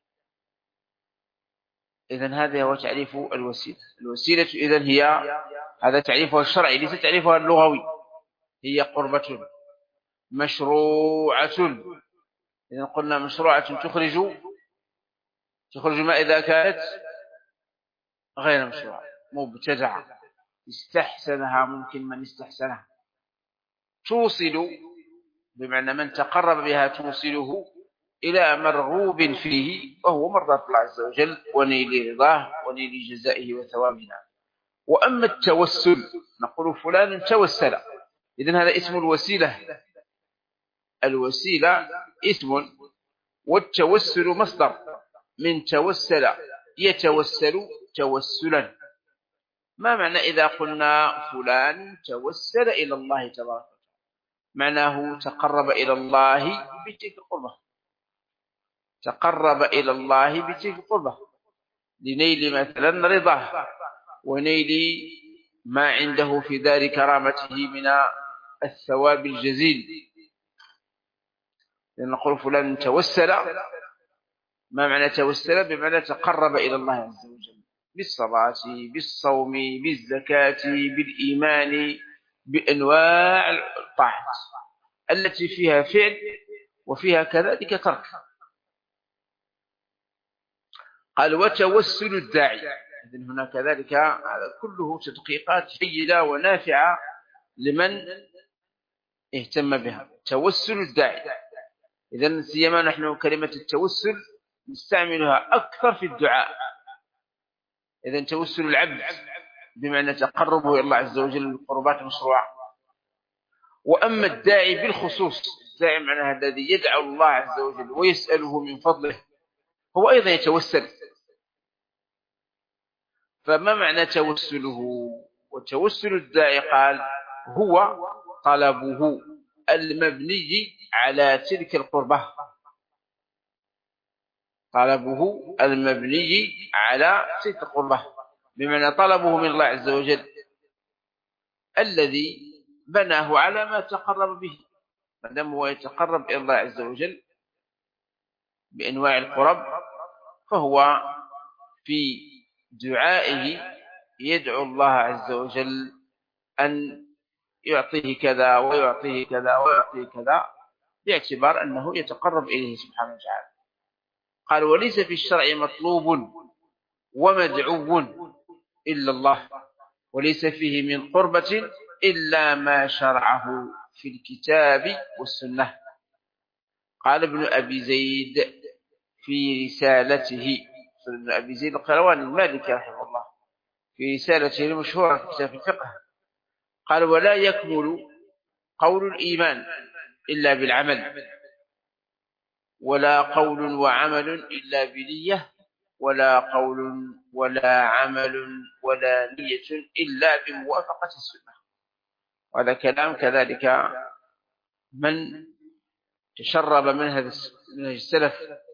إذن هذا هو تعريف الوسيلة. الوسيلة إذن هي، هذا تعريفها الشرعي ليس تعريفها اللغوي، هي قربة مشروعة. إذا قلنا مشروعة تخرج تخرج ما إذا كانت غير مشروعة مبتدعة استحسنها ممكن من استحسنها. توصل بمعنى من تقرب بها توصله إلى مرغوب فيه وهو مرضاة الله عز وجل ونيل رضاه ونيل جزائه وثوابنا. وأما التوسل نقول فلان توسل، إذن هذا اسم الوسيلة. الوسيلة اسم والتوسل مصدر من توسل يتوسل توسلا. ما معنى إذا قلنا فلان توسل إلى الله تبارك؟ معناه تقرب إلى الله بتلك القربة، تقرب إلى الله بتلك القربة لنيل مثلا رضاه ونيل ما عنده في دار كرامته من الثواب الجزيل. نقول فلان توسل، ما معنى توسل؟ بمعنى تقرب إلى الله عز وجل بالصلاة بالصوم بالزكاة بالإيمان بأنواع الطاعات التي فيها فعل وفيها كذلك ترك. قال وتوسل الداعي. إذن هنا كذلك كله تدقيقات جيدة ونافعة لمن اهتم بها. توسل الداعي، إذن سيما نحن كلمة التوسل نستعملها أكثر في الدعاء. إذن توسل العبد بمعنى تقربه إلى الله عز وجل بالقربات مشروعة. وأما الداعي بالخصوص، الداعي معناها الذي يدعو الله عز وجل ويسأله من فضله هو أيضا يتوسل. فما معنى توسله؟ وتوسل الداعي قال هو طلبه المبني على تلك القربة، طلبه المبني على تلك القربة بمعنى طلبه من الله عز وجل الذي بناه على ما تقرب به. ما دام هو يتقرب إلى الله عز وجل بأنواع القرب فهو في دعائه يدعو الله عز وجل أن يعطيه كذا ويعطيه كذا ويعطيه كذا باعتبار أنه يتقرب إليه سبحانه وتعالى. قال وليس في الشرع مطلوب ومدعو إلا الله، وليس فيه من قربة إلا ما شرعه في الكتاب والسنة. قال ابن أبي زيد في رسالته، ابن أبي زيد القيرواني المالكي رحمه الله في رسالته المشهورة في كتاب الفقه قال ولا يكمل قول الإيمان إلا بالعمل، ولا قول وعمل إلا بنية، ولا قول ولا عمل ولا نية إلا بموافقة السنة. وهذا كلام كذلك من تشرب منهج السلف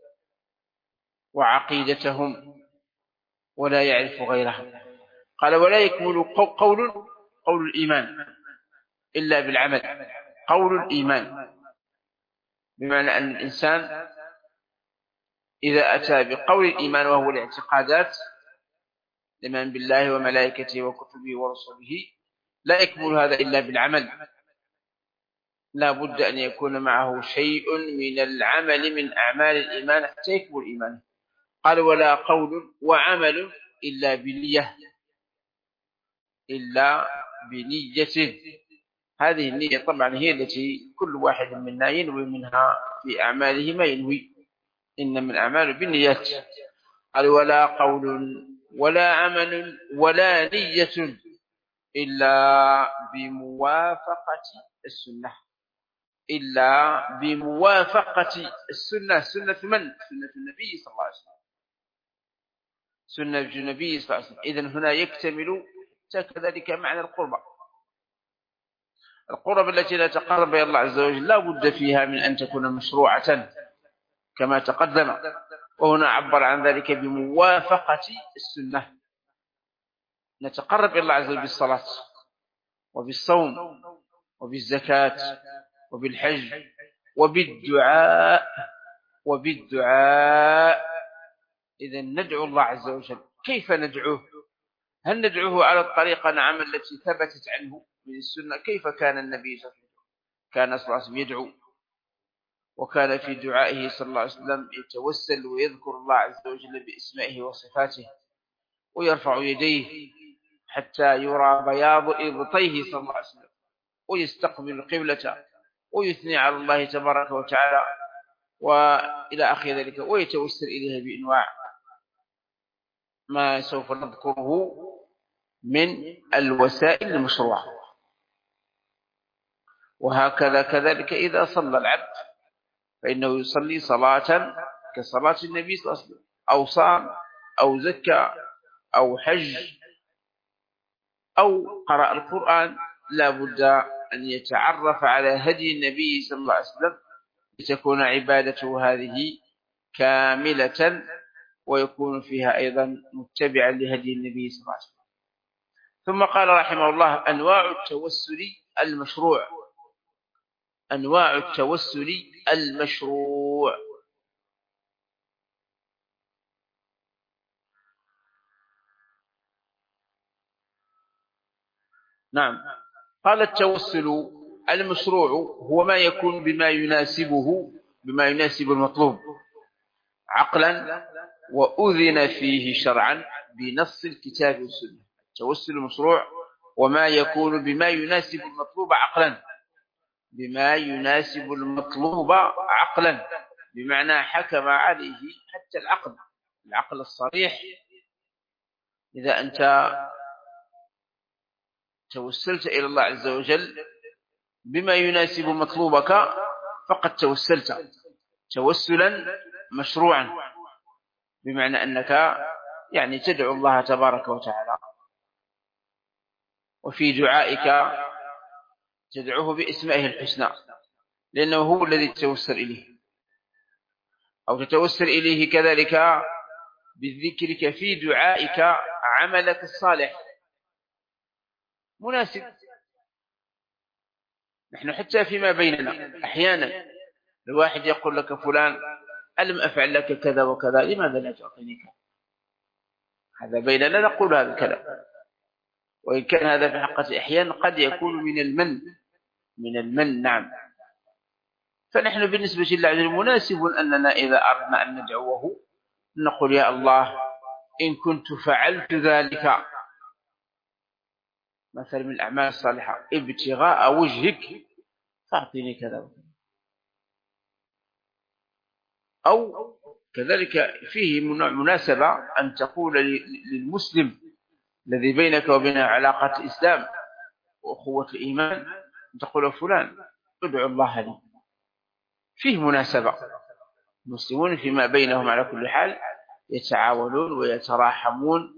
وعقيدتهم ولا يعرف غيرها. قال ولا يكمل قول قول الإيمان إلا بالعمل. قول الإيمان بمعنى أن الإنسان إذا أتى بقول الإيمان وهو الاعتقادات الإيمان بالله وملائكته وكتبه ورسله لا يكمل هذا إلا بالعمل، لا بد أن يكون معه شيء من العمل من أعمال الإيمان حتى يكمل إيمانه. قال ولا قول وعمل إلا بنية إلا بنية. هذه النية طبعا هي التي كل واحد منا ينوي منها في أعماله ما ينوي، إنما الأعمال بالنيات. قال ولا قول ولا عمل ولا نية إلا بموافقة السنة، إلا بموافقة السنة. سنة من؟ سنة النبي صلى الله عليه وسلم، سنة النبي صلى الله عليه وسلم. إذن هنا يكتمل كذلك معنى القربة. القرب التي لا تقرب إلى الله عز وجل لا بد فيها من أن تكون مشروعة كما تقدم، وهنا عبر عن ذلك بموافقة السنة. نتقرب إلى الله عز وجل بالصلاة وبالصوم وبالزكاة وبالحج وبالدعاء وبالدعاء إذن ندعو الله عز وجل. كيف ندعوه؟ هل ندعوه على الطريقة نعم التي ثبتت عنه من السنة؟ كيف كان النبي صلى الله عليه وسلم؟ كان صلى الله عليه وسلم يدعو، وكان في دعائه صلى الله عليه وسلم يتوسل ويذكر الله عز وجل باسمائه وصفاته، ويرفع يديه حتى يرى بياض إبطيه صلى الله عليه وسلم، ويستقبل القبلة ويثني على الله تبارك وتعالى وإلى آخر ذلك، ويتوسل إليه بأنواع ما سوف نذكره من الوسائل المشروعة. وهكذا كذلك إذا صلى العبد فإنه يصلي صلاة كصلاة النبي صلى الله عليه وسلم، أو صام أو زكى أو حج أو قرأ القرآن، لا بد أن يتعرف على هدي النبي صلى الله عليه وسلم لتكون عبادته هذه كاملة، ويكون فيها أيضا متبعا لهدي النبي صلى الله عليه وسلم. ثم قال رحمه الله: أنواع التوسل المشروع. أنواع التوسل المشروع. نعم، قال: التوسل المشروع هو ما يكون بما يناسبه بما يناسب المطلوب عقلا وأذن فيه شرعا بنص الكتاب والسنة. التوسل المشروع وما يكون بما يناسب المطلوب عقلا، بما يناسب المطلوب عقلا، بمعنى حكم عليه حتى العقل العقل الصريح. إذا أنت توسلت إلى الله عز وجل بما يناسب مطلوبك فقد توسلت توسلا مشروعا، بمعنى أنك يعني تدعو الله تبارك وتعالى، وفي دعائك تدعوه باسمائه الحسنى، لأنه هو الذي تتوسل إليه، أو تتوسل إليه كذلك بذكرك في دعائك عملك الصالح مناسب. نحن حتى فيما بيننا أحيانا الواحد يقول لك: فلان ألم أفعل لك كذا وكذا، لماذا لا تعطيني كذا؟ هذا بيننا نقول هذا الكلام، وإن كان هذا في حقيقة أحيانا قد يكون من المن من المن نعم. فنحن بالنسبة لله عز وجل مناسب أننا إذا أردنا أن ندعوه نقول: يا الله إن كنت فعلت ذلك مثلا من الأعمال الصالحة ابتغاء وجهك فأعطيني كذا وكذا. أو كذلك فيه مناسبة أن تقول للمسلم الذي بينك وبينه علاقة الإسلام وأخوة الإيمان، أن تقول: فلان ادعو الله لي. فيه مناسبة، المسلمون فيما بينهم على كل حال يتعاونون ويتراحمون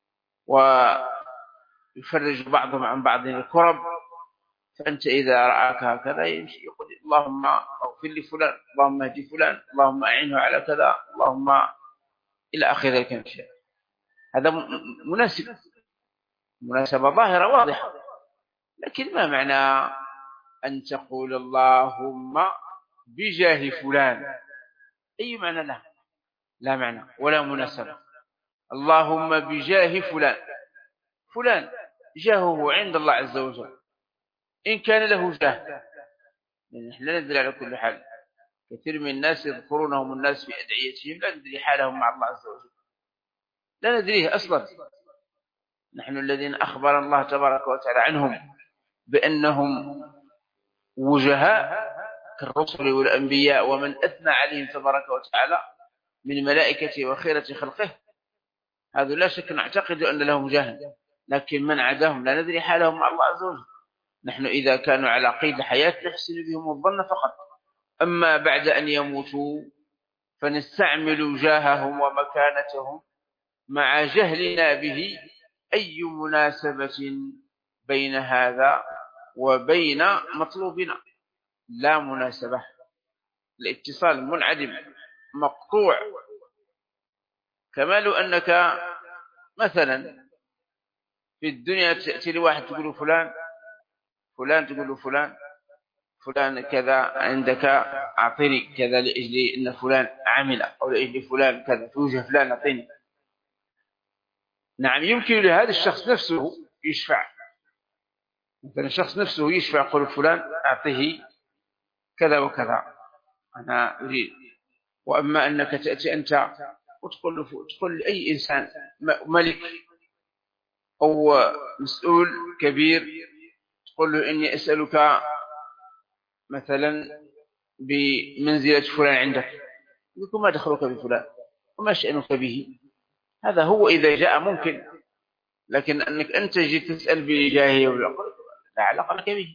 ويفرج بعضهم عن بعض الكرب. فأنت إذا رآك هكذا يمشي يقول: اللهم اغفر لي فلان، اللهم اهدي فلان، اللهم أعنه على كذا، اللهم إلى آخر ذلك. هذا مناسب، مناسبة ظاهرة واضحة. لكن ما معنى أن تقول اللهم بجاه فلان؟ أي معنى له؟ لا معنى ولا مناسبة. اللهم بجاه فلان، فلان جاهه عند الله عز وجل إن كان له جاه، نحن لا ندري على كل حال. كثير من الناس يذكرونهم الناس في أدعيتهم، لا ندري حالهم مع الله عز وجل، لا ندريه أصلا. نحن الذين أخبر الله تبارك وتعالى عنهم بأنهم وجهاء كالرسل والأنبياء ومن أثنى عليهم تبارك وتعالى من ملائكته وخيرة خلقه، هذا لا شك نعتقد أن لهم جاه، لكن من عداهم لا ندري حالهم مع الله عز وجل. نحن إذا كانوا على قيد الحياة نحسن بهم الظن فقط، أما بعد أن يموتوا فنستعمل جاههم ومكانتهم مع جهلنا به. أي مناسبة بين هذا وبين مطلوبنا؟ لا مناسبة، الاتصال منعدم مقطوع. كما لو أنك مثلا في الدنيا تأتي لواحد تقول له فلان فلان تقول له فلان فلان كذا عندك أعطيني كذا لأجل أن فلان عمل، أو لأجل فلان كذا توجه فلان أعطيني. نعم، يمكن لهذا الشخص نفسه يشفع، مثلا الشخص نفسه يشفع يقول فلان أعطيه كذا وكذا أنا أريد. وأما أنك تأتي أنت وتقول تقول لأي إنسان ملك أو مسؤول كبير تقول له إني أسألك مثلا بمنزلة فلان عندك، يقول ما دخلك بفلان وما شأنك به. هذا هو إذا جاء ممكن، لكن أنك أنت جيت تسأل بجاهه والعقل لا علاقة لك به،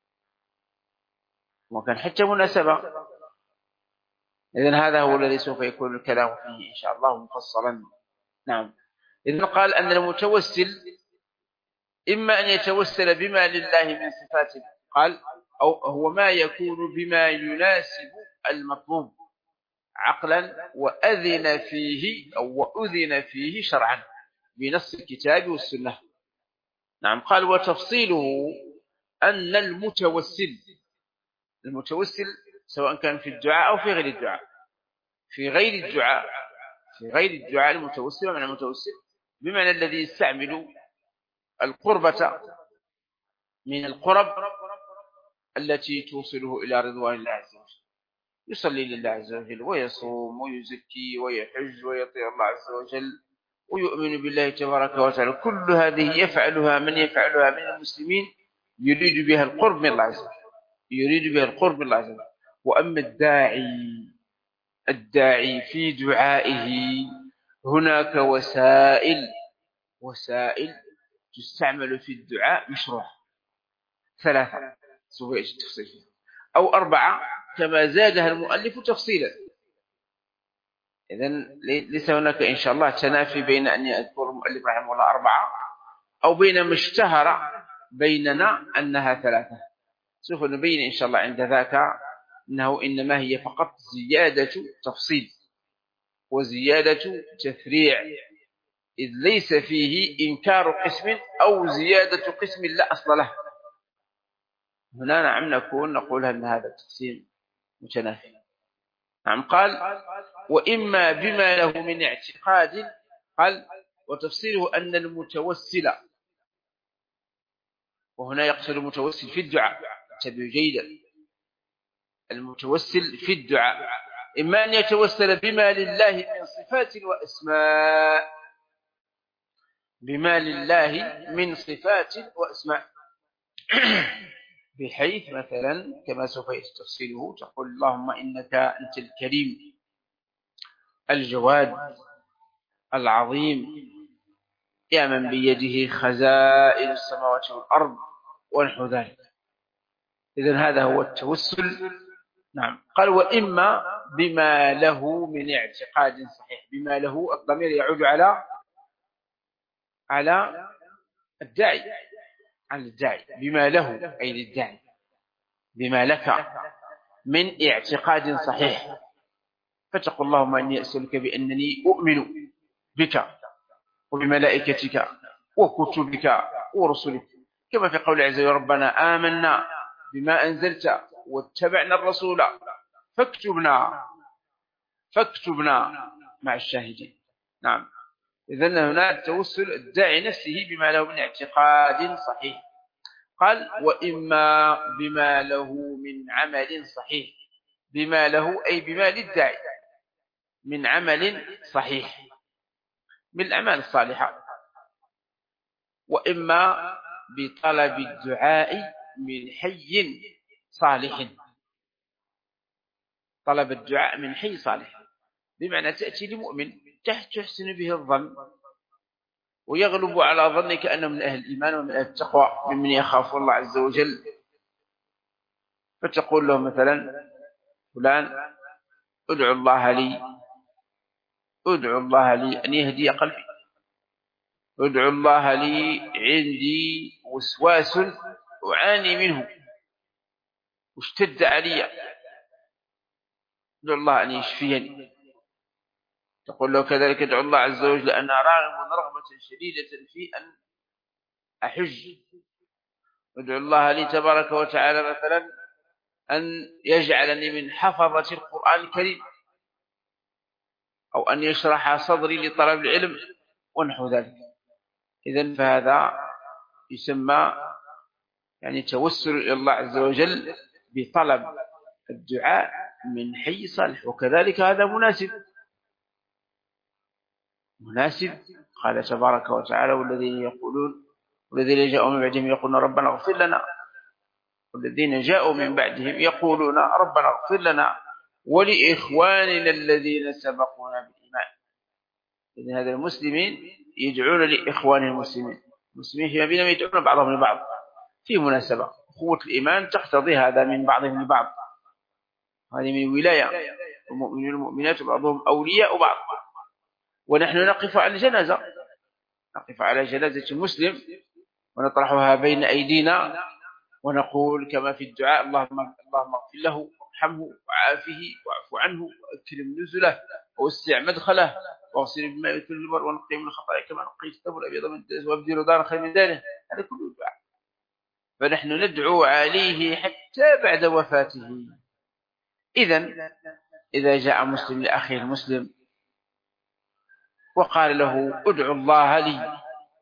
وكان حتى مناسبة. إذن هذا هو الذي سوف يكون الكلام فيه إن شاء الله مفصلا. نعم. إذن قال أن المتوسل إما أن يتوسل بما لله من صفاته، قال أو هو ما يكون بما يناسب المطلوب عقلا وأذن فيه أو وأذن فيه شرعا بنص الكتاب والسنة. نعم. قال وتفصيله أن المتوسل المتوسل سواء كان في الدعاء أو في غير الدعاء في غير الدعاء في غير الدعاء المتوسل ومعنى المتوسل بمعنى الذي يستعمل القربة من القرب التي توصله إلى رضوان الله عز وجل، يصلي لله عز وجل ويصوم ويزكي ويحج ويطيع الله عز وجل ويؤمن بالله تبارك وتعالى. كل هذه يفعلها من يفعلها من المسلمين يريد بها القرب من الله عز وجل يريد بها القرب من الله عز وجل. وأما الداعي الداعي في دعائه هناك وسائل وسائل تستعمل في الدعاء مشروع، ثلاثة سوف يأتي التفصيل فيها، أو أربعة كما زادها المؤلف تفصيلا. إذن ليس هناك إن شاء الله تنافي بين أن يذكر المؤلف رحمه الله أربعة أو بين ما اشتهر بيننا أنها ثلاثة. سوف نبين إن شاء الله عند ذاك أنه إنما هي فقط زيادة تفصيل وزيادة تفريع، إذ ليس فيه إنكار قسم أو زيادة قسم لا أصل له. هنا نعم نكون نقول أن هذا التقسيم متنافي. نعم. قال وإما بما له من اعتقاد، قال وتفسيره أن المتوسل، وهنا يقصد المتوسل في الدعاء، انتبهوا جيدا، المتوسل في الدعاء إما أن يتوسل بما لله من صفات وأسماء بما لله من صفات وأسماء بحيث مثلا كما سوف يأتي تفصيله تقول اللهم إنك أنت الكريم الجواد العظيم يا من بيده خزائن السماوات والأرض ونحو ذلك. إذن هذا هو التوسل. نعم. قال وإما بما له من اعتقاد صحيح. بما له الضمير يعود على على الداعي عن الداعي بما له أي للداعي بما لك من اعتقاد صحيح. فتقول اللهم إني أسألك بأنني أؤمن بك وبملائكتك وكتبك ورسلك، كما في قول عز وجل ربنا آمنا بما أنزلت واتبعنا الرسول فاكتبنا فاكتبنا مع الشاهدين. نعم. إذن هنا التوسل الداعي نفسه بما له من اعتقاد صحيح. قال وإما بما له من عمل صحيح. بما له أي بما للداعي من عمل صحيح من الأعمال الصالحة. وإما بطلب الدعاء من حي صالح. طلب الدعاء من حي صالح بمعنى تأتي لمؤمن تحسن به الظن ويغلب على ظنك أنه من أهل الإيمان ومن أهل التقوى ممن يخاف الله عز وجل، فتقول له مثلا فلان ادعو الله لي ادعو الله لي أن يهدي قلبي، ادعو الله لي عندي وسواس أعاني منه واشتد علي، ادعو الله أن يشفيني. تقول له كذلك ادعو الله عز وجل أنا راغب رغبة شديدة في أن أحج، ادعو الله لي تبارك وتعالى مثلا أن يجعلني من حفظة القرآن الكريم أو أن يشرح صدري لطلب العلم ونحو ذلك. إذن فهذا يسمى يعني توسل إلى الله عز وجل بطلب الدعاء من حي صالح، وكذلك هذا مناسب مناسب. قال تبارك وتعالى والذين يقولون والذين جاءوا من بعدهم يقولون ربنا اغفر لنا والذين جاءوا من بعدهم يقولون ربنا اغفر لنا ولإخواننا الذين سبقونا بالإيمان. إذن هذا المسلمين يدعون لإخوانهم المسلمين، المسلمين فيما بينهم يدعون بعضهم لبعض في مناسبة. قوة الإيمان تقتضي هذا من بعضهم لبعض، هذه من ولاية، المؤمنون والمؤمنات بعضهم أولياء بعض. ونحن نقف على الجنازة، نقف على جنازة مسلم ونطرحها بين أيدينا ونقول كما في الدعاء اللهم اللهم اغفر له وارحمه وعافه واعف عنه واكرم نزله ووسع مدخله واغسل بالماء والثلج والبر ونقيه من الخطايا كما نقي الثوب الابيض من الدنس وابدله دارا خير من داره. هذا كله دعاء، فنحن ندعو عليه حتى بعد وفاته. إذن إذا جاء مسلم لأخيه المسلم وقال له ادعو الله لي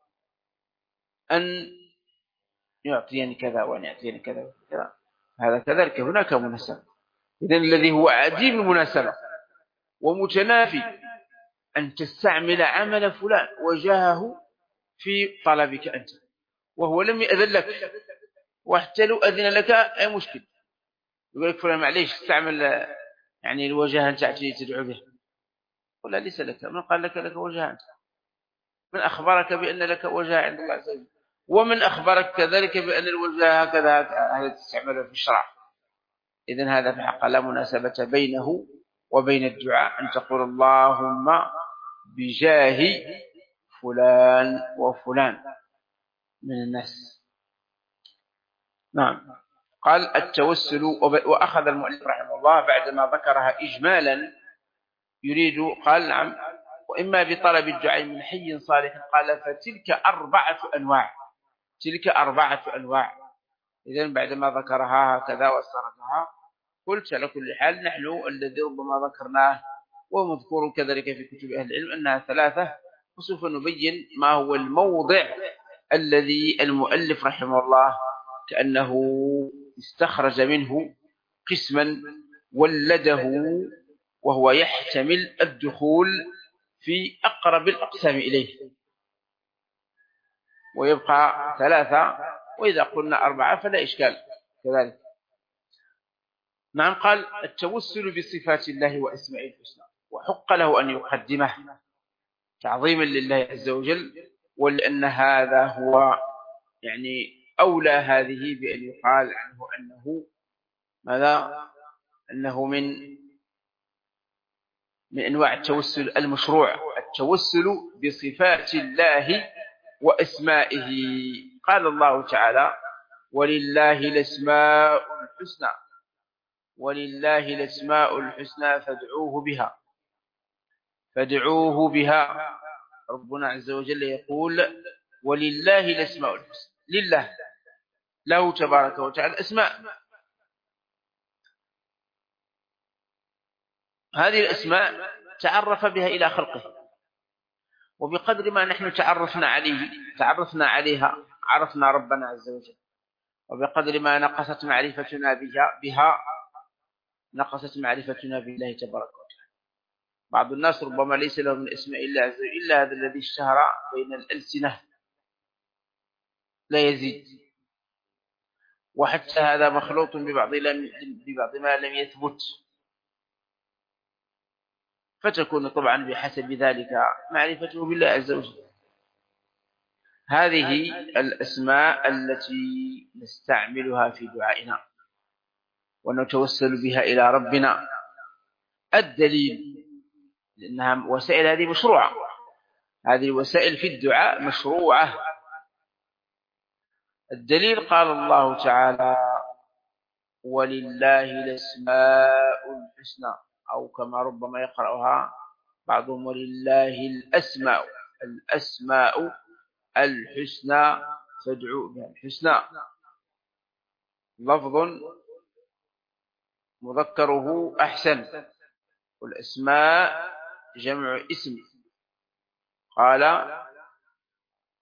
أن يعطيني كذا وأن يعطيني كذا وكذا، هذا كذلك هناك مناسبة. إذن الذي هو عديم المناسبة ومتنافي أن تستعمل عمل فلان وجاهه في طلبك أنت وهو لم يأذن لك، وحتى لو أذن لك أي مشكل يقول لك فلان معليش استعمل يعني الوجهة أنت تدعو به، ولا ليس لك. من قال لك لك وجهة أنت؟ من أخبرك بأن لك وجهة عند الله عز وجل؟ ومن أخبرك كذلك بأن الوجهة هكذا هذا تستعمله في الشرع؟ إذن هذا في حق لا مناسبة بينه وبين الدعاء أن تقول اللهم بجاه فلان وفلان من الناس. نعم. قال التوسل، وأخذ المؤلف رحمه الله بعدما ذكرها إجمالا يريد، قال نعم وإما بطلب الدعاء من حي صالح، قال فتلك أربعة أنواع، تلك أربعة أنواع. إذن بعدما ذكرها هكذا وسردها قلت على كل حال نحن الذي ربما ذكرناه ومذكور كذلك في كتب أهل العلم أنها ثلاثة، وسوف نبين ما هو الموضع الذي المؤلف رحمه الله كأنه استخرج منه قسما ولده وهو يحتمل الدخول في أقرب الأقسام إليه، ويبقى ثلاثة، وإذا قلنا أربعة فلا إشكال كذلك. نعم. قال التوسل بصفات الله وأسمائه الحسنى، وحق له أن يقدمه تعظيما لله عز وجل، ولأن هذا هو يعني أولى هذه بأن يقال عنه أنه ماذا؟ أنه من من أنواع التوسل المشروع، التوسل بصفات الله وأسمائه. قال الله تعالى ولله الأسماء الحسنى، ولله الأسماء الحسنى فادعوه بها، فادعوه بها. ربنا عز وجل يقول ولله الأسماء الحسنى، لله له تبارك وتعالى أسماء، هذه الأسماء تعرف بها إلى خلقه، وبقدر ما نحن تعرفنا عليه تعرفنا عليها عرفنا ربنا عز وجل، وبقدر ما نقصت معرفتنا بها, بها نقصت معرفتنا بالله تبارك وتعالى. بعض الناس ربما ليس له من اسماء الله عز وجل إلا هذا الذي اشتهر بين الألسنة لا يزيد، وحتى هذا مخلوط ببعض ببعض ما لم يثبت، فتكون طبعا بحسب ذلك معرفته بالله عز وجل. هذه الأسماء التي نستعملها في دعائنا ونتوسل بها إلى ربنا. الدليل، لأنها وسائل هذه مشروعة، هذه الوسائل في الدعاء مشروعة. الدليل قال الله تعالى ولله الأسماء الحسنى، أو كما ربما يقرأها بعضهم ولله الأسماء الأسماء الحسنى فادعوا بها. الحسنى لفظ مذكره أحسن، والأسماء جمع اسم، قال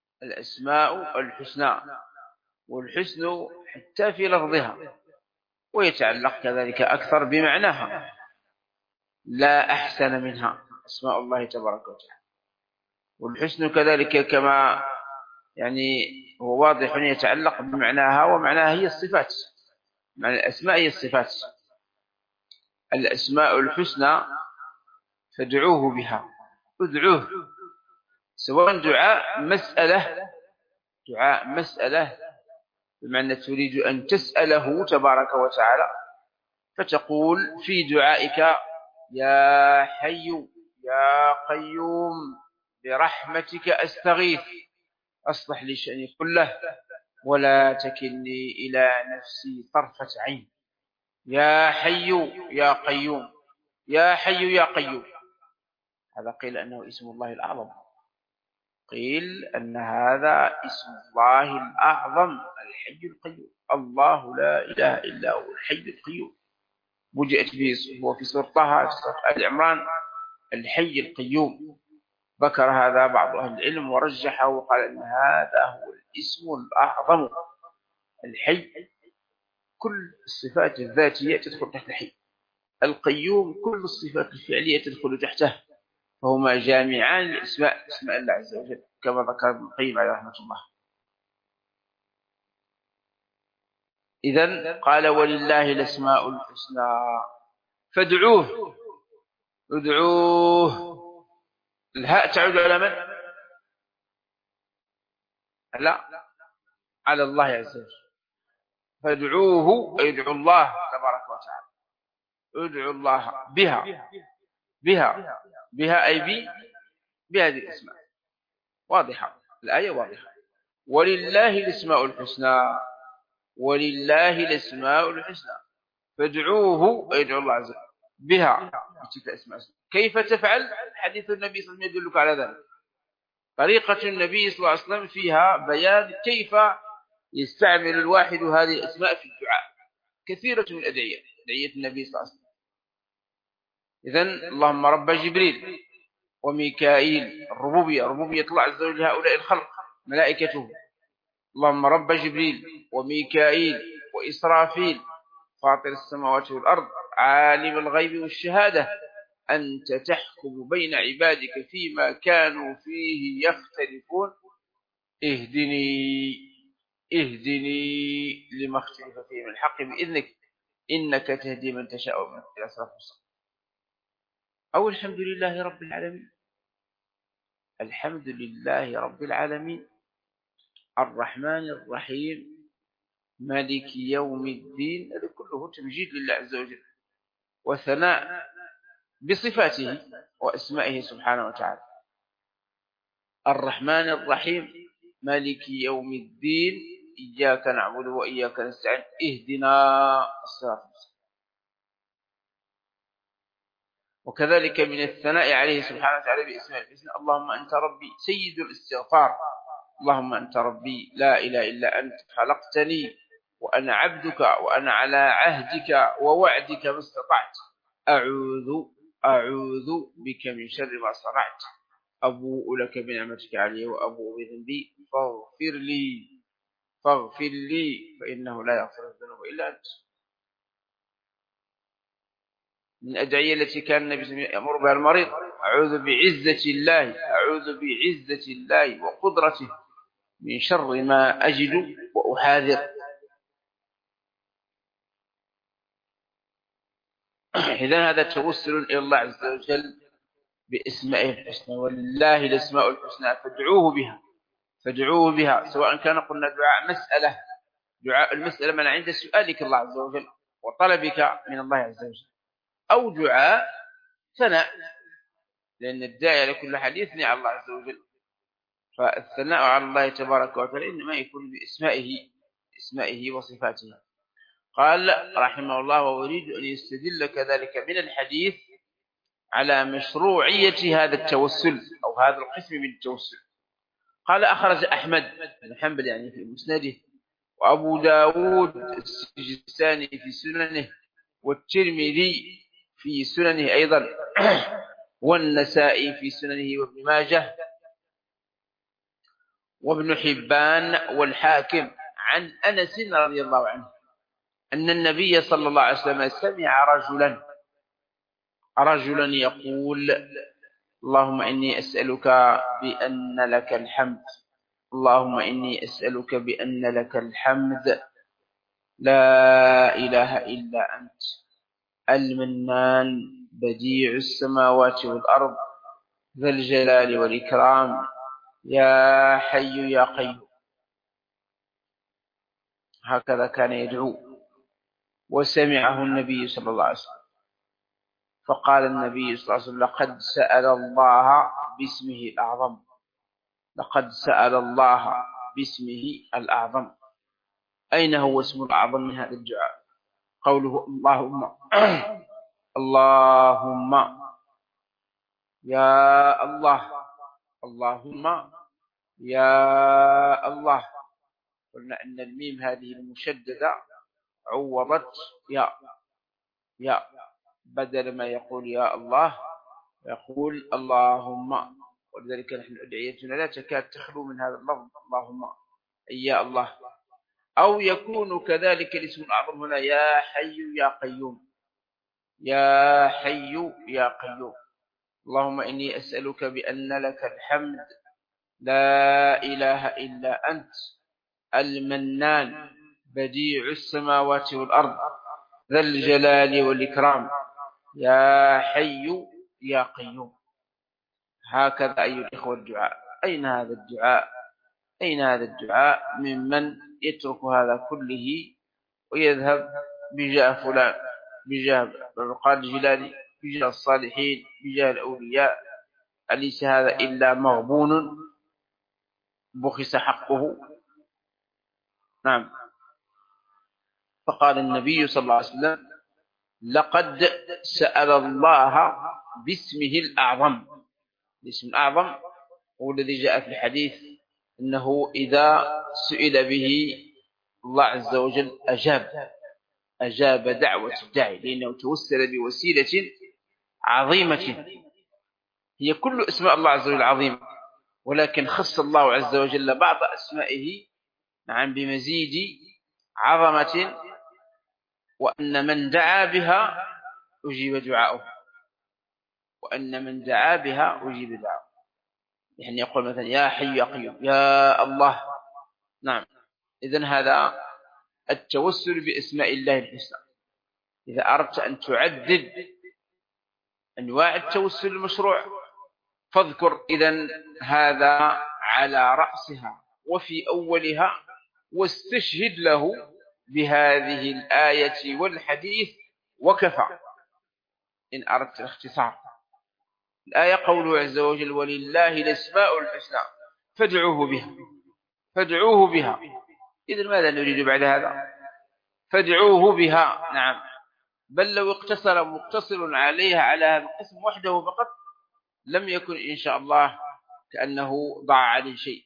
الأسماء الحسنى، والحسن حتى في لفظها ويتعلق كذلك أكثر بمعناها لا أحسن منها أسماء الله تبارك وتعالى. والحسن كذلك كما يعني هو واضح يتعلق بمعناها، ومعناها هي الصفات، معنى الأسماء هي الصفات. الأسماء الحسنى فادعوه بها، ادعوه، سواء دعاء مسألة دعاء مسألة بمعنى تريد أن تسأله تبارك وتعالى، فتقول في دعائك يا حي يا قيوم برحمتك أستغيث أصلح لي شأني كله ولا تكلني إلى نفسي طرفة عين. يا حي يا قيوم، يا حي يا قيوم، هذا قيل أنه اسم الله الأعظم، قيل أن هذا اسم الله الأعظم الحي القيوم. الله لا إله إلا هو الحي القيوم، وجئت به هو في سورة طه في سورة آل عمران الحي القيوم. ذكر هذا بعض أهل العلم ورجحه وقال أن هذا هو الاسم الأعظم الحي. كل الصفات الذاتية تدخل تحت الحي. القيوم كل الصفات الفعلية تدخل تحته، فهما جامعان لاسماء اسماء الله عز وجل كما ذكر ابن القيم عليه رحمة الله. إذن قال ولله الأسماء الحسنى فادعوه، ادعوه. الهاء تعود على من؟ لا، على الله عز وجل. فادعوه أي ادعوا الله تبارك وتعالى، ادعوا الله بها بها بها أي بي بهذه الأسماء. واضحة الآية واضحة. ولله الأسماء الحسنى، ولله الأسماء الحسنى فادعوه أي ادعوا الله عز وجل بها بتلك الأسماء. كيف تفعل؟ حديث النبي صلى الله عليه وسلم يدلك على ذلك. طريقة النبي صلى الله عليه وسلم فيها بيان كيف يستعمل الواحد هذه الأسماء في الدعاء. كثيرة من الأدعية، أدعية النبي صلى الله عليه وسلم. إذن اللهم رب جبريل وميكائيل، الربوبية، ربوبية الله عز وجل هؤلاء الخلق ملائكته. اللهم رب جبريل وميكائيل وإسرافيل فاطر السماوات والأرض عالم الغيب والشهادة أنت تحكم بين عبادك فيما كانوا فيه يختلفون اهدني اهدني لما اختلف فيه من الحق بإذنك إنك تهدي من تشاء من إلى صراط مستقيم. أو الحمد لله رب العالمين، الحمد لله رب العالمين الرحمن الرحيم مالك يوم الدين. هذا كله تمجيد لله عز وجل وثناء بصفاته وأسمائه سبحانه وتعالى. الرحمن الرحيم مالك يوم الدين إياك نعبد وإياك نستعين اهدنا الصراط المستقيم. وكذلك من الثناء عليه سبحانه وتعالى باسماء الحسنى اللهم أنت ربي سيد الاستغفار. اللهم أنت ربي لا إله إلا أنت خلقتني وأنا عبدك وأنا على عهدك ووعدك ما استطعت أعوذ أعوذ بك من شر ما صنعت أبوء لك بنعمتك علي وأبوء بذنبي فاغفر لي فاغفر لي فإنه لا يغفر الذنوب إلا أنت. من الأدعية التي كان النبي صلى الله عليه وسلم يأمر بها المريض أعوذ بعزة الله أعوذ بعزة الله وقدرته من شر ما أجد وأحاذر. إذن هذا توسل إلى الله عز وجل باسمائه الحسنى. ولله الأسماء الحسنى فادعوه بها فادعوه بها سواء كان قلنا دعاء مسألة، دعاء المسألة من عند سؤالك الله عز وجل وطلبك من الله عز وجل، أو دعاء ثناء، لأن الداعي لكل حديث يثني على الله عز وجل. فالثناء على الله تبارك وتعالى إنما يكون باسمائه اسمائه وصفاته. قال رحمه الله وأريد أن يستدل كذلك من الحديث على مشروعية هذا التوسل أو هذا القسم من التوسل. قال أخرج أحمد بن حنبل يعني في مسنده وأبو داود السجستاني في سننه والترمذي في سننه أيضا والنسائي في سننه وابن ماجه وابن حبان والحاكم عن أنس رضي الله عنه أن النبي صلى الله عليه وسلم سمع رجلا رجلا يقول اللهم إني أسألك بأن لك الحمد اللهم إني أسألك بأن لك الحمد لا إله إلا أنت المنان بديع السماوات والأرض ذا الجلال والإكرام يا حي يا قيوم. هكذا كان يدعو، وسمعه النبي صلى الله عليه وسلم، فقال النبي صلى الله عليه وسلم لقد سأل الله باسمه الأعظم لقد سأل الله باسمه الأعظم. أين هو اسم الأعظم من هذا الدعاء؟ قوله اللهم اللهم يا الله اللهم يا الله. قلنا أن الميم هذه المشددة عوضت يا يا بدل ما يقول يا الله يقول اللهم، ولذلك نحن أدعيتنا لا تكاد تخلو من هذا اللفظ اللهم أي يا الله. أو يكون كذلك الاسم الأعظم هنا يا حي يا قيوم يا حي يا قيوم. اللهم إني أسألك بأن لك الحمد لا إله إلا أنت المنان بديع السماوات والأرض ذا الجلال والإكرام يا حي يا قيوم. هكذا أيها الإخوة الدعاء. أين هذا الدعاء؟ أين هذا الدعاء ممن يترك هذا كله ويذهب بجاه فلان بجاه قال الجلالي بجاه الصالحين بجاه الأولياء؟ أليس هذا إلا مغبون بخس حقه؟ نعم. فقال النبي صلى الله عليه وسلم لقد سأل الله باسمه الأعظم. الاسم الأعظم هو الذي جاء في الحديث أنه إذا سئل به الله عز وجل أجاب أجاب دعوة الداعي، لأنه توسل بوسيلة عظيمة. هي كل اسماء الله عز وجل عظيمة، ولكن خص الله عز وجل بعض أسمائه نعم بمزيد عظمة، وأن من دعا بها أجيب دعاؤه وأن من دعا بها أجيب دعاؤه. يعني يقول مثلا يا حي يا قيوم يا الله. نعم. إذن هذا التوسل بأسماء الله الحسنى. إذا أردت أن تعدد أنواع التوسل المشروع فاذكر إذن هذا على رأسها وفي أولها، واستشهد له بهذه الآية والحديث وكفى إن أردت الاختصار. الآية قوله عز وجل ولله الأسماء الحسنى فادعوه بها فادعوه بها. إذن ماذا نريد بعد هذا؟ فادعوه بها. نعم. بل لو اقتصر مقتصر عليها على هذا القسم وحده فقط لم يكن إن شاء الله كأنه ضاع عليه شيء.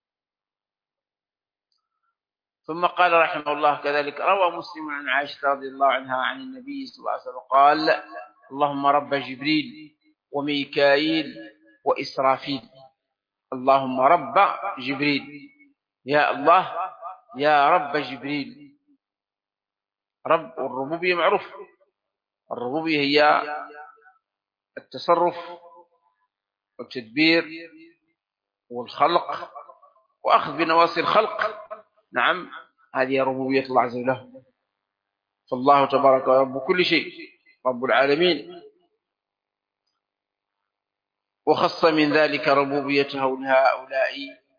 ثم قال رحمه الله كذلك روى مسلم عن عائشة رضي الله عنها عن النبي صلى الله عليه وسلم قال اللهم رب جبريل وميكائيل وإسرافيل. اللهم رب جبريل يا الله يا رب جبريل. رب والربوبية معروف. الربوبية هي التصرف والتدبير والخلق وأخذ بنواصي الخلق. نعم. هذه ربوبية الله عز وجل. فالله تبارك رب كل شيء رب العالمين، وخص من ذلك ربوبيته لهؤلاء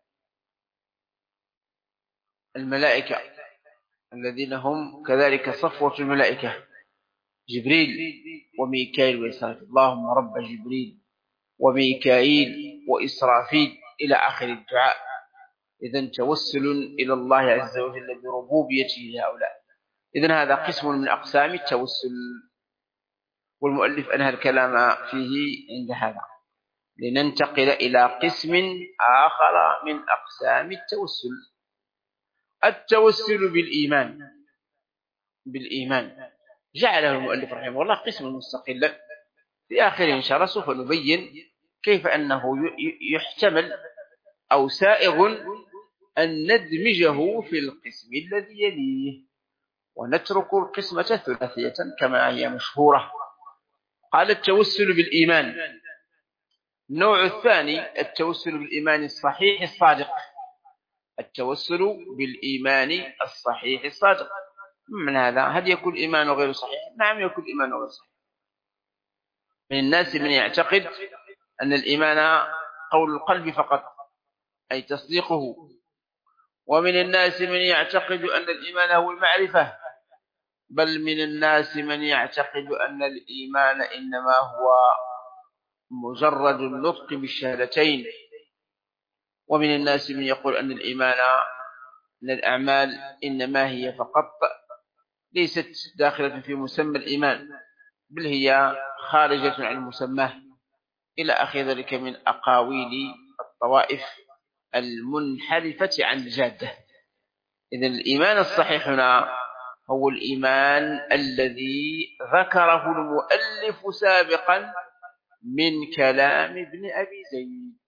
الملائكة الذين هم كذلك صفوة الملائكة جبريل وميكائيل وإسرافيل. اللهم رب جبريل وميكائيل وإسرافيل إلى آخر الدعاء. إذن توسل إلى الله عز وجل بربوبيته لهؤلاء. إذن هذا قسم من أقسام التوسل، والمؤلف أنهى الكلام فيه عند هذا لننتقل إلى قسم آخر من أقسام التوسل. التوسل بالإيمان. بالإيمان جعله المؤلف رحمه الله قسم مستقلا. في آخره إن شاء الله سوف نبين كيف أنه يحتمل أو سائغ أن ندمجه في القسم الذي يليه. ونترك القسمة ثلاثية كما هي مشهورة. قال التوسل بالإيمان. النوع الثاني التوسل بالإيمان الصحيح الصادق. التوسل بالإيمان الصحيح الصادق. من هذا هل يكون الإيمان غير صحيح؟ نعم يكون الإيمان غير صحيح. من الناس من يعتقد أن الإيمان قول القلب فقط أي تصديقه، ومن الناس من يعتقد أن الإيمان هو المعرفة، بل من الناس من يعتقد أن الإيمان إنما هو مجرد النطق بالشهادتين، ومن الناس من يقول أن الإيمان أن الأعمال إنما هي فقط ليست داخلة في مسمى الإيمان، بل هي خارجة عن مسماه، إلى آخر ذلك من أقاويل الطوائف المنحرفة عن الجادة. إذن الإيمان الصحيح هنا هو الإيمان الذي ذكره المؤلف سابقا من كلام ابن أبي زيد.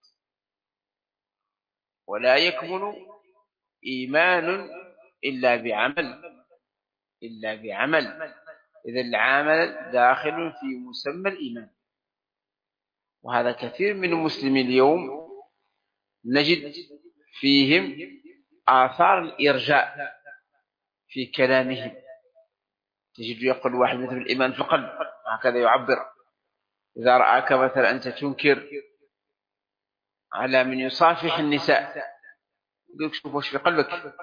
ولا يكمن إيمان إلا بعمل إلا بعمل إذا العمل داخل في مسمى الإيمان. وهذا كثير من المسلمين اليوم نجد فيهم آثار الإرجاء في كلامهم. تجد يقول واحد مثل الإيمان في القلب، هكذا يعبر. إذا رآك مثلا أنت تنكر على من يصافح النساء يقول شوف وش في قلبك.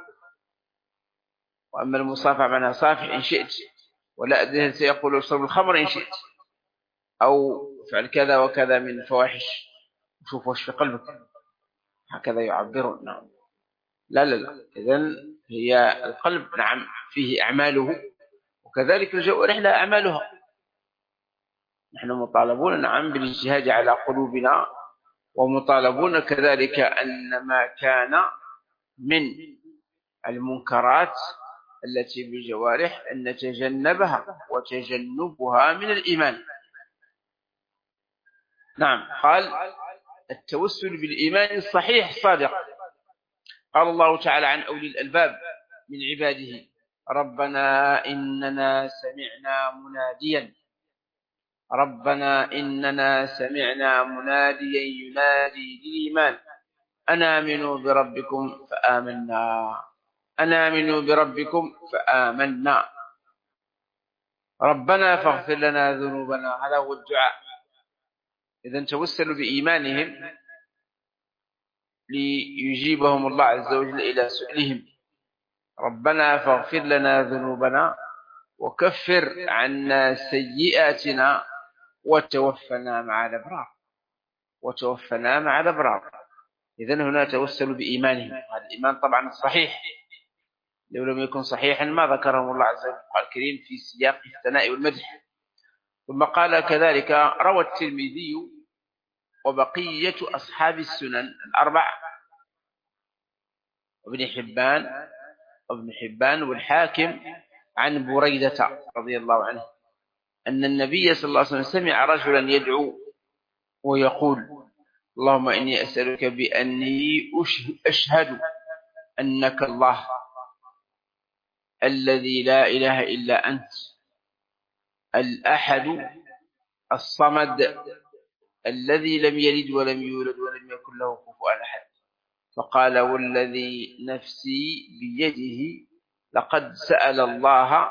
وأما المصافحة معناها صافح إن شئت، ولا أدري سيقول اشرب الخمر إن شئت، أو فعل كذا وكذا من الفواحش، شوف وش في قلبك، هكذا يعبرون. نعم لا لا لا إذن هي القلب نعم فيه أعماله، وكذلك الجوارح لها أعمالها. نحن مطالبون نعم بالاجتهاد على قلوبنا، ومطالبون كذلك أن ما كان من المنكرات التي بالجوارح أن نتجنبها، وتجنبها من الإيمان. نعم قال التوسل بالإيمان الصحيح الصادق. قال الله تعالى عن أولي الألباب من عباده ربنا إننا سمعنا مناديا ربنا إننا سمعنا مناديا ينادي للإيمان أن آمنوا بربكم فآمنا أن آمنوا بربكم فآمنا ربنا فاغفر لنا ذنوبنا. هذا هو الدعاء. إذن توسلوا بإيمانهم ليجيبهم الله عز وجل إلى سؤالهم ربنا فاغفر لنا ذنوبنا وكفر عنا سيئاتنا وتوفنا مع الأبرار وتوفنا مع الأبرار. إذن هنا توسلوا بإيمانهم. هذا الإيمان طبعا الصحيح، لو لم يكن صحيحا ما ذكرهم الله عز وجل الكريم في سياق الثناء والمدح. ثم قال كذلك روى الترمذي وبقية أصحاب السنن الأربع وابن حبان وابن حبان والحاكم عن بريدة رضي الله عنه أن النبي صلى الله عليه وسلم سمع رجلا يدعو ويقول اللهم إني أسألك بأني أشهد أنك الله الذي لا إله إلا أنت الأحد الصمد الذي لم يلد ولم يولد ولم يكن له كفوا أحد. فقال والذي نفسي بيده لقد سأل الله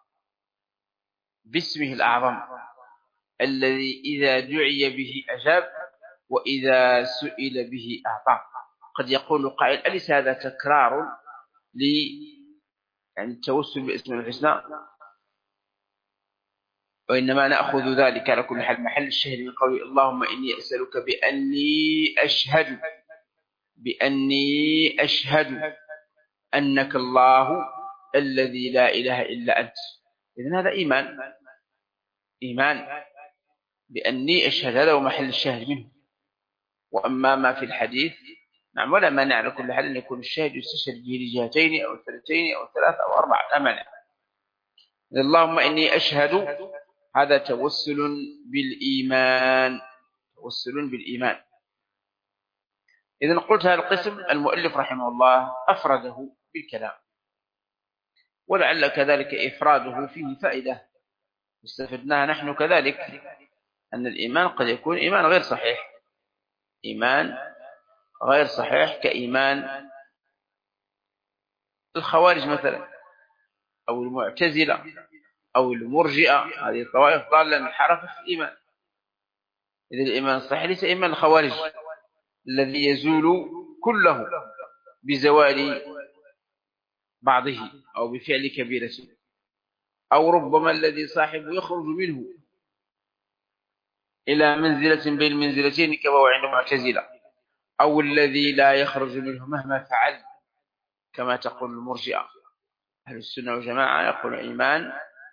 باسمه الأعظم الذي إذا دعي به أجاب وإذا سئل به أعطى. قد يقول قائل أليس هذا تكرار ل يعني التوسل باسم الحسنى؟ وإنما نأخذ ذلك على كل حال محل الشهر من قول اللهم إني أسألك بأني أشهد بأني أشهد أنك الله الذي لا إله إلا أنت. إذن هذا إيمان إيمان بأني أشهد، هذا هو محل الشهر منه. وأما ما في الحديث نعم ولا مانع على كل حال أن يكون الشاهد يستشهد به لجهتين أو ثلاثتين أو ثلاثة أو أربعة أمانع. اللهم إني أشهد هذا توسل بالإيمان توسل بالإيمان. إذن قلت هذا القسم المؤلف رحمه الله أفرده بالكلام. ولعل كذلك إفراده فيه فائدة استفدناها نحن كذلك، أن الإيمان قد يكون إيمان غير صحيح، إيمان غير صحيح كإيمان الخوارج مثلا أو المعتزلة أو المرجئة، هذه الطوائف ضالة انحرفت في الإيمان. إذا الإيمان الصحيح ليس إيمان الخوارج الذي يزول كله بزوال بعضه أو بفعل كبيرة، أو ربما الذي صاحبه يخرج منه إلى منزلة بين منزلتين كما هو عند المعتزلة، أو الذي لا يخرج منه مهما فعل كما تقول المرجئة. أهل السنة والجماعة يقول الإيمان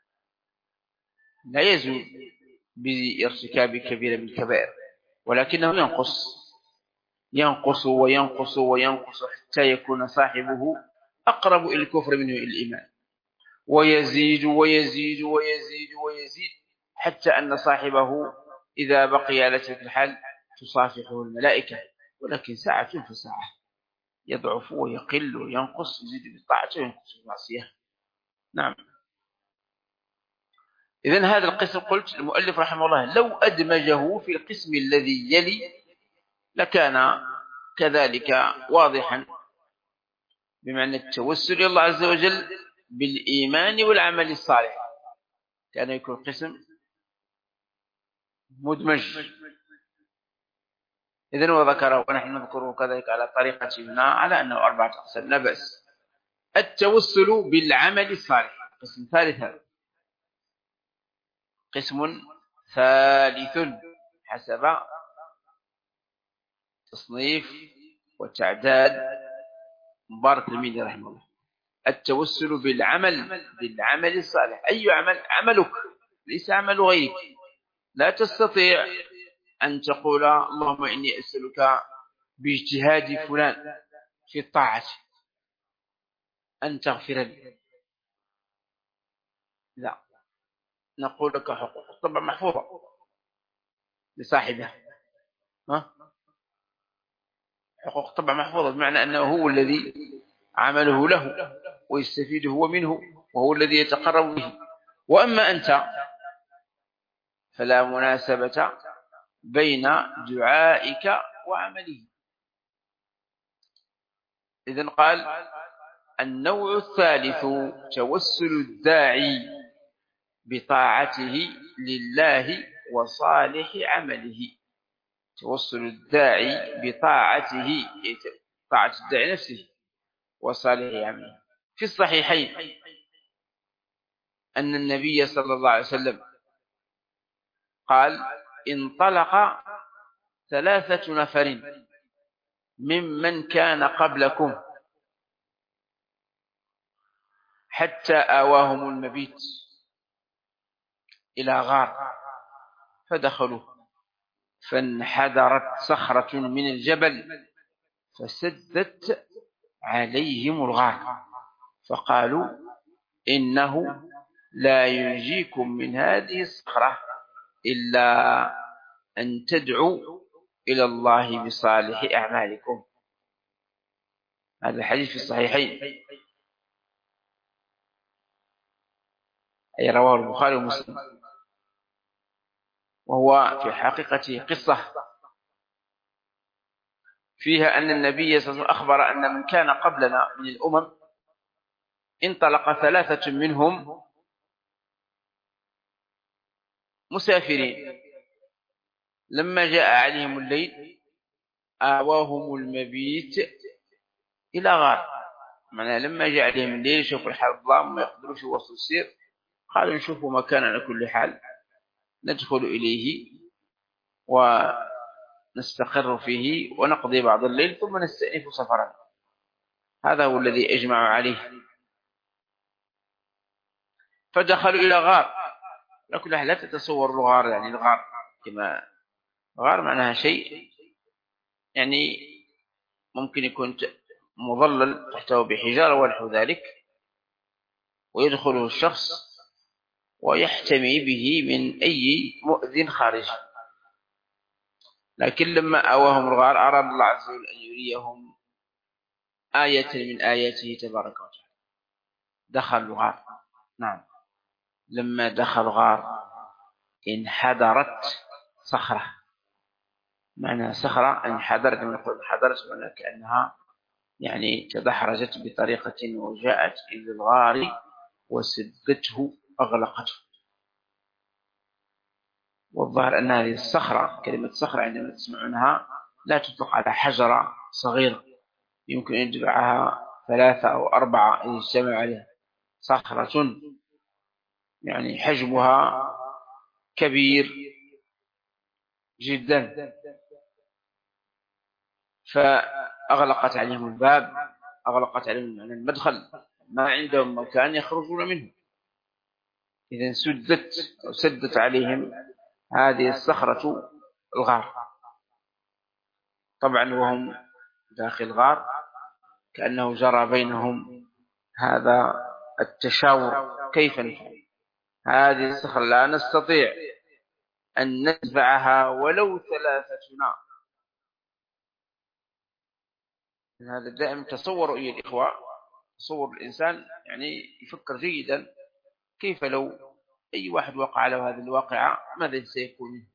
لا يزول بارتكاب كبيرة من الكبائر، ولكنه ينقص ينقص وينقص وينقص حتى يكون صاحبه أقرب إلى الكفر منه إلى الإيمان، ويزيد ويزيد ويزيد ويزيد حتى أن صاحبه إذا بقي على تلك الحال تصافحه الملائكة، ولكن ساعة فساعة يضعف ويقل وينقص، يزيد بالطاعة وينقص بالمعصية. نعم. إذن هذا القسم قلت المؤلف رحمه الله لو أدمجه في القسم الذي يلي لكان كذلك واضحا، بمعنى التوسل إلى الله عز وجل بالإيمان والعمل الصالح، كان يكون قسم مدمج. إذن وذكره ونحن نذكره كذلك على طريقتنا على أنه أربعة أقسام لا بأس. التوسل بالعمل الصالح قسم ثالث، قسم ثالث حسب تصنيف وتعداد مبارك الميني رحمه الله. التوسل بالعمل بالعمل الصالح، أي عمل؟ عملك ليس عمل غيرك. لا تستطيع أن تقول اللهم إني أسألك باجتهاد فلان في الطاعة أن تغفر لي، لا، نقول لك حقوق الطبع محفوظة لصاحبها. ها؟ حقوق الطبع محفوظة بمعنى أنه هو الذي عمله له ويستفيد هو منه، وهو الذي يتقرب به. وأما أنت فلا مناسبة بين دعائك وعمله. إذن قال النوع الثالث توسل الداعي بطاعته لله وصالح عمله. توسل الداعي بطاعته، طاعة الداعي نفسه وصالح عمله. في الصحيحين أن النبي صلى الله عليه وسلم قال انطلق ثلاثة نفر ممن كان قبلكم حتى آواهم المبيت إلى غار فدخلوا، فانحدرت صخرة من الجبل فسدت عليهم الغار، فقالوا إنه لا ينجيكم من هذه الصخرة إلا أن تدعوا إلى الله بصالح أعمالكم. هذا الحديث في الصحيحين، أي رواه البخاري ومسلم، وهو في حقيقته قصة فيها أن النبي صلى الله عليه وسلم أخبر أن من كان قبلنا من الأمم انطلق ثلاثة منهم مسافرين، لما جاء عليهم الليل آواهم المبيت إلى غار. معنى لما جاء عليهم الليل شوفوا الحال الظلام ما يقدروش يوصلوا السير، قالوا نشوفوا مكان على كل حال ندخل إليه ونستقر فيه ونقضي بعض الليل ثم نستأنف سفرنا. هذا هو الذي أجمعوا عليه. فدخلوا إلى غار، لكن لا تتصور الغار يعني الغار كما غار معناها شيء يعني ممكن يكون مظلل تحته بحجارة ونحو ذلك، ويدخله الشخص ويحتمي به من أي مؤذن خارجي. لكن لما آواهم الغار أراد الله عز وجل أن يريهم آية من آياته تبارك وتعالى. دخل الغار. نعم، لما دخل الغار انحدرت صخرة. معنى صخرة انحدرت، من نقول انحدرت معنى كأنها يعني تدحرجت بطريقة وجاءت إلى الغار وسدته أغلقته. والظاهر أن هذه الصخرة، كلمة صخرة عندما تسمعونها لا تطلق على حجرة صغيرة يمكن أن يجمعها ثلاثة أو أربعة إن اجتمع عليها. صخرة يعني حجمها كبير جدا، فأغلقت عليهم الباب، أغلقت عليهم المدخل، ما عندهم مكان يخرجون منه. إذن سدت أو سدت عليهم هذه الصخرة الغار. طبعا وهم داخل الغار كأنه جرى بينهم هذا التشاور، كيف نفعل هذه الصخرة؟ لا نستطيع أن ندفعها ولو ثلاثتنا. هذا دائما تصوروا أيها الإخوة، تصور الإنسان يعني يفكر جيدا، كيف لو أي واحد وقع على هذه الواقعة ماذا سيكون منه؟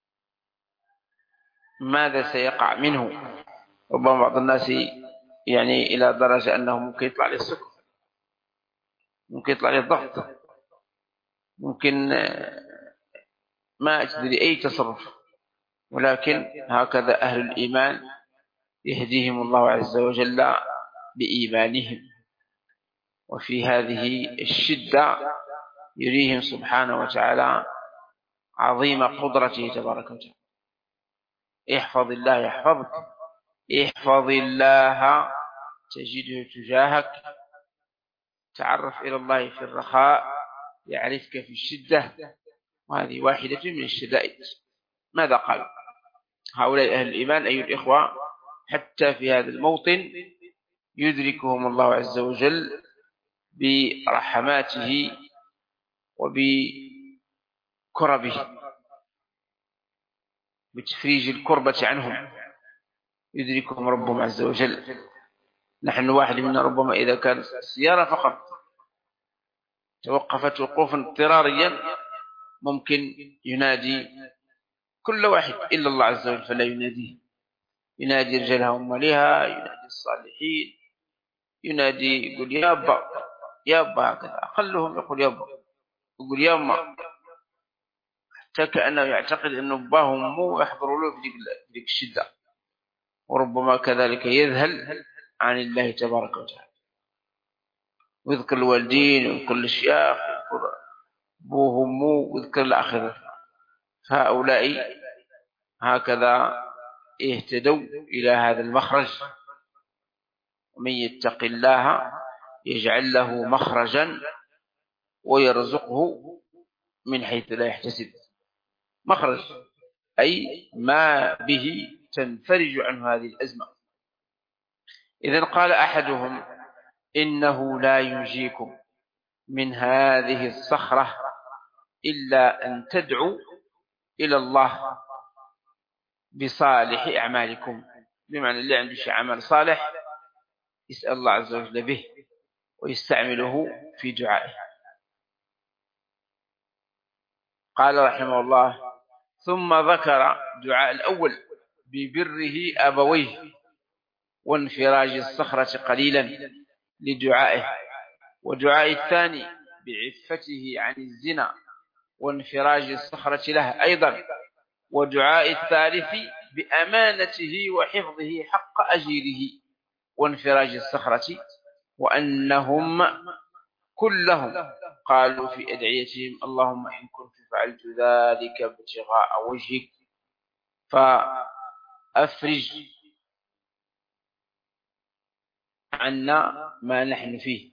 ماذا سيقع منه؟ ربما بعض الناس يعني إلى درجة أنه ممكن يطلع له السكر، ممكن يطلع له الضغط، ممكن ما تدري أي تصرف. ولكن هكذا أهل الإيمان يهديهم الله عز وجل بإيمانهم، وفي هذه الشدة يريهم سبحانه وتعالى عظيم قدرته تبارك وتعالى. احفظ الله يحفظك، احفظ الله تجده تجاهك، تعرف إلى الله في الرخاء يعرفك في الشدة. وهذه واحدة من الشدائد. ماذا قال هؤلاء أهل الإيمان أيها الإخوة؟ حتى في هذا الموطن يدركهم الله عز وجل برحماته وبكربه، بتفريج الكربة عنهم، يدركهم ربهم عز وجل. نحن واحد منا ربما إذا كان السيارة فقط توقفت وقوفا اضطراريا ممكن ينادي كل واحد إلا الله عز وجل فلا يناديه، ينادي رجالها ومالها، ينادي الصالحين، ينادي يقول يا أبا يا أبا، هكذا أقلهم يقول يا أبا، يقول يا أما، حتى كأنه يعتقد أن أباه مو يحضروا له في ذيك الشدة. وربما كذلك يذهل عن الله تبارك وتعالى، ويذكر الوالدين ويذكر الشياخ ويذكر أبوه وأمه ويذكر الآخرة. فهؤلاء هكذا اهتدوا إلى هذا المخرج. ومن يتق الله يجعل له مخرجا ويرزقه من حيث لا يحتسب. مخرج أي ما به تنفرج عنه هذه الأزمة. إذن قال أحدهم إنه لا ينجيكم من هذه الصخرة إلا أن تدعوا إلى الله بصالح أعمالكم. بمعنى اللي عنده شيء عمل صالح يسأل الله عز وجل به ويستعمله في دعائه. قال رحمه الله ثم ذكر دعاء الأول ببره أبويه وانفراج الصخرة قليلا لدعائه، ودعاء الثاني بعفته عن الزنا وانفراج الصخرة له أيضا، ودعاء الثالث بأمانته وحفظه حق أجيره وانفراج الصخرة. وأنهم كلهم قالوا في أدعيتهم اللهم إن كنت فعلت ذلك ابتغاء وجهك فأفرج عنا ما نحن فيه.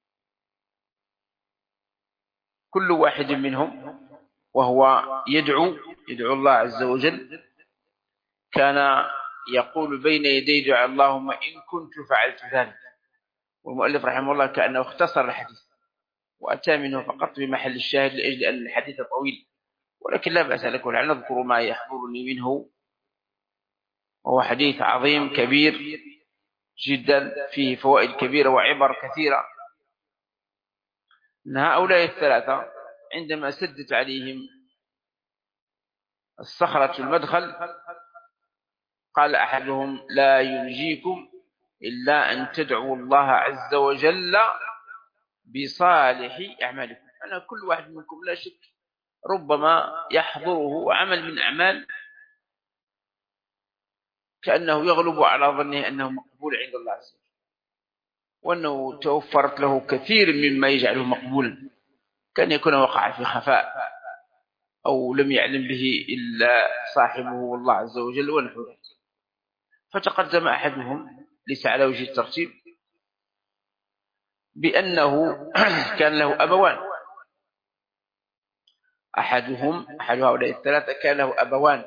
كل واحد منهم وهو يدعو يدعو الله عز وجل كان يقول بين يدي دعاء اللهم إن كنت فعلت ذلك. والمؤلف رحمه الله كأنه اختصر الحديث وأتى منه فقط بمحل الشاهد لأجل أن الحديث طويل، ولكن لا بأس لكم أن نذكر ما يحضرني منه، وهو حديث عظيم كبير جدا فيه فوائد كبيرة وعبر كثيرة. أن هؤلاء الثلاثة عندما سدت عليهم الصخرة المدخل قال أحدهم لا ينجيكم إلا أن تدعوا الله عز وجل بصالح أعمالكم. أنا كل واحد منكم لا شك ربما يحضره عمل من أعمال كأنه يغلب على ظنه أنه مقبول عند الله عز وجل، وأنه توفرت له كثير مما يجعله مقبولا، كان يكون وقع في خفاء أو لم يعلم به إلا صاحبه والله عز وجل ونحو ذلك. فتقدم أحدهم ليس على وجه الترتيب بأنه كان له أبوان. أحدهم أحد هؤلاء الثلاثة كان له أبوان،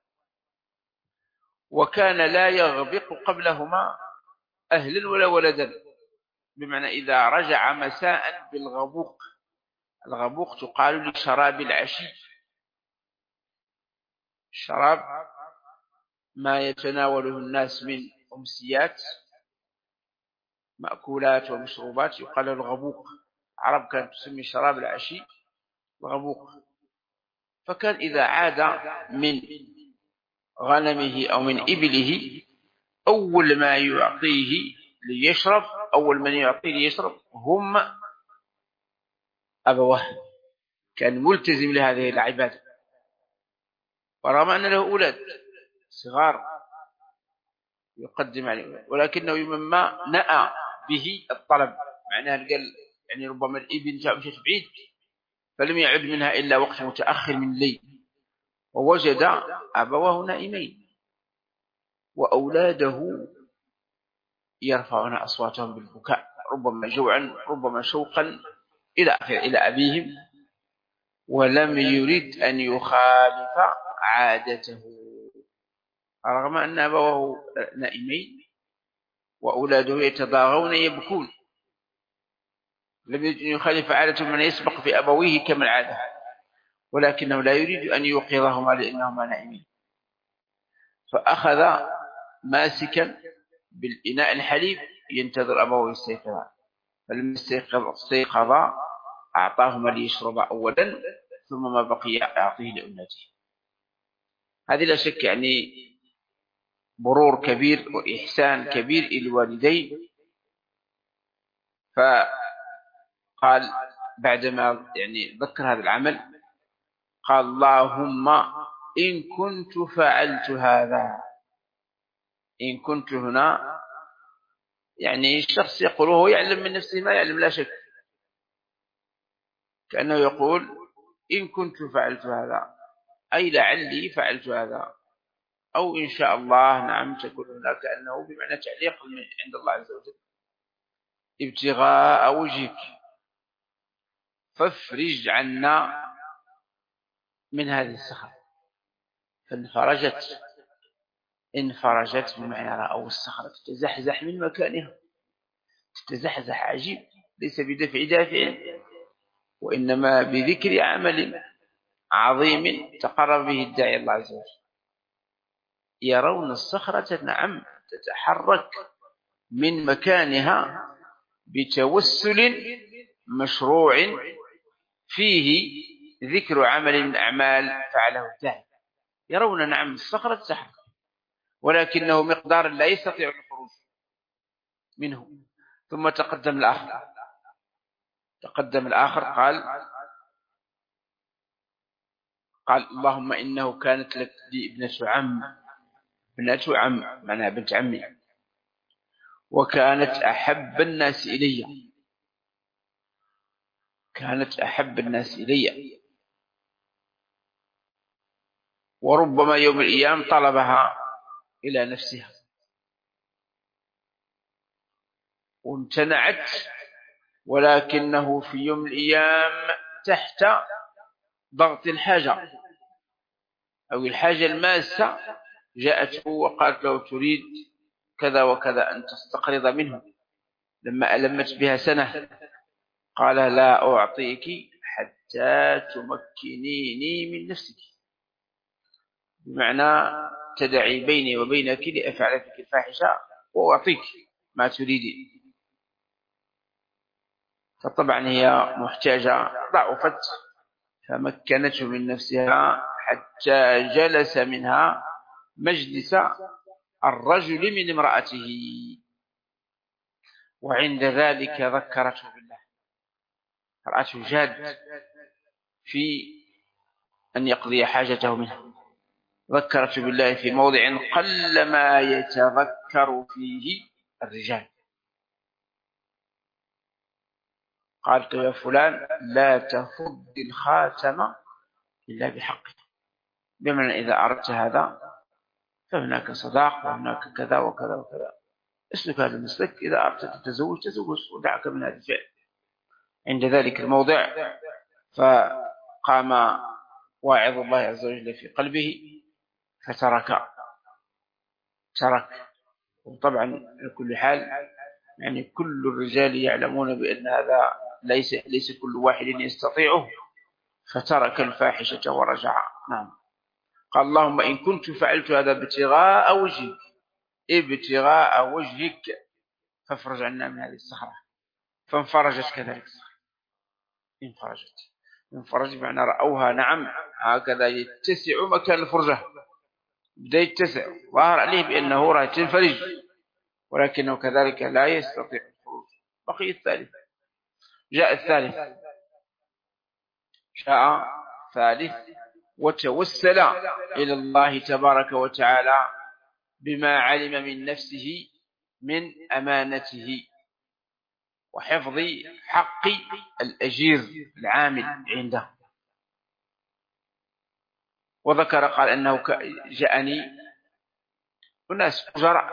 وكان لا يغبق قبلهما أهلا ولا ولدا، بمعنى إذا رجع مساء بالغبوق. الغبوق تقال لشراب العشي، الشراب ما يتناوله الناس من أمسيات مأكولات ومشروبات يقال له الغبوق. العرب كانت تسمي شراب العشي الغبوق. فكان إذا عاد من غنمه أو من إبله أول ما يعطيه ليشرب أول من يعطيه ليشرب هم أبواه. كان ملتزم لهذه العبادة، ورغم أن له أولاد صغار يقدم عليهم، ولكنه مما نأى به الطلب. معناها قال يعني ربما الإبل جاء مشيت بعيد فلم يعد منها إلا وقت متأخر من الليل، ووجد أبواه نائمين وأولاده يرفعون أصواتهم بالبكاء، ربما جوعا ربما شوقا إلى آخر إلى أبيهم، ولم يريد أن يخالف عادته رغم أن أبواه نائمين وأولاده يتضاغون يبكون. لم يريد أن يخالف عادته من يسبق في أبويه كما العادة، ولكنه لا يريد أن يوقظهما لأنهما نائمين. فأخذ ماسكا بالإناء الحليب ينتظر أبوه يستيقظا، فلما استيقظ أعطاهما ليشرب أولا ثم ما بقي يعطيه لأولاده. هذه لا شك يعني برور كبير وإحسان كبير إلى الوالدين. فقال بعدما يعني ذكر هذا العمل قال اللهم إن كنت فعلت هذا. إن كنت هنا يعني الشخص يقول وهو يعلم من نفسه ما يعلم لا شك، كأنه يقول إن كنت فعلت هذا أي لعلي فعلت هذا، أو إن شاء الله نعم تكون هناك كأنه بمعنى تعليق عند الله عز وجل ابتغاء وجهك فافرج عنا من هذه الصخرة. فانفرجت انفرجت بمعنى رأوا الصخرة تتزحزح من مكانها، تتزحزح عجيب ليس بدفع دافع وإنما بذكر عمل عظيم تقرب به الداعي الله عز وجل. يرون الصخرة نعم تتحرك من مكانها بتوسل مشروع فيه ذكر عمل من أعمال فعله الداعي. يرون نعم الصخرة تتحرك ولكنه مقدار لا يستطيع الخروج منه. ثم تقدم الآخر تقدم الآخر قال قال اللهم إنه كانت لك لي ابنة عم ابنة عم معناها بنت عمي، وكانت أحب الناس إلي كانت أحب الناس إلي وربما يوم الأيام طلبها إلى نفسها وامتنعت، ولكنه في يوم الأيام تحت ضغط الحاجة أو الحاجة الماسة جاءته وقالت له تريد كذا وكذا أن تستقرض منه. لما ألمت بها سنة قال لا أعطيك حتى تمكنيني من نفسك، بمعنى تدعي بيني وبينك لأفعل فيك الفاحشة وأعطيك ما تريدين. فطبعا هي محتاجة، ضعفت فمكنته من نفسها حتى جلس منها مجلس الرجل من امرأته، وعند ذلك ذكرته بالله، رأته جاد في أن يقضي حاجته منها، ذكرته بالله في موضع قلما يتذكر فيه الرجال. قالت يا فلان لا تفض الخاتم إلا بحقه، بمعنى إذا أردت هذا فهناك صداق وهناك كذا وكذا وكذا، اسلك هذا المسلك، إذا أردت تتزوج تزوج ودعك من هذا الفعل. عند ذلك الموضع فقام واعظ الله عز وجل في قلبه فترك ترك وطبعا لكل حال يعني كل الرجال يعلمون بأن هذا ليس ليس كل واحد يستطيعه، فترك الفاحشة ورجع. نعم. قال اللهم إن كنت فعلت هذا ابتغاء وجهك ابتغاء وجهك فافرج عنا من هذه الصخرة، فانفرجت كذلك الصخرة، انفرجت انفرج بمعنى رأوها نعم هكذا يتسع مكان الفرجة، بدأ يتسع ظهر عليه بأنه راه تنفرج، ولكنه كذلك لا يستطيع الخروج. بقي الثالث، جاء الثالث جاء ثالث وتوسل إلى الله تبارك وتعالى بما علم من نفسه من أمانته وحفظ حق الأجير العامل عنده، وذكر قال أنه جاءني أناس أجراء،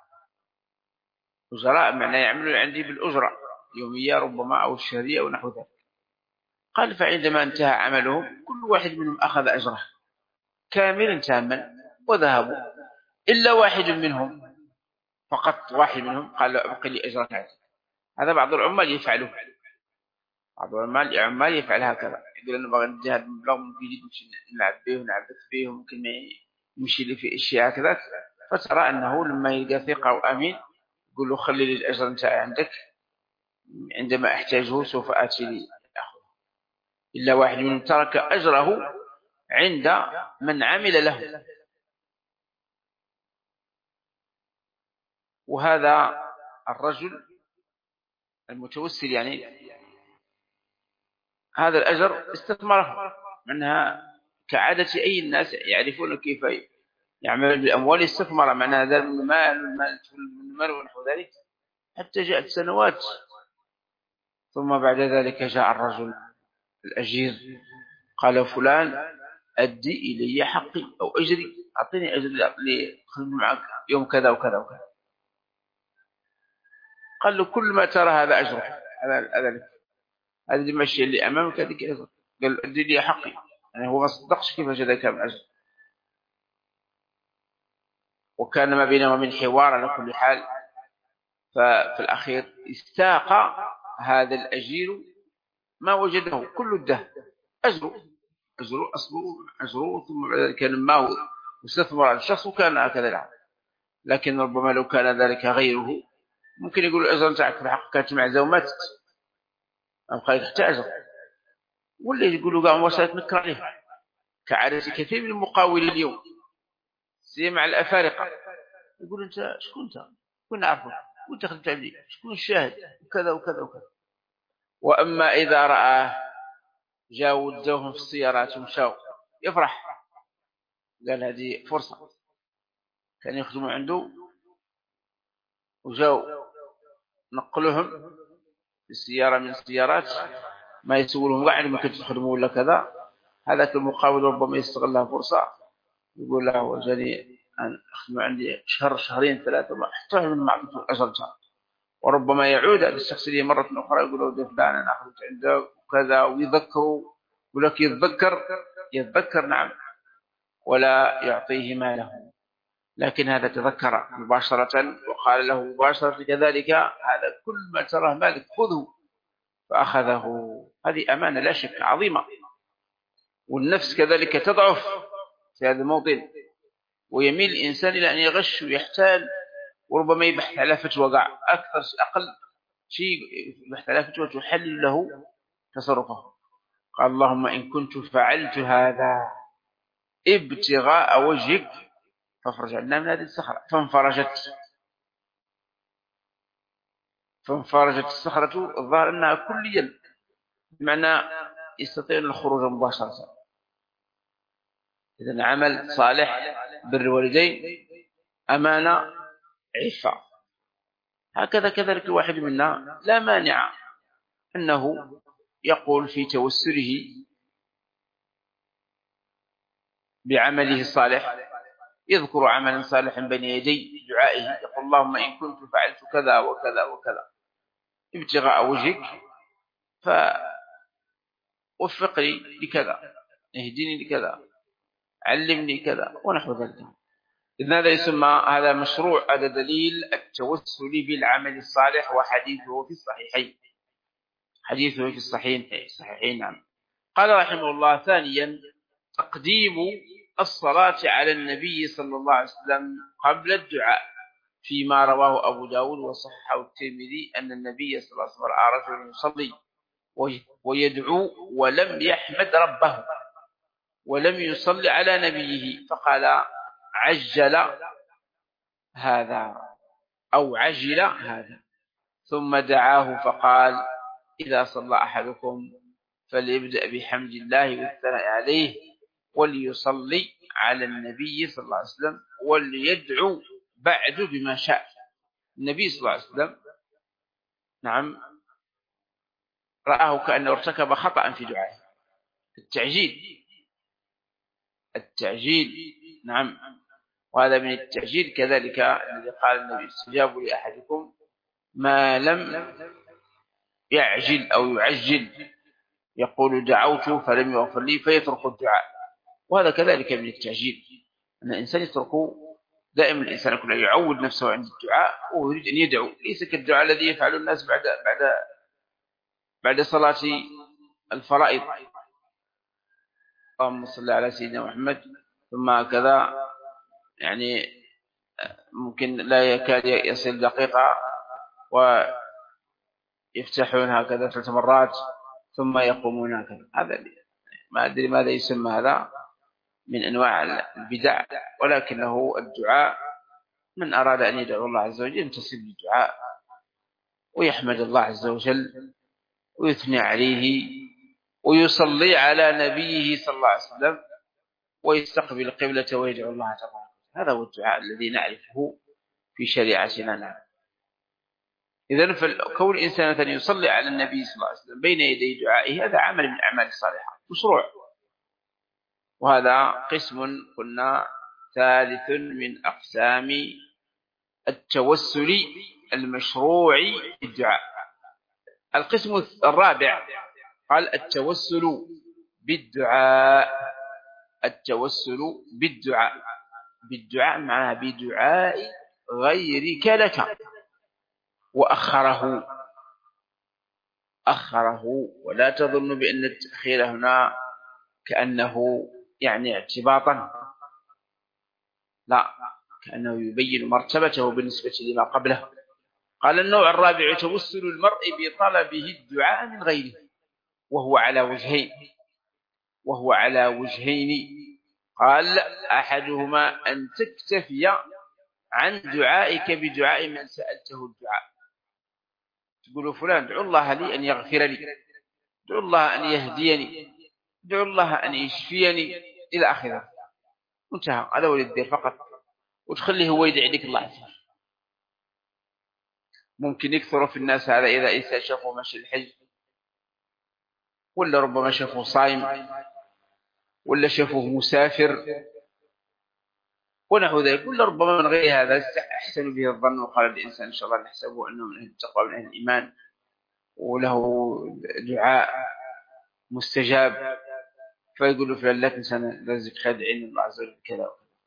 أجراء معنى يعملون عندي بالأجرة يومية ربما أو الشهرية أو نحو ذلك. قال فعندما انتهى عملهم كل واحد منهم أخذ أجره كاملا تاما وذهبوا، إلا واحد منهم فقط، واحد منهم قال أبقي لي أجرك هذا. هذا بعض العمال يفعله، بعض العمال العمال يفعل هكذا، يقول أنا بغي ندي هذا المبلغ ممكن نمشي نلعب به ونعبث به وممكن يمشي لي في أشياء هكذا، فترى أنه لما يلقى ثقة وأمين يقول له خلي لي الأجر نتاعي عندك، عندما أحتاجه سوف آتي لي أخذه. إلا واحد منهم ترك أجره عند من عمل له. وهذا الرجل المتوسل يعني هذا الأجر استثمره، منها كعادة أي الناس يعرفون كيف يعمل بالأموال، استثمر معنى هذا المال والمال والمال ونحو ذلك، حتى جاءت سنوات، ثم بعد ذلك جاء الرجل الأجير قال فلان أدي إلي حقي أو أجري، أعطيني أجري أعطيني خدم معك يوم كذا وكذا وكذا. قال له كل ما ترى هذا أجرك، هذا هذا المشي اللي أمامك هذيك أجر. قال أدي لي حقي، يعني هو ما صدقش كيف جاء كم أجر. وكان ما بينهما من حوار على كل حال. ففي الأخير استاق هذا الأجير ما وجده كل الدهر أجره أجره أصبه أجره، ثم بعد ذلك كان ما هو مستثمر على الشخص وكان هكذا العام. لكن ربما لو كان ذلك غيره ممكن يقول الأجر نتاعك في الحق كانت معزة وماتت أبقى لك حتى أجر، ولا يقولوا قام وصلت نكر عليه كعادة كثير من المقاولين اليوم زي مع الأفارقة، يقول أنت شكون أنت؟ كنا عارفه وأنت خدمت عندي شكون الشاهد وكذا وكذا وكذا. وأما إذا رأى جاءوا ودوهم في السيارات ومشاو يفرح، قال هذه فرصة، كان يخدموا عنده وجاءوا نقلوهم في السيارة من السيارات ما يسولهم قاعد ممكن تخدموا ولا كذا. هذاك المقاول ربما يستغلها فرصة يقول له جاني أن أخدم عندي شهر شهرين ثلاثة ما أحتاج من معطيته أجرتها، وربما يعود هذا الشخص لي مرة أخرى يقول له فلان أنا أخذت عندك وكذا، ويذكروا ولك يتذكر يتذكر نعم ولا يعطيه ماله، لكن هذا تذكر مباشرة وقال له مباشرة كذلك هذا كل ما تراه مالك خذه، فأخذه. هذه أمانة لا شك عظيمة، والنفس كذلك تضعف في هذا الموطن، ويميل الإنسان إلى أن يغش ويحتال وربما يبحث على فتوى قاع أكثر أقل شيء باختلاف وتحلل له تصرفه. قال اللهم إن كنت فعلت هذا ابتغاء وجهك فافرج عنا من هذه الصخرة. فانفرجت فانفرجت الصخرة. الظاهر أنها كليا بمعنى يستطيعون الخروج مباشرة. إذن عمل صالح بر الوالدين أمانة عفة. هكذا كذلك الواحد منا لا مانع أنه يقول في توسله بعمله الصالح، يذكر عملا صالحا بين يدي دعائه، يقول اللهم إن كنت فعلت كذا وكذا وكذا ابتغاء وجهك فوفقني لكذا، اهدني لكذا، علمني كذا ونحو ذلك. إذن هذا يسمى هذا مشروع، هذا دليل التوسل بالعمل الصالح، وحديثه في الصحيحين حديثه في الصحيحين الصحيحين نعم. قال رحمه الله ثانيا تقديم الصلاة على النبي صلى الله عليه وسلم قبل الدعاء، فيما رواه أبو داود وصححه الترمذي أن النبي صلى الله عليه وسلم رأى رجلا يصلي ويدعو ولم يحمد ربه ولم يصلي على نبيه، فقال عجل هذا أو عجل هذا، ثم دعاه فقال إذا صلى أحدكم فليبدأ بحمد الله والثناء عليه وليصلي على النبي صلى الله عليه وسلم وليدعو بعد بما شاء. النبي صلى الله عليه وسلم نعم رآه كأنه ارتكب خطأ في دعائه، التعجيل التعجيل نعم. وهذا من التعجيل كذلك الذي قال النبي استجابوا لأحدكم ما لم يعجل أو يعجل، يقول دعوت فلم يغفر لي فيترك الدعاء، وهذا كذلك من التعجيل، أن الإنسان يترك دائما. الإنسان يكون يعود نفسه عند الدعاء ويريد أن يدعو، ليس كالدعاء الذي يفعل الناس بعد بعد بعد صلاة الفرائض، اللهم صل على سيدنا محمد، ثم كذا يعني ممكن لا يكاد يصل دقيقة ويفتحون هكذا ثلاث مرات ثم يقومون هكذا. هذا ما أدري ماذا يسمى، هذا من أنواع البدع، ولكنه الدعاء من أراد أن يدعو الله عز وجل ينتصب للدعاء ويحمد الله عز وجل ويثني عليه ويصلي على نبيه صلى الله عليه وسلم ويستقبل القبلة ويدعو الله تبارك. هذا هو الدعاء الذي نعرفه في شريعتنا نعم. إذن فكون إنسان يصلي على النبي صلى الله عليه وسلم بين يدي دعائه هذا عمل من الأعمال الصالحة مشروع، وهذا قسم قلنا ثالث من أقسام التوسل المشروع بالدعاء. القسم الرابع قال التوسل بالدعاء. التوسل بالدعاء بالدعاء معناها بدعاء غيرك لك، وأخره أخره ولا تظن بأن التأخير هنا كأنه يعني اعتباطا، لا، كأنه يبين مرتبته بالنسبة لما قبله. قال النوع الرابع توسل المرء بطلبه الدعاء من غيره، وهو على وجهين وهو على وجهين قال أحدهما أن تكتفي عن دعائك بدعاء من سألته الدعاء، تقول فلان ادعو الله لي أن يغفر لي، ادعو الله أن يهديني، ادعو الله أن يشفيني إلى آخره، انتهى. هذا هو الدير فقط، وتخليه هو يدعي لك الله عز وجل. ممكن يكثر في الناس هذا إذا إنسان شافوا ماشي الحج، ولا ربما شافوا صائم، ولا شافوه مسافر ونحو ذلك، ولا ربما من غير هذا أحسن به الظن وقال الإنسان إن شاء الله نحسبه أنه من أهل التقوى من أهل الإيمان وله دعاء مستجاب، فيقول له فلان لا تنسى لازم خادع إن الله عز وجل كذا.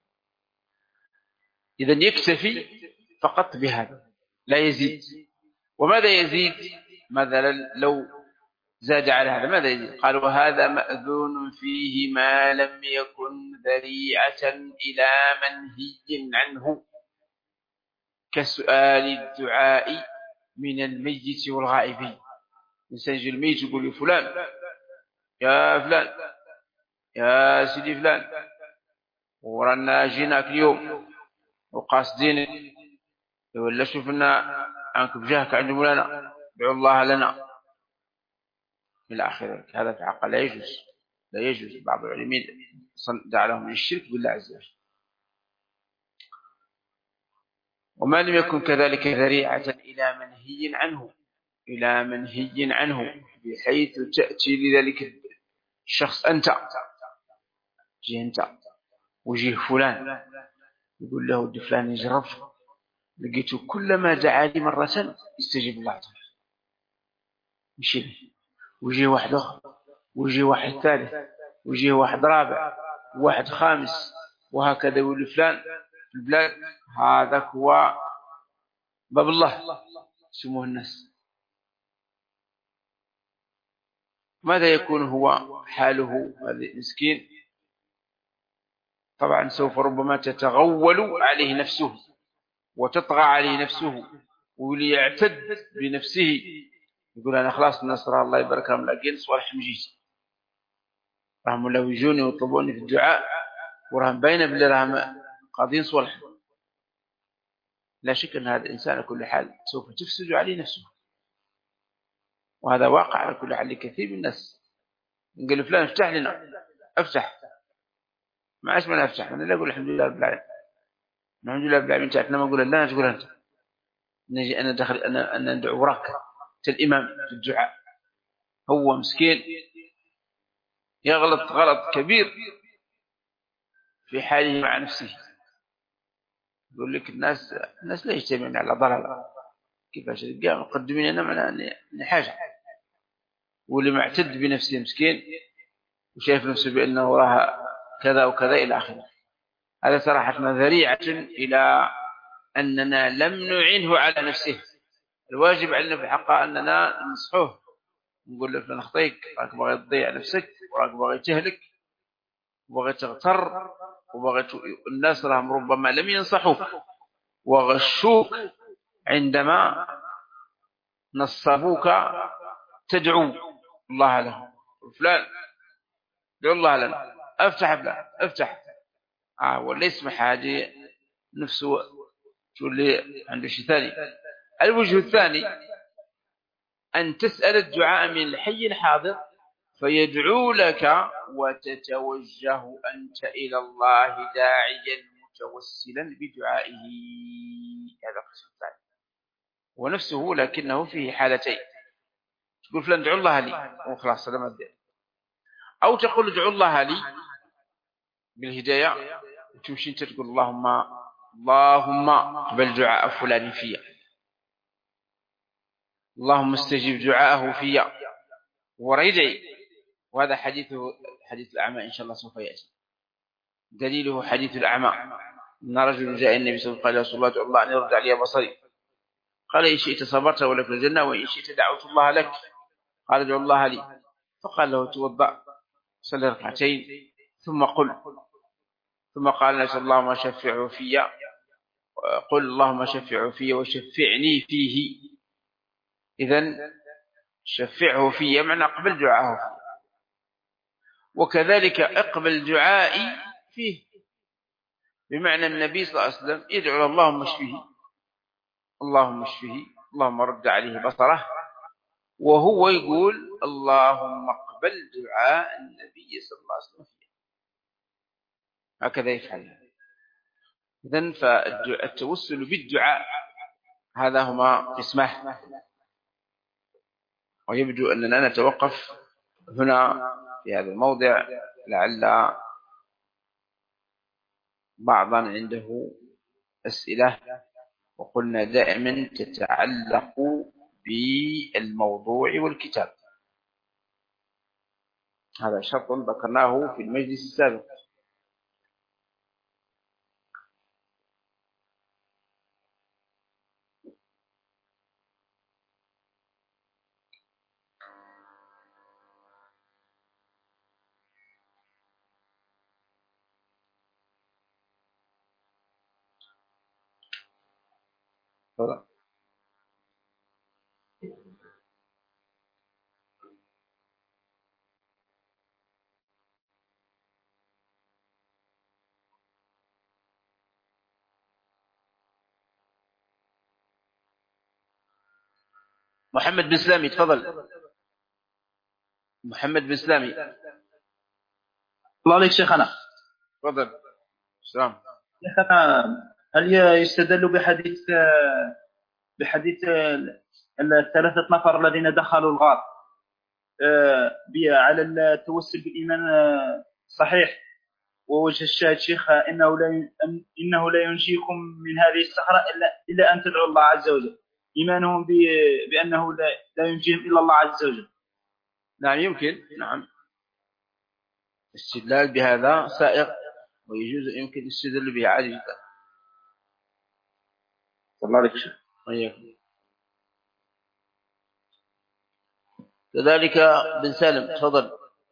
إذن يكتفي فقط بهذا لا يزيد. وماذا يزيد؟ ماذا لو زاد على هذا ماذا يزيد؟ قال وهذا مأذون فيه ما لم يكن ذريعة إلى منهي عنه، كسؤال الدعاء من الميت والغائب. الإنسان يجي الميت يقول لي فلان يا فلان يا سيدي فلان ورانا جيناك اليوم وقاصدينك ولا شوفنا عنك بجاهك عند مولانا ادعو الله لنا إلى آخره. هذا في حق لا يجوز، لا يجوز. بعض العلماء دعا لهم من الشرك بالله عز وجل. وما لم يكن كذلك ذريعة إلى منهي عنه، إلى منهي عنه بحيث تأتي لذلك الشخص أنت جيه أنت وجيه فلان يقول له ودي فلان يجرب، لقيته كلما دعا لي مرة يستجيب الله تعالى، مشي له. ويجي واحد آخر ويجي واحد ثالث ويجي واحد رابع واحد خامس وهكذا. يقول فلان في البلاد هذاك هو باب الله سموه الناس. ماذا يكون هو حاله هذا المسكين؟ طبعا سوف ربما تتغول عليه نفسه وتطغى عليه نفسه وليعتد بنفسه، يقول أنا خلاص الناس راه الله يبارك لهم لاقين صالح مجيز، راهم لو يجوني ويطلبوني في الدعاء وراهم باينه بلي راهم قاضين صالح. لا شك أن هذا الإنسان على كل حال سوف تفسد عليه نفسه، وهذا واقع على كل حال لكثير من الناس. نقول فلان افتح لنا، افتح، ما عاش من افتح، انا لا اقول الحمد لله رب العالمين، الحمد لله رب العالمين تاعتنا ما نقول لا تقول انت، نجي انا داخل انا انا ندعو وراك انت الامام في الدعاء. هو مسكين يغلط غلط كبير في حاله مع نفسه. يقول لك الناس الناس لا يجتمعون على ضلال، كيفاش القيام مقدمين انا معناه حاجه، واللي معتد بنفسه مسكين وشايف نفسه بانه راه كذا وكذا إلى آخره. هذا صراحة ذريعة إلى أننا لم نعنه على نفسه. الواجب علينا في حقه أننا ننصحه، نقول له فلان خطيك، راك باغي تضيع نفسك وراك باغي تهلك وباغي تغتر وباغي الناس راهم ربما لم ينصحوك وغشوك عندما نصبوك تدعو الله له. فلان ادعو الله لنا، افتح فلان افتح، آه ولا يسمح هذه نفسه تولي عنده شيء ثاني. الوجه الثاني أن تسأل الدعاء من الحي الحاضر فيدعو لك وتتوجه أنت إلى الله داعيا متوسلا بدعائه. هذا قسم ثاني ونفسه لكنه فيه حالتين. تقول فلان ادعو الله لي وخلاص سلام الدين، أو تقول ادعو الله لي بالهداية وتمشي انت تقول اللهم اللهم اقبل دعاء فلان فيا، اللهم استجب دعاءه فيا وريدعي. وهذا حديثه حديث الأعمى إن شاء الله سوف يأتي. دليله حديث الأعمى أن رجل جاء النبي صلى الله عليه وسلم قال يا رسول الله أن يرد علي بصري، قال إن شئت صبرت ولك الجنة وإن شئت دعوت الله لك، قال ادعو الله لي. فقال له توضأ صلي ركعتين ثم قل، ثم قال نسأل اللهم شفعه فيا، قل اللهم شفعه فيا وشفعني فيه. إذن شفعه فيا معنى اقبل دعاءه فيه، وكذلك اقبل دعائي فيه، بمعنى النبي صلى الله عليه وسلم يدعو اللهم اشفيه اللهم اشفيه اللهم رد عليه بصره، وهو يقول اللهم اقبل دعاء النبي صلى الله عليه وسلم فيه. هكذا يفعل. إذن فالتوسل بالدعاء هذا هما قسمه، ويبدو أننا نتوقف هنا في هذا الموضع لعل بعضا عنده أسئلة، وقلنا دائما تتعلق بالموضوع والكتاب. هذا شرط ذكرناه في المجلس السابق. محمد بن سلامي تفضل. محمد بن سلامي. الله عليك شيخنا. تفضل. سلام. شيخنا هل يستدل بحديث بحديث الثلاثة نفر الذين دخلوا الغار على التوسل بالإيمان صحيح، ووجه الشاهد شيخ إنه لا إنه لا ينجيكم من هذه الصخرة إلا إلا أن تدعوا الله عز وجل، إيمانهم بأنه لا لا ينجيهم إلا الله عز وجل. نعم يمكن، نعم الاستدلال بهذا سائغ ويجوز يمكن الاستدلال به عادي جدا. الله عليك شيخ. طيب. كذلك بن سالم تفضل.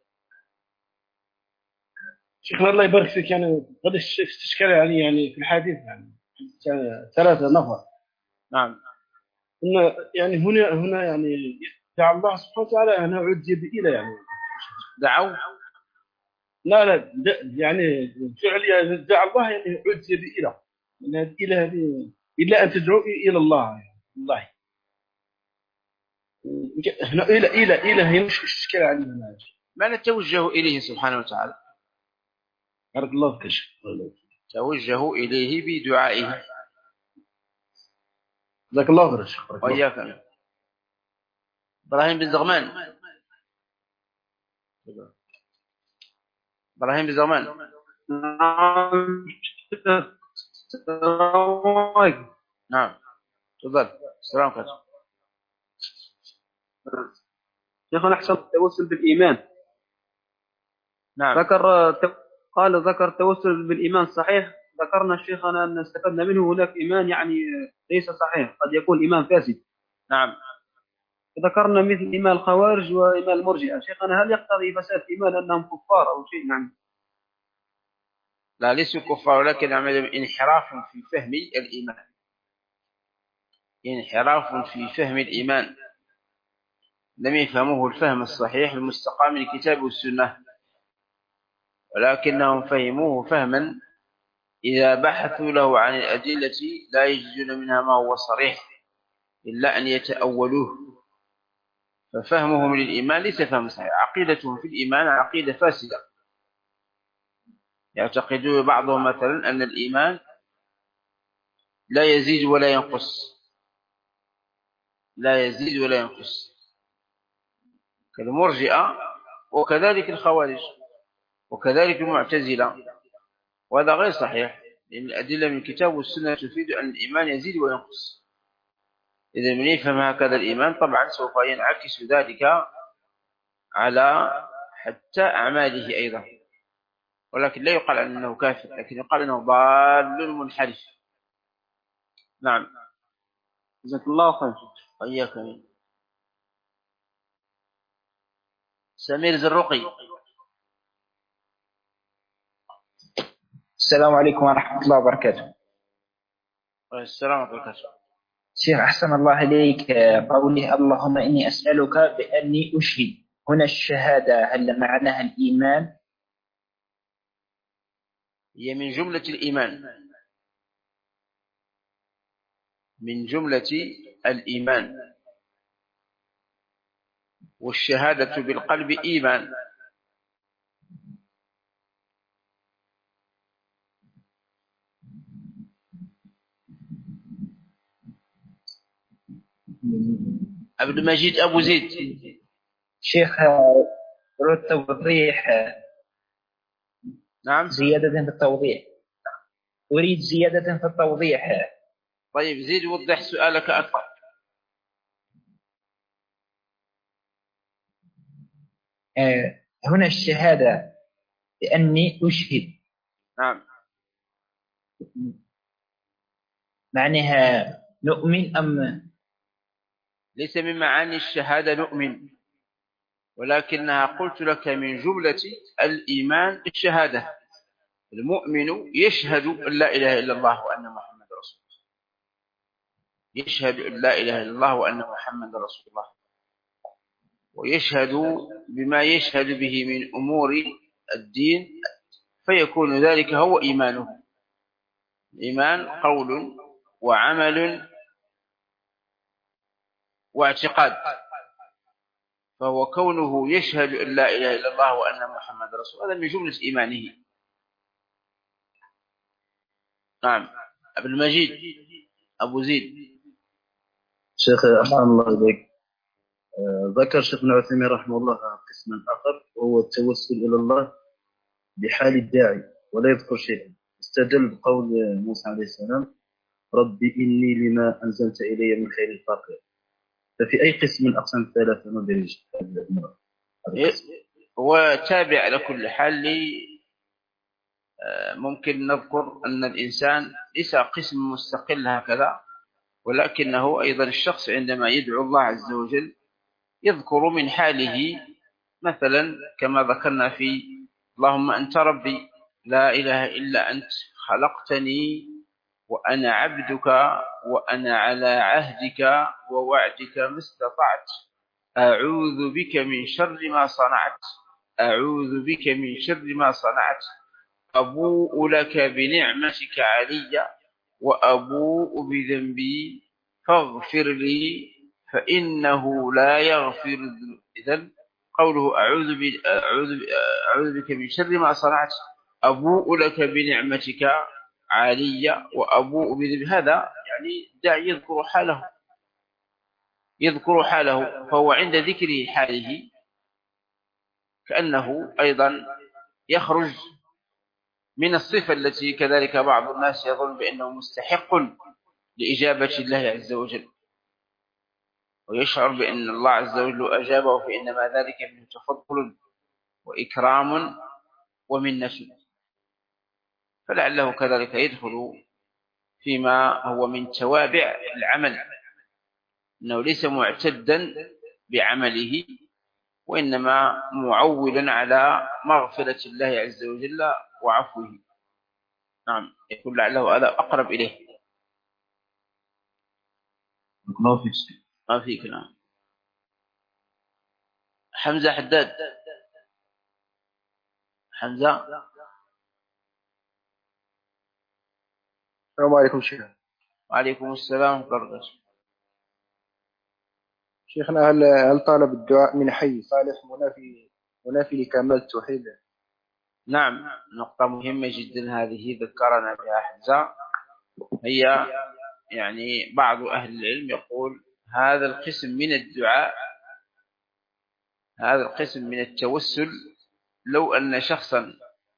شيخنا الله يبارك فيك، يعني هذا استشكال يعني يعني في الحديث يعني ثلاثة نفر. نعم. إن يعني هنا هنا يعني دعا الله سبحانه وتعالى أنه عدي بإله يعني. دعوا؟ لا لا يعني فعل يعني دعا الله يعني عدي بإله، إن هذه إله هذه إلا أن تدعو إلى الله يعني الله. هنا إله إله إله هي مش إشكال علينا. ما نتوجه إليه سبحانه وتعالى. بارك الله فيك. توجه إليه بدعائه. جزاك الله خير شيخ. وإياك. إبراهيم بن زغمان. إبراهيم بن زغمان. نعم تفضل. السلام عليكم. شيخنا أحسن التوسل بالإيمان. نعم. ذكر قال ذكر التوسل بالإيمان صحيح. ذكرنا شيخنا أن استفدنا منه هناك إيمان يعني ليس صحيح، قد يكون إيمان فاسد. نعم. ذكرنا مثل إيمان الخوارج وإيمان المرجئة. شيخنا هل يقتضي فساد إيمان أنهم كفار أو شيء؟ نعم. لا ليسوا كفار، ولكن عملهم انحراف في فهم الإيمان. انحراف في فهم الإيمان، لم يفهموه الفهم الصحيح المستقام من الكتاب والسنة، ولكنهم فهموه فهما إذا بحثوا له عن الأدلة لا يجدون منها ما هو صريح إلا أن يتأولوه. ففهمهم للإيمان ليس فهم صحيح. عقيدتهم في الإيمان عقيدة فاسدة. يعتقدون بعضهم مثلا أن الإيمان لا يزيد ولا ينقص، لا يزيد ولا ينقص كالمرجئة وكذلك الخوارج وكذلك المعتزلة، وهذا غير صحيح، لأن الأدلة من الكتاب والسنة تفيد أن الإيمان يزيد وينقص. إذا من يفهم هكذا الإيمان طبعا سوف ينعكس ذلك على حتى أعماله أيضا، ولكن لا يقال أنه كافر، لكن يقال أنه ضال منحرف. نعم. جزاك الله خير. إياك. سمير زرقي. السلام عليكم ورحمة الله وبركاته. السلام عليكم ورحمة الله. شيخ أحسن الله إليك، قوله اللهم إني أسألك بأني أشهد، هنا الشهادة هل معناها الإيمان؟ هي من جملة الإيمان، من جملة الإيمان، والشهادة بالقلب إيمان. عبد المجيد أبو زيد. شيخ أريد توضيح. نعم. زيادة في التوضيح. أريد زيادة في التوضيح. طيب زيد وضح سؤالك أكثر. آه هنا الشهادة بأني أشهد. نعم. معناها نؤمن أم؟ ليس من معاني الشهادة نؤمن، ولكنها قلت لك من جملة الإيمان الشهادة. المؤمن يشهد أن لا إله إلا الله وأن محمد رسول الله، يشهد أن لا إله إلا الله وأن محمد رسول الله، ويشهد بما يشهد به من أمور الدين، فيكون ذلك هو إيمانه. إيمان قول وعمل واعتقاد، فهو كونه يشهد أن لا إله إلا الله وأن محمد رسول هذا من جملة إيمانه. نعم. أبو المجيد أبو زيد. شيخ أحسن الله إليك، ذكر شيخ ابن عثيمين رحمه الله قسما آخر وهو التوسل إلى الله بحال الداعي ولا يذكر شيئا، استدل بقول موسى عليه السلام ربي إني لما أنزلت إلي من خير فقير. ففي أي قسم من أقسام الثلاثة ندرج هذا القسم؟ هو تابع على كل حال لي. ممكن نذكر أن الإنسان ليس قسم مستقل هكذا، ولكنه أيضا الشخص عندما يدعو الله عز وجل يذكر من حاله، مثلا كما ذكرنا في اللهم أنت ربي لا إله إلا أنت خلقتني وأنا عبدك وأنا على عهدك ووعدك ما استطعت أعوذ بك من شر ما صنعت أعوذ بك من شر ما صنعت أبوء لك بنعمتك علي وأبوء بذنبي فاغفر لي فإنه لا يغفر الذنوب. إذن قوله أعوذ, أعوذ بك من شر ما صنعت أبوء لك بنعمتك علي وأبوء بذنبي، هذا يعني داعي يذكر حاله يذكر حاله فهو عند ذكره حاله كأنه أيضا يخرج من الصفة التي كذلك بعض الناس يظن بأنه مستحق لإجابة الله عز وجل ويشعر بأن الله عز وجل أجابه، فإنما ذلك من تفضل وإكرام ومنة، فلعله كذلك يدخل فيما هو من توابع العمل، أنه ليس معتدا بعمله وإنما معولا على مغفرة الله عز وجل وعفوه. نعم، يقول لعله هذا أقرب إليه. ما فيك ما فيك. نعم. حمزة حداد. حمزة. السلام عليكم شيخ. وعليكم السلام ورحمة الله. شيخنا، هل هل طالب الدعاء من حي صالح منافي منافي لكمال التوحيد؟ نعم، نقطة مهمة جدا هذه ذكرنا بها حمزة. هي يعني بعض أهل العلم يقول هذا القسم من الدعاء، هذا القسم من التوسل، لو أن شخصا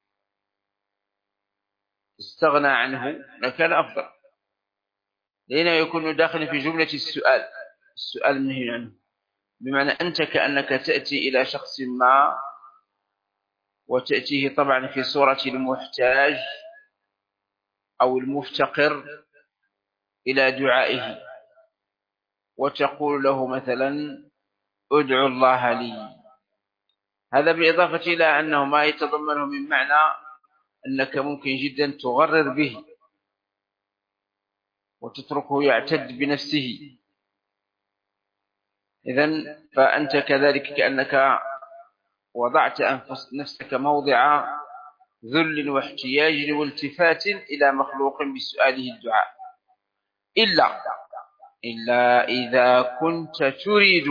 استغنى عنه لكان أفضل، لأنه يكون داخل في جملة السؤال السؤال منهي عنه، بمعنى أنت كأنك تأتي إلى شخص ما وتأتيه طبعا في صورة المحتاج أو المفتقر إلى دعائه، وتقول له مثلا ادعو الله لي. هذا بالإضافة إلى أنه ما يتضمنه من معنى أنك ممكن جدا تغرر به وتتركه يعتد بنفسه. إذن فأنت كذلك كأنك وضعت نفسك موضع ذل واحتياج والتفات إلى مخلوق بسؤاله الدعاء، إلا إلا إذا كنت تريد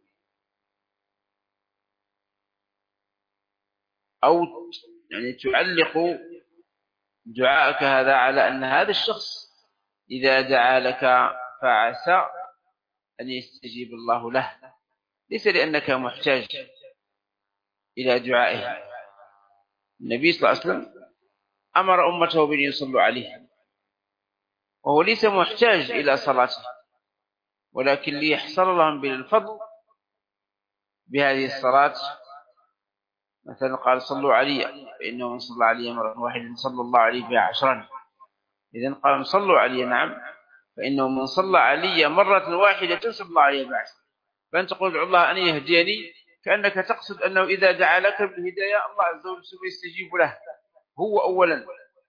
أو يعني تعلق دعاءك هذا على أن هذا الشخص إذا دعا لك فعسى أن يستجيب الله له، ليس لأنك محتاج إلى دعائه. النبي صلى الله عليه وسلم أمر أمته بأن يصلوا عليه وهو ليس محتاج إلى صلاته، ولكن ليحصل لهم بالفضل بهذه الصلاة. مثلا قال صلوا علي فإنه من صلى علي مرة واحدة صلى الله عليه بها عشرا. إذن قال صلوا علي، نعم، فإنه من صلى علي مرة واحدة صلى الله عليه بها عشرا. فأنت تقول ادعو الله أن يهديني، كأنك تقصد أنه إذا دعا لك بالهداية الله عز وجل سوف يستجيب له هو أولا.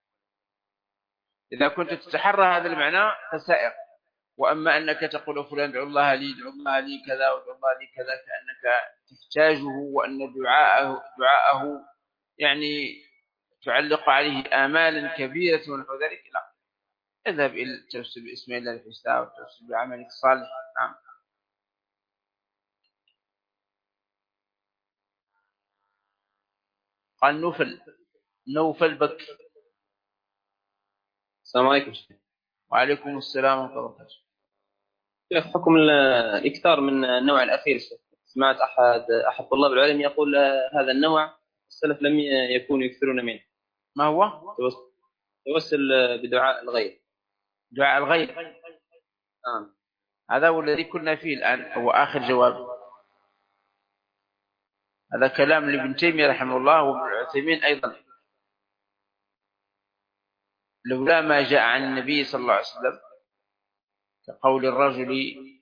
إذا كنت تتحرى هذا المعنى فسائر. وأما أنك تقول فلان ادعو الله لي ادعو الله لي كذا وادعو الله لي كذا كأنك تحتاجه وأن دعاءه دعاءه يعني تعلق عليه آمالا كبيرة ونحو ذلك، لا، اذهب إلى التوسل باسم الله الحسنى والتوسل بعملك الصالح. نعم. قال نوفل نوفل بك. السلام عليكم. وعليكم السلام ورحمة الله وبركاته. شيخ حكم الإكثار من النوع الأخير شيخ. سمعت أحد أحد طلاب العلم يقول هذا النوع السلف لم يكونوا يكثرون منه. ما هو؟ توسل بدعاء الغير. دعاء الغير. نعم. هذا هو الذي كنا فيه الآن، هو آخر جواب. هذا كلام لابن تيمية رحمه الله وابن عثيمين أيضا. لولا ما جاء عن النبي صلى الله عليه وسلم كقول الرجل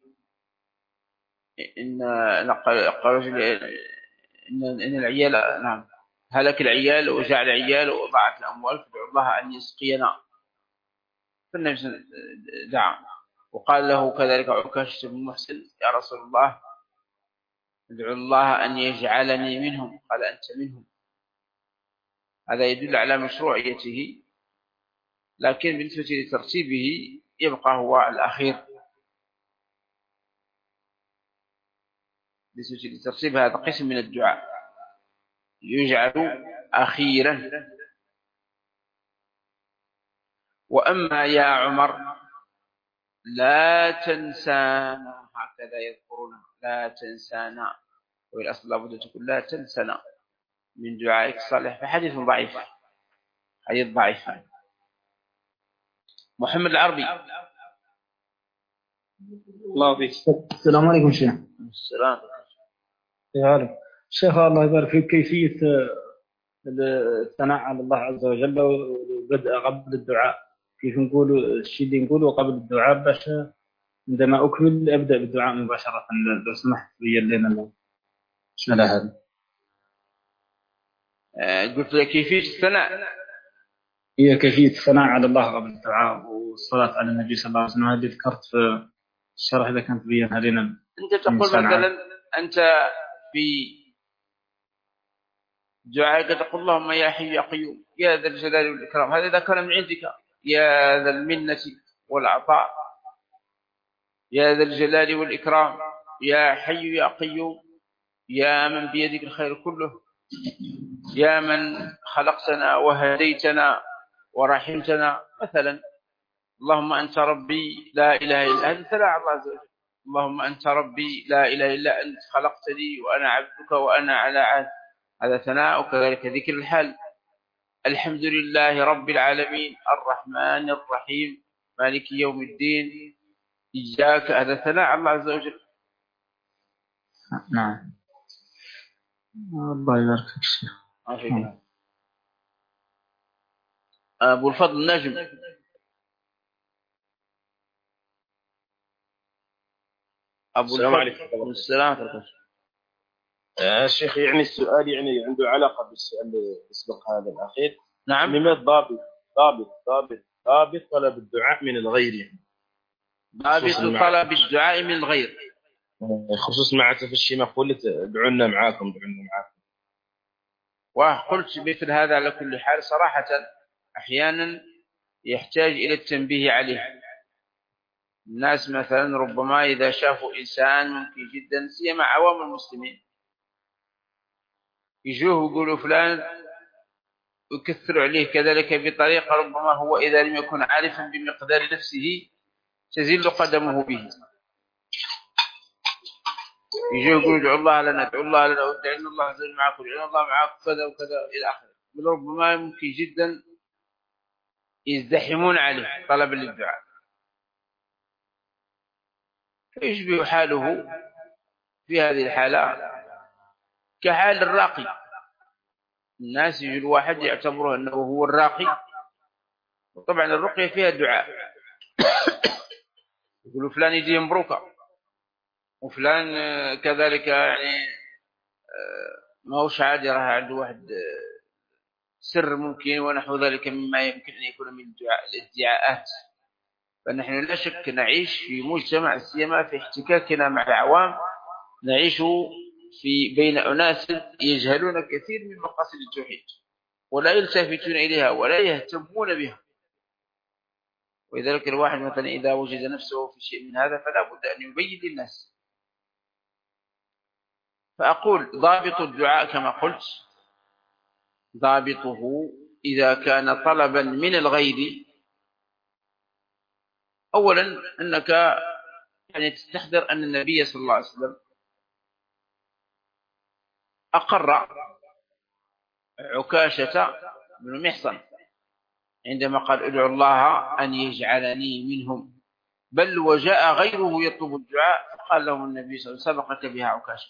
إن الرجل إن إن العيال نعم هلك العيال وجاء العيال وضاعت الأموال فدعوا الله أن يسقينا، فالنبي دعا وقال له كذلك عكاشة بن محسن يا رسول الله ادعو الله أن يجعلني منهم، قال أنت منهم. هذا يدل على مشروعيته، لكن بالنسبة لترتيبه يبقى هو الأخير. بالنسبة لترتيب هذا قسم من الدعاء يجعل أخيرا. وأما يا عمر لا تنسانا، هكذا يذكرنا لا تنسانا، والأصل لابد تقول لا تنسنا من دعائك الصالح، فحديث ضعيف، حديث ضعيف. محمد العربي. الله فيك. السلام عليكم شيخ. السلام. يا شيخ الله يبارك فيك، كيفية الثناء على الله عز وجل وبدء قبل الدعاء، كيف نقول الشيء اللي نقوله قبل الدعاء باش عندما أكمل أبدأ بالدعاء مباشرة، لو سمحت بين لنا بسم الله هذا. قلت لك كيفية الثناء، هي كيفية الثناء على الله قبل الدعاء والصلاة على النبي صلى الله عليه وسلم، هذه ذكرت في الشرح إذا كانت بينها لنا. أنت تقول مثلا أنت في دعائك تقول اللهم يا حي يا قيوم يا ذا الجلال والإكرام، هذا إذا كان من عندك، يا ذا المنة والعطاء يا ذا الجلال والإكرام يا حي يا قيوم يا من بيدك الخير كله يا من خلقتنا وهديتنا ورحمتنا مثلا. اللهم أنت ربي لا إله إلا أنت، لا الله عز وجل. اللهم أنت ربي لا إله إلا أنت خلقتني وأنا عبدك وأنا على عهد، هذا ثناء. وكذلك ذكر الحال الحمد لله رب العالمين الرحمن الرحيم مالك يوم الدين إياك، هذا ثناء الله عز وجل. نعم. الله يبارك فيك شيخ. أبو الفضل النجم. أبو السلام عليكم. السلام عليكم. الشيخ يعني السؤال يعني عنده علاقة بالسؤال اللي سبق هذا الأخير. نعم. لماذا ضابط ضابط ضابط ضابط طلب الدعاء من الغير يعني؟ ضابط طلب الدعاء من الغير خصوصا مع الشيء ما قلت ادعوا لنا معاكم ادعوا لنا معاكم. وقلت مثل هذا على كل حال صراحة أحيانا يحتاج إلى التنبيه عليه. الناس مثلا ربما إذا شافوا إنسان ممكن جدا سيما عوام المسلمين يجوه ويقولوا فلان ويكثروا عليه كذلك بطريقة ربما هو إذا لم يكن عارفا بمقدار نفسه تزل قدمه به. يجوا يقولوا ادعوا الله لنا ادعوا الله لنا وادعوا الله عز وجل معكم ادعوا الله معكم كذا وكذا إلى آخره. بل ربما ممكن جدا يزدحمون عليه طلبا للدعاء، فيشبه حاله في هذه الحالة كحال الراقي. الناس يجي الواحد يعتبره أنه هو الراقي، وطبعا الرقية فيها دعاء. يقولوا فلان يجي مبروكة وفلان كذلك يعني ما هوش عادي، راه عنده واحد سر ممكن ونحو ذلك مما يمكن أن يكون من الادعاءات. فنحن لا شك نعيش في مجتمع سيما في احتكاكنا مع العوام نعيش في بين أناس يجهلون كثير من مقاصد التوحيد ولا يلتفتون إليها ولا يهتمون بها. ولذلك الواحد مثلا إذا وجد نفسه في شيء من هذا فلا بد أن يبين للناس. فأقول ضابط الدعاء كما قلت ضابطه إذا كان طلبا من الغير. أولا أنك يعني تستحضر أن النبي صلى الله عليه وسلم أقر عكاشة بن محصن عندما قال ادعو الله أن يجعلني منهم، بل وجاء غيره يطلب الدعاء فقال لهم النبي صلى الله عليه وسلم سبقك بها عكاشة،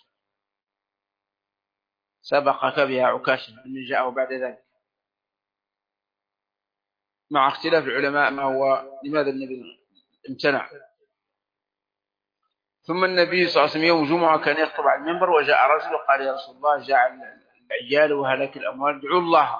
سبقك بها عكاشة من جاءه بعد ذلك، مع اختلاف العلماء ما هو لماذا النبي امتنع. ثم النبي صلى الله عليه وسلم يوم جمعة كان يخطب على المنبر، وجاء رجل وقال يا رسول الله جاء العيال وهلك الأموال، ادعوا الله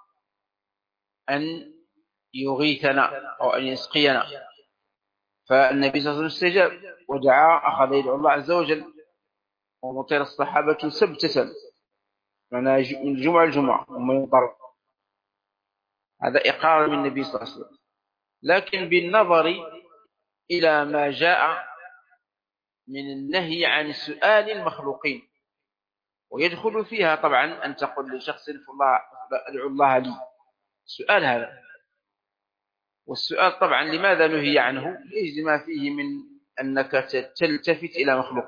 أن يغيثنا أو أن يسقينا. فالنبي صلى الله عليه وسلم استجاب ودعا، أخذ يدعو الله عز وجل، ومطير الصحابة سبتة من الجمعة الجمعة وما ينطر. هذا إقرار من النبي صلى الله عليه وسلم. لكن بالنظر إلى ما جاء من النهي عن سؤال المخلوقين، ويدخل فيها طبعا أن تقول لشخص الله أدعو الله لي، سؤال هذا. والسؤال طبعا لماذا نهي عنه؟ ليس ما فيه من أنك تلتفت إلى مخلوق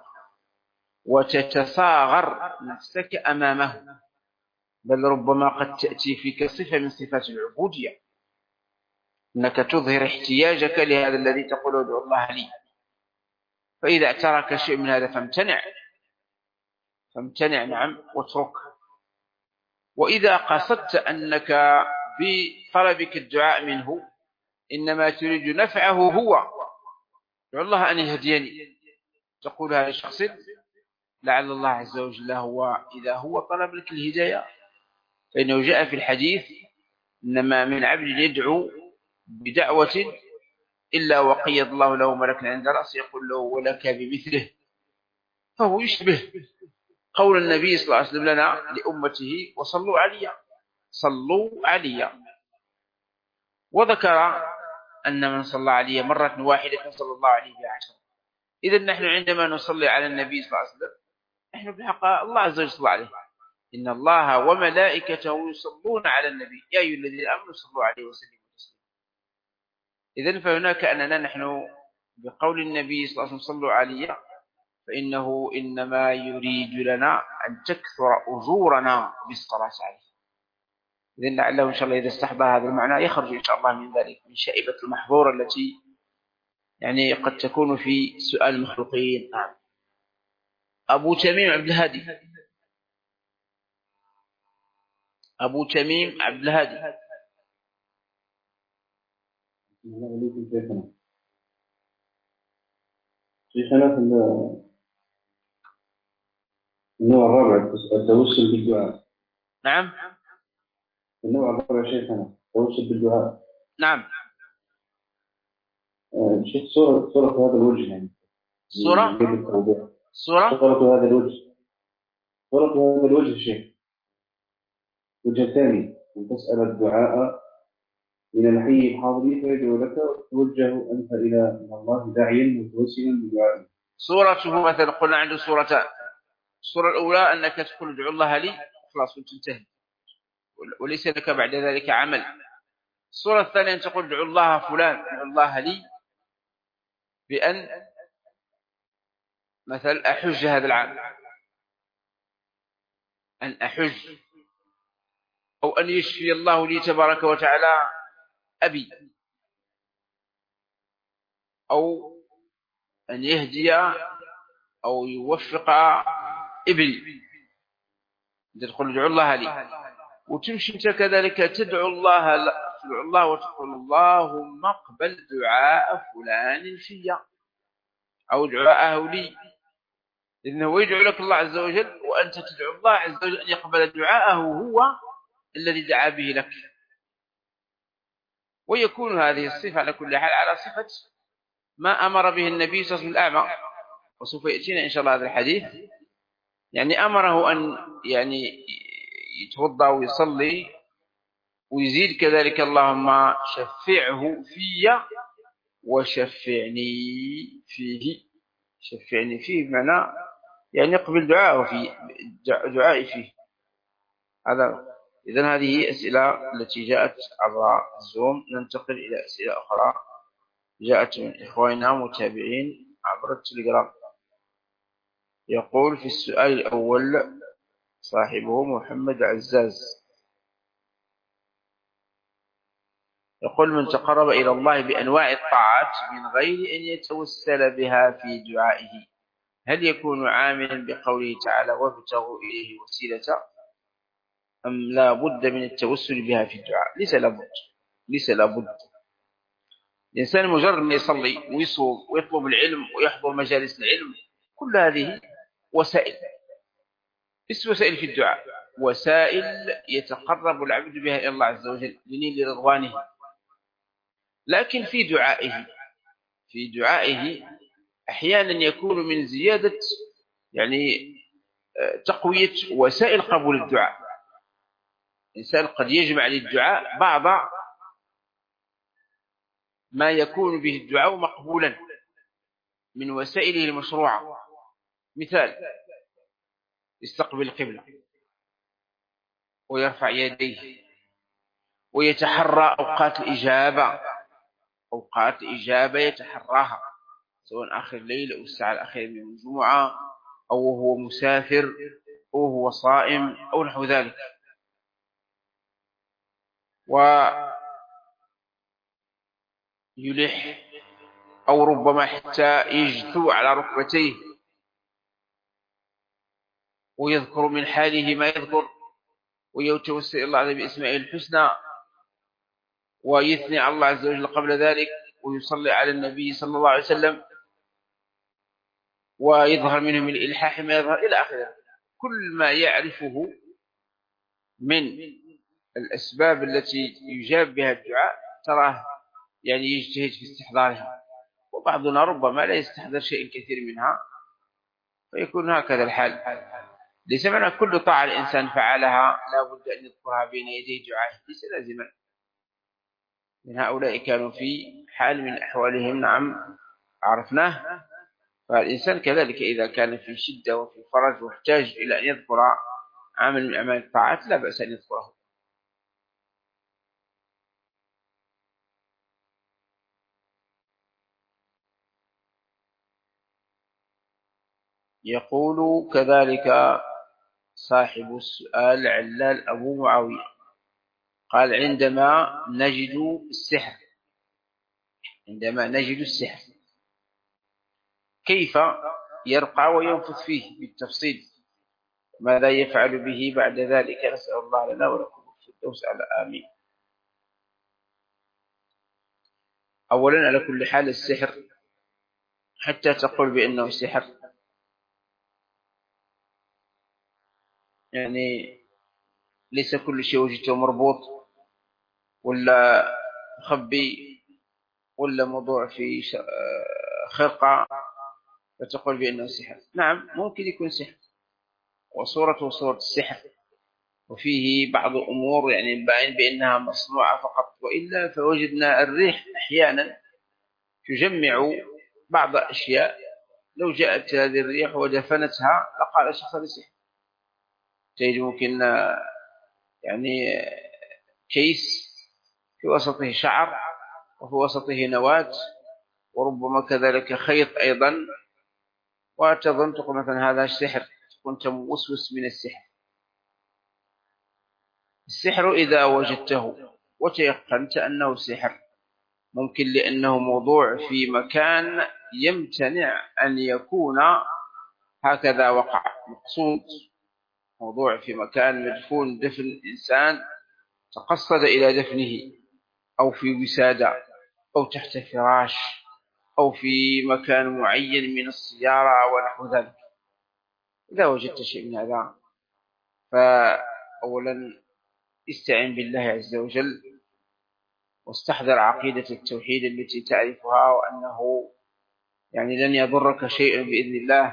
وتتصاغر نفسك أمامه، بل ربما قد تأتي فيك صفة من صفات العبودية، أنك تظهر احتياجك لهذا الذي تقول ادعو الله لي. فإذا اعترك شيء من هذا فامتنع فامتنع نعم واترك. وإذا قصدت أنك بطلبك الدعاء منه إنما تريد نفعه هو، ادعو الله أن يهديني، تقول هذا الشخص لعل الله عز وجل هو إذا هو طلب لك الهداية، فإنه جاء في الحديث إنما من عبد يدعو بدعوة إلا وقيض الله له ملكا عند رأسه يقول له ولك بمثله. فهو يشبه قول النبي صلى الله عليه وسلم لنا لأمته وصلوا علي، صلوا علي. وذكر أن من صلى علي مرة واحدة صلى الله عليه بعشر. إذن نحن عندما نصلي على النبي صلى الله عليه وسلم نحن بحق الله عز وجل صلى عليه، إن الله وملائكته يصلون على النبي يا أيها الذين آمنوا صلوا عليه وسلموا تسليما. إذن فهناك أننا نحن بقول النبي صلى الله عليه وسلم صلوا علي فإنه إنما يريد لنا أن تكثر أجورنا بالصلاة عليه. إذن لعله إن شاء الله إذا استحضر هذا المعنى يخرج إن شاء الله من ذلك من شائبة المحظورة التي يعني قد تكون في سؤال المخلوقين. نعم. أبو تميم عبد الهادي أبو تميم عبد الهادي شيخنا شيخنا في النوع الرابع التوسل بالدعاء. نعم. النوع الرابع شيخنا التوسل بالدعاء. نعم. شيخ صورة صورة هذا الوجه يعني صورة صورة صورة هذا الوجه صورة هذا الوجه شيخ وجه ثاني أن تسأل الدعاء من الحي الحاضر فيدعو لك وتوجه أنت إلى الله داعيا متوسلا بدعائه. صورته مثلا قلنا عنده صورتان، الصورة الأولى أنك تقول ادعو الله لي خلاص وتنتهي وليس لك بعد ذلك عمل. الصورة الثانية أن تقول ادعو الله فلان ادعو الله لي بأن مثلا أحج هذا العام، أن أحج، أو أن يشفي الله لي تبارك وتعالى أبي، أو أن يهدي أو يوفق ابني، تقول ادعو الله لي. وتمشي انت كذلك تدعو الله تدعو الله وتقول اللهم اقبل دعاء فلان فيا أو دعاءه لي، إنه يدعو لك الله عز وجل وأنت تدعو الله عز وجل أن يقبل دعاءه هو الذي دعا به لك. ويكون هذه الصفة على كل حال على صفة ما أمر به النبي صلى الله عليه وسلم الأعمى، وسوف يأتينا إن شاء الله هذا الحديث. يعني أمره أن يعني يتوضأ ويصلي ويزيد كذلك اللهم شفعه في وشفعني فيه. شفعني فيه بمعنى يعني يقبل دعاءه فيه، دعائي فيه. هذا إذن هذه أسئلة التي جاءت عبر الزوم. ننتقل إلى أسئلة أخرى جاءت من إخواننا متابعين عبر التليجرام. يقول في السؤال الأول صاحبه محمد عزاز، يقول: من تقرب إلى الله بأنواع الطاعات من غير أن يتوسل بها في دعائه هل يكون عاملا بقوله تعالى وابتغوا إليه وسيلة، أم لا بد من التوسل بها في الدعاء؟ ليس لابد، ليس لابد. الإنسان مجرد ما يصلي ويصوم ويطلب العلم ويحضر مجالس العلم، كل هذه وسائل، بس وسائل في الدعاء، وسائل يتقرب العبد بها إلى الله عز وجل لنيل رضوانه. لكن في دعائه في دعائه أحيانا يكون من زيادة يعني تقوية وسائل قبول الدعاء. الإنسان قد يجمع للدعاء بعض ما يكون به الدعاء مقبولا من وسائله المشروعة. مثال: يستقبل القبلة ويرفع يديه ويتحرى أوقات الإجابة، أوقات الإجابة يتحراها، سواء آخر الليل أو الساعة الأخيرة من الجمعة، أو هو مسافر أو هو صائم أو نحو ذلك. ويلح أو ربما حتى يجثو على ركبتيه ويذكر من حاله ما يذكر، ويتوسل الله عز وجل باسمائه الحسنى، ويثني على الله عز وجل قبل ذلك، ويصلي على النبي صلى الله عليه وسلم، ويظهر منه من الإلحاح ما يظهر إلى آخره. كل ما يعرفه من الأسباب التي يجاب بها الدعاء تراه يعني يجتهد في استحضارها، وبعضنا ربما لا يستحضر شيء كثير منها، فيكون هكذا الحال. ليس معنى كل طاعة الإنسان فعلها لا بد أن يذكرها بين يدي دعائه، ليس لازما. من هؤلاء كانوا في حال من أحوالهم نعم عرفناه، فالإنسان كذلك إذا كان في شدة وفي فرج واحتاج إلى أن يذكر عمل من أعمال الطاعات لا بأس أن يذكره. يقول كذلك صاحب السؤال علال أبو معاوية، قال: عندما نجد السحر عندما نجد السحر كيف يرقى وينفث فيه بالتفصيل؟ ماذا يفعل به بعد ذلك؟ نسأل الله لنا ولكم الفردوس على آمين. أولا على كل حال السحر حتى تقول بأنه سحر يعني ليس كل شيء وجدته مربوط ولا مخبي ولا موضوع في خرقة فتقول بأنه سحر. نعم ممكن يكون سحر وصورته صورة السحر، وفيه بعض أمور يعني باين بأنها مصنوعة فقط، وإلا فوجدنا الريح أحيانا تجمع بعض أشياء لو جاءت هذه الريح ودفنتها لقال الشخص هذا سحر. تجد ممكن يعني كيس في وسطه شعر وفي وسطه نواة وربما كذلك خيط أيضا، وتظن تقول مثلا هذا السحر، كنت موسوس من السحر. السحر إذا وجدته وتيقنت أنه سحر ممكن لأنه موضوع في مكان يمتنع أن يكون هكذا وقع، مقصود موضوع في مكان مدفون دفن الإنسان تقصد إلى دفنه، أو في وسادة أو تحت فراش أو في مكان معين من السيارة ونحو ذلك. إذا وجدت شيء من هذا فأولا استعن بالله عز وجل واستحضر عقيدة التوحيد التي تعرفها، وأنه يعني لن يضرك شيء بإذن الله،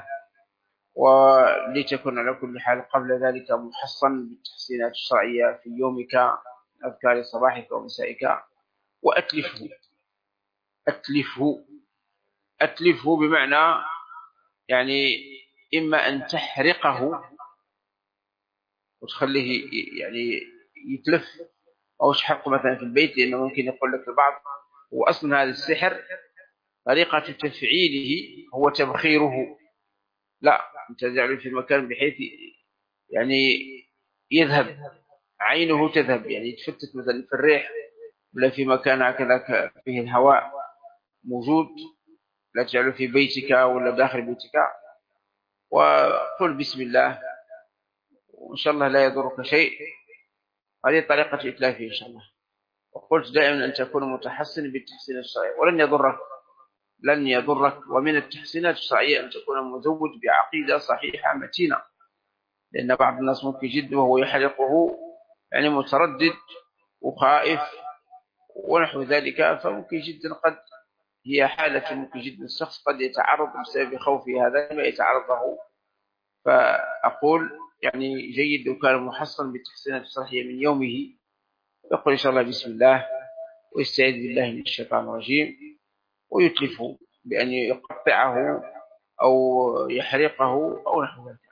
ولتكن على كل حال قبل ذلك محصن بالتحسينات الشرعية في يومك، أذكار صباحك ومسائك، وأتلفه أتلفه أتلفه بمعنى يعني إما أن تحرقه وتخليه يعني يتلف أو يحقه مثلا في البيت، لأنه ممكن يقول لك البعض وأصلا هذا السحر طريقة تفعيله هو تبخيره. لا، أنت تجعله في مكان بحيث يعني يذهب عينه، تذهب يعني يتفتت مثلا في الريح، ولا في مكان هكذا فيه الهواء موجود. لا تجعله في بيتك ولا داخل بيتك، وقل بسم الله وإن شاء الله لا يضرك شيء. هذه طريقة إتلافه إن شاء الله. وقلت دائما أن تكون متحسن بالتحسين الشرعي ولن يضرك، لن يضرك. ومن التحسينات الشرعية أن تكون مزود بعقيدة صحيحة متينة، لأن بعض الناس ممكن جد وهو يحرقه يعني متردد وخائف ونحو ذلك، فممكن جدا قد هي حالة ممكن جدا الشخص قد يتعرض بسبب خوفه هذا ما يتعرضه. فأقول يعني جيد لو كان محصن بالتحسينات الصحية من يومه، يقول إن شاء الله بسم الله ويستعيذ بالله من الشيطان الرجيم ويتلفه بأن يقطعه أو يحرقه أو نحو ذلك.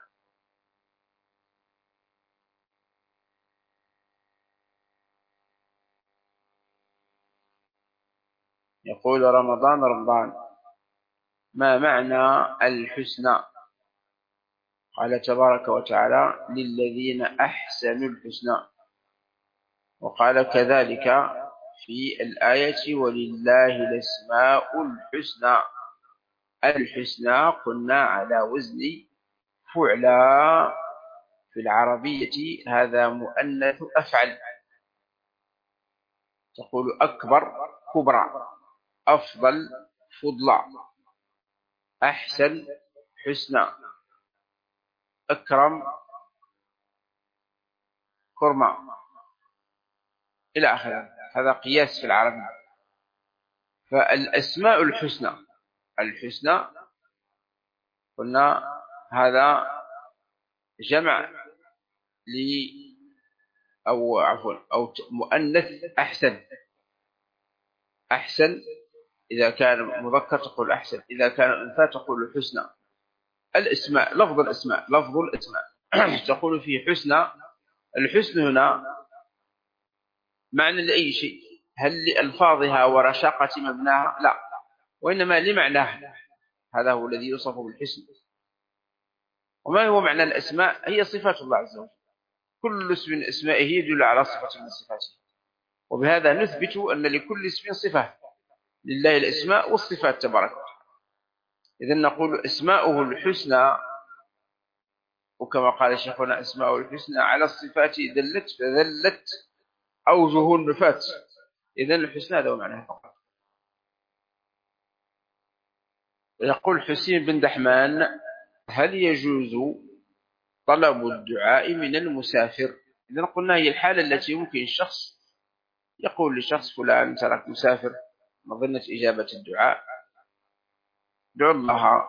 يقول رمضان رمضان ما معنى الحسنى؟ قال تبارك وتعالى للذين أحسنوا الحسنى، وقال كذلك في الآية ولله الأسماء الحسنى. الحسنى قلنا على وزن فعلا في العربية، هذا مؤنث أفعل. تقول أكبر كبرى، أفضل فضلا، أحسن حسنى، أكرم كرما إلى آخره. هذا قياس في العربية. فالأسماء الحسنى الحسنى قلنا هذا جمع ل أو عفوا أو مؤنث أحسن. أحسن إذا كان مذكر تقول أحسن، إذا كان أنثى تقول الحسنى. الاسماء لفظ الاسماء لفظ الاسماء تقول فيه حسنى. الحسن هنا معنى لأي شيء، هل لألفاظها ورشاقة مبناها؟ لا، وإنما لمعناها. هذا هو الذي يوصف بالحسن. وما هو معنى الأسماء؟ هي صفات الله عز وجل، كل اسم من اسمائه يدل على صفة من صفاته، وبهذا نثبت أن لكل اسم صفة، لله الأسماء والصفات تبارك وتعالى. إذن نقول اسماؤه الحسنى، وكما قال شيخنا اسماؤه الحسنى على الصفات دلت فذلت أوجه النفات. إذن الحسنى هذا هو معناه فقط. يقول حسين بن دحمان هل يجوز طلب الدعاء من المسافر؟ إذن قلنا هي الحالة التي يمكن الشخص يقول لشخص فلان ترك مسافر مظنة إجابة الدعاء، دعو الله.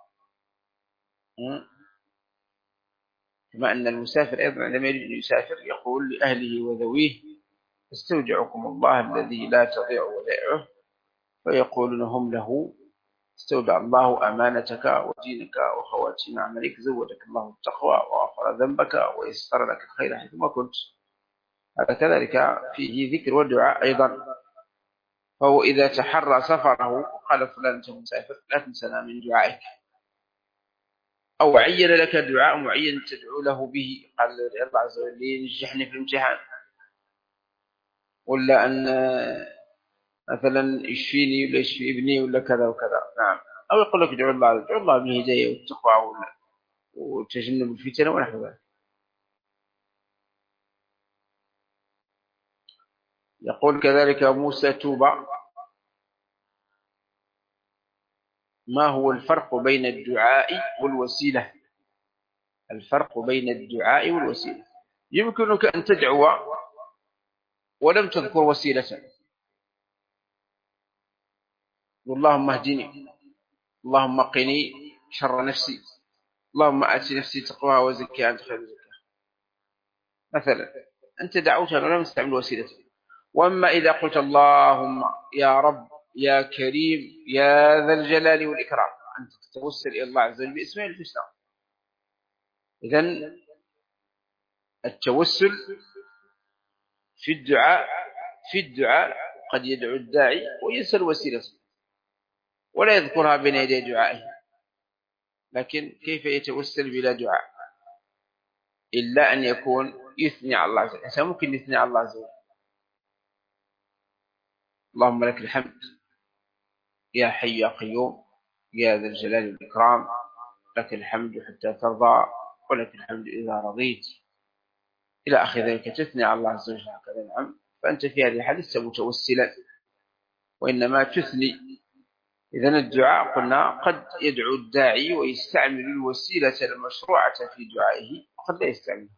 كما أن المسافر أيضا عندما يريد أن يسافر يقول لأهله وذويه استودعكم الله الذي لا تضيع ودائعه، فيقولون هم له استودع الله أمانتك ودينك وخواتيم عملك، زودك الله التقوى وغفر ذنبك ويسر لك الخير حيثما كنت. هذا كذلك فيه ذكر ودعاء أيضا. فهو إذا تحرى سفره قال فلان أنت مسافر لا تنسنا من دعائك، أو عين لك دعاء معين تدعو له به، قال الله عز وجل ينجحني في الامتحان، ولا أن مثلا يشفيني ولا يشفي ابني ولا كذا وكذا. نعم. أو يقول لك ادعو الله ادعو الله بالهداية والتقوى وتجنب الفتن ونحو ذلك. يقول كذلك موسى توبة ما هو الفرق بين الدعاء والوسيلة؟ الفرق بين الدعاء والوسيلة، يمكنك أن تدعو ولم تذكر وسيلة. اللهم اهدني، اللهم قني شر نفسي، اللهم آت نفسي تقواها وزكها أنت خير زكاها مثلا. أنت دعوتها ولم تستعمل وسيلة. وأما إذا قلت اللهم يا رب يا كريم يا ذا الجلال والإكرام، أنت تتوسل إلى الله عز وجل باسمه الحسنى. إذن التوسل في الدعاء في الدعاء قد يدعو الداعي وينسى الوسيلة ولا يذكرها بين يدي دعائه، لكن كيف يتوسل بلا دعاء؟ إلا أن يكون يثني على الله عز وجل. الإنسان ممكن يثني على الله عز وجل: اللهم لك الحمد يا حي يا قيوم يا ذا الجلال والإكرام، لك الحمد حتى ترضى ولك الحمد إذا رضيت، إلى آخر ذلك، تثني على الله عز وجل هكذا. نعم، فأنت في هذه الحالة لست متوسلا وإنما تثني. إذن الدعاء قلنا قد يدعو الداعي ويستعمل الوسيلة المشروعة في دعائه وقد لا يستعملها.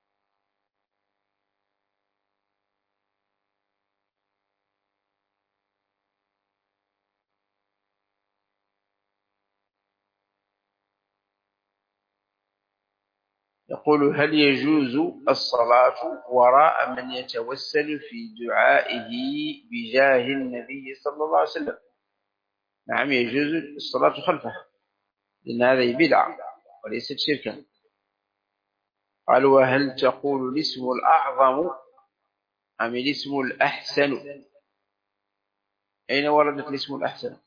يقول: هل يجوز الصلاة وراء من يتوسل في دعائه بجاه النبي صلى الله عليه وسلم؟ نعم، يجوز الصلاة خلفه، لأن هذه بدعة وليست شركا. قال: وهل تقول الاسم الأعظم أم الاسم الأحسن؟ أين وردت الاسم الأحسن؟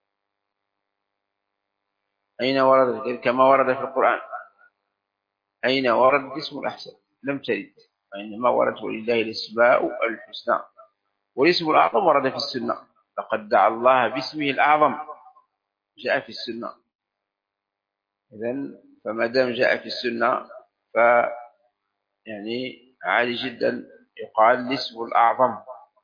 أين وردت؟ كما ورد في القرآن. أين ورد الاسم الأحسن؟ لم ترد، وإنما ورد ولله الأسماء الحسنى، والاسم الأعظم ورد في السنة: لقد دعا الله باسمه الأعظم، جاء في السنة. إذن فما دام جاء في السنة ف يعني عادي جدا يقال الاسم الأعظم.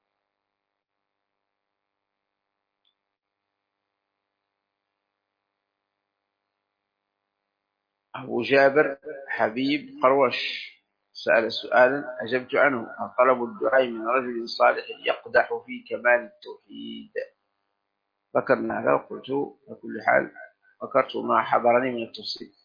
أبو جابر حبيب قروش سأل سؤالا أجبت عنه: هل طلب الدعاء من رجل صالح يقدح في كمال التوحيد؟ ذكرنا هذا وقلت بكل حال ذكرت ما حضرني من التفصيل.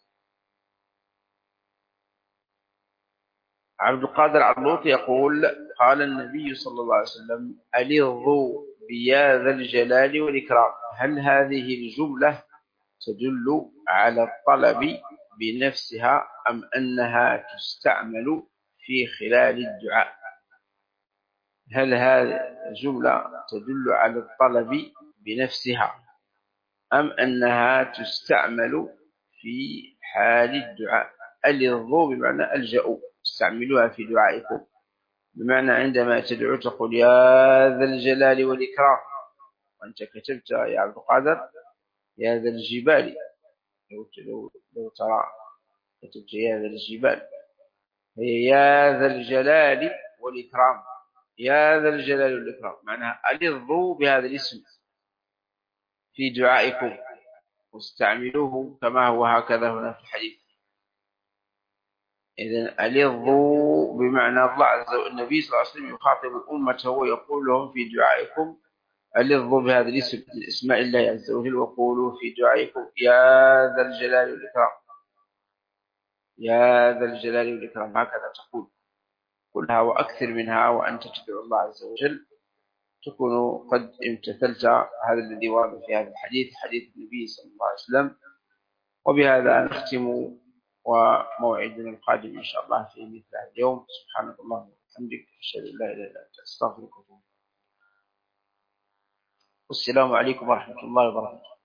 عبد القادر علوط يقول: قال النبي صلى الله عليه وسلم: ألظوا بيا ذا الجلال والإكرام. هل هذه الجملة تدل على الطلب بنفسها أم أنها تستعمل في خلال الدعاء؟ هل هذه الجملة تدل على الطلب بنفسها أم أنها تستعمل في حال الدعاء؟ ألظوا بمعنى ألجأوا، استعملوها في دعائكم، بمعنى عندما تدعو تقول يا ذا الجلال والإكرام، وأنت كتبت يا عبد القادر يا ذا الجبال، لو, لو, لو ترى كتبت يا ذا الجبال، هي يا ذا الجلال والإكرام، يا ذا الجلال والإكرام، معناها ألظوا بهذا الاسم في دعائكم واستعملوه كما هو هكذا هنا في الحديث. إذن ألظوا بمعنى الله عز وجل، النبي صلى الله عليه وسلم يخاطب الأمة ويقول لهم في دعائكم ألظوا بهذا الاسم من اسماء الله عز وجل، وقولوا في دعائكم يا ذا الجلال والإكرام، يا ذا الجلال والإكرام، هكذا تقول كلها وأكثر منها، وأنت تدعو الله عز وجل تكون قد امتثلت هذا الذي ورد في هذا الحديث، حديث النبي صلى الله عليه وسلم. وبهذا نختم، وموعدنا القادم إن شاء الله في مثل هذا اليوم. سبحانك اللهم وبحمدك، أشهد أن لا إله إلا أنت، أستغفرك وأتوب إليك. والسلام عليكم ورحمة الله وبركاته.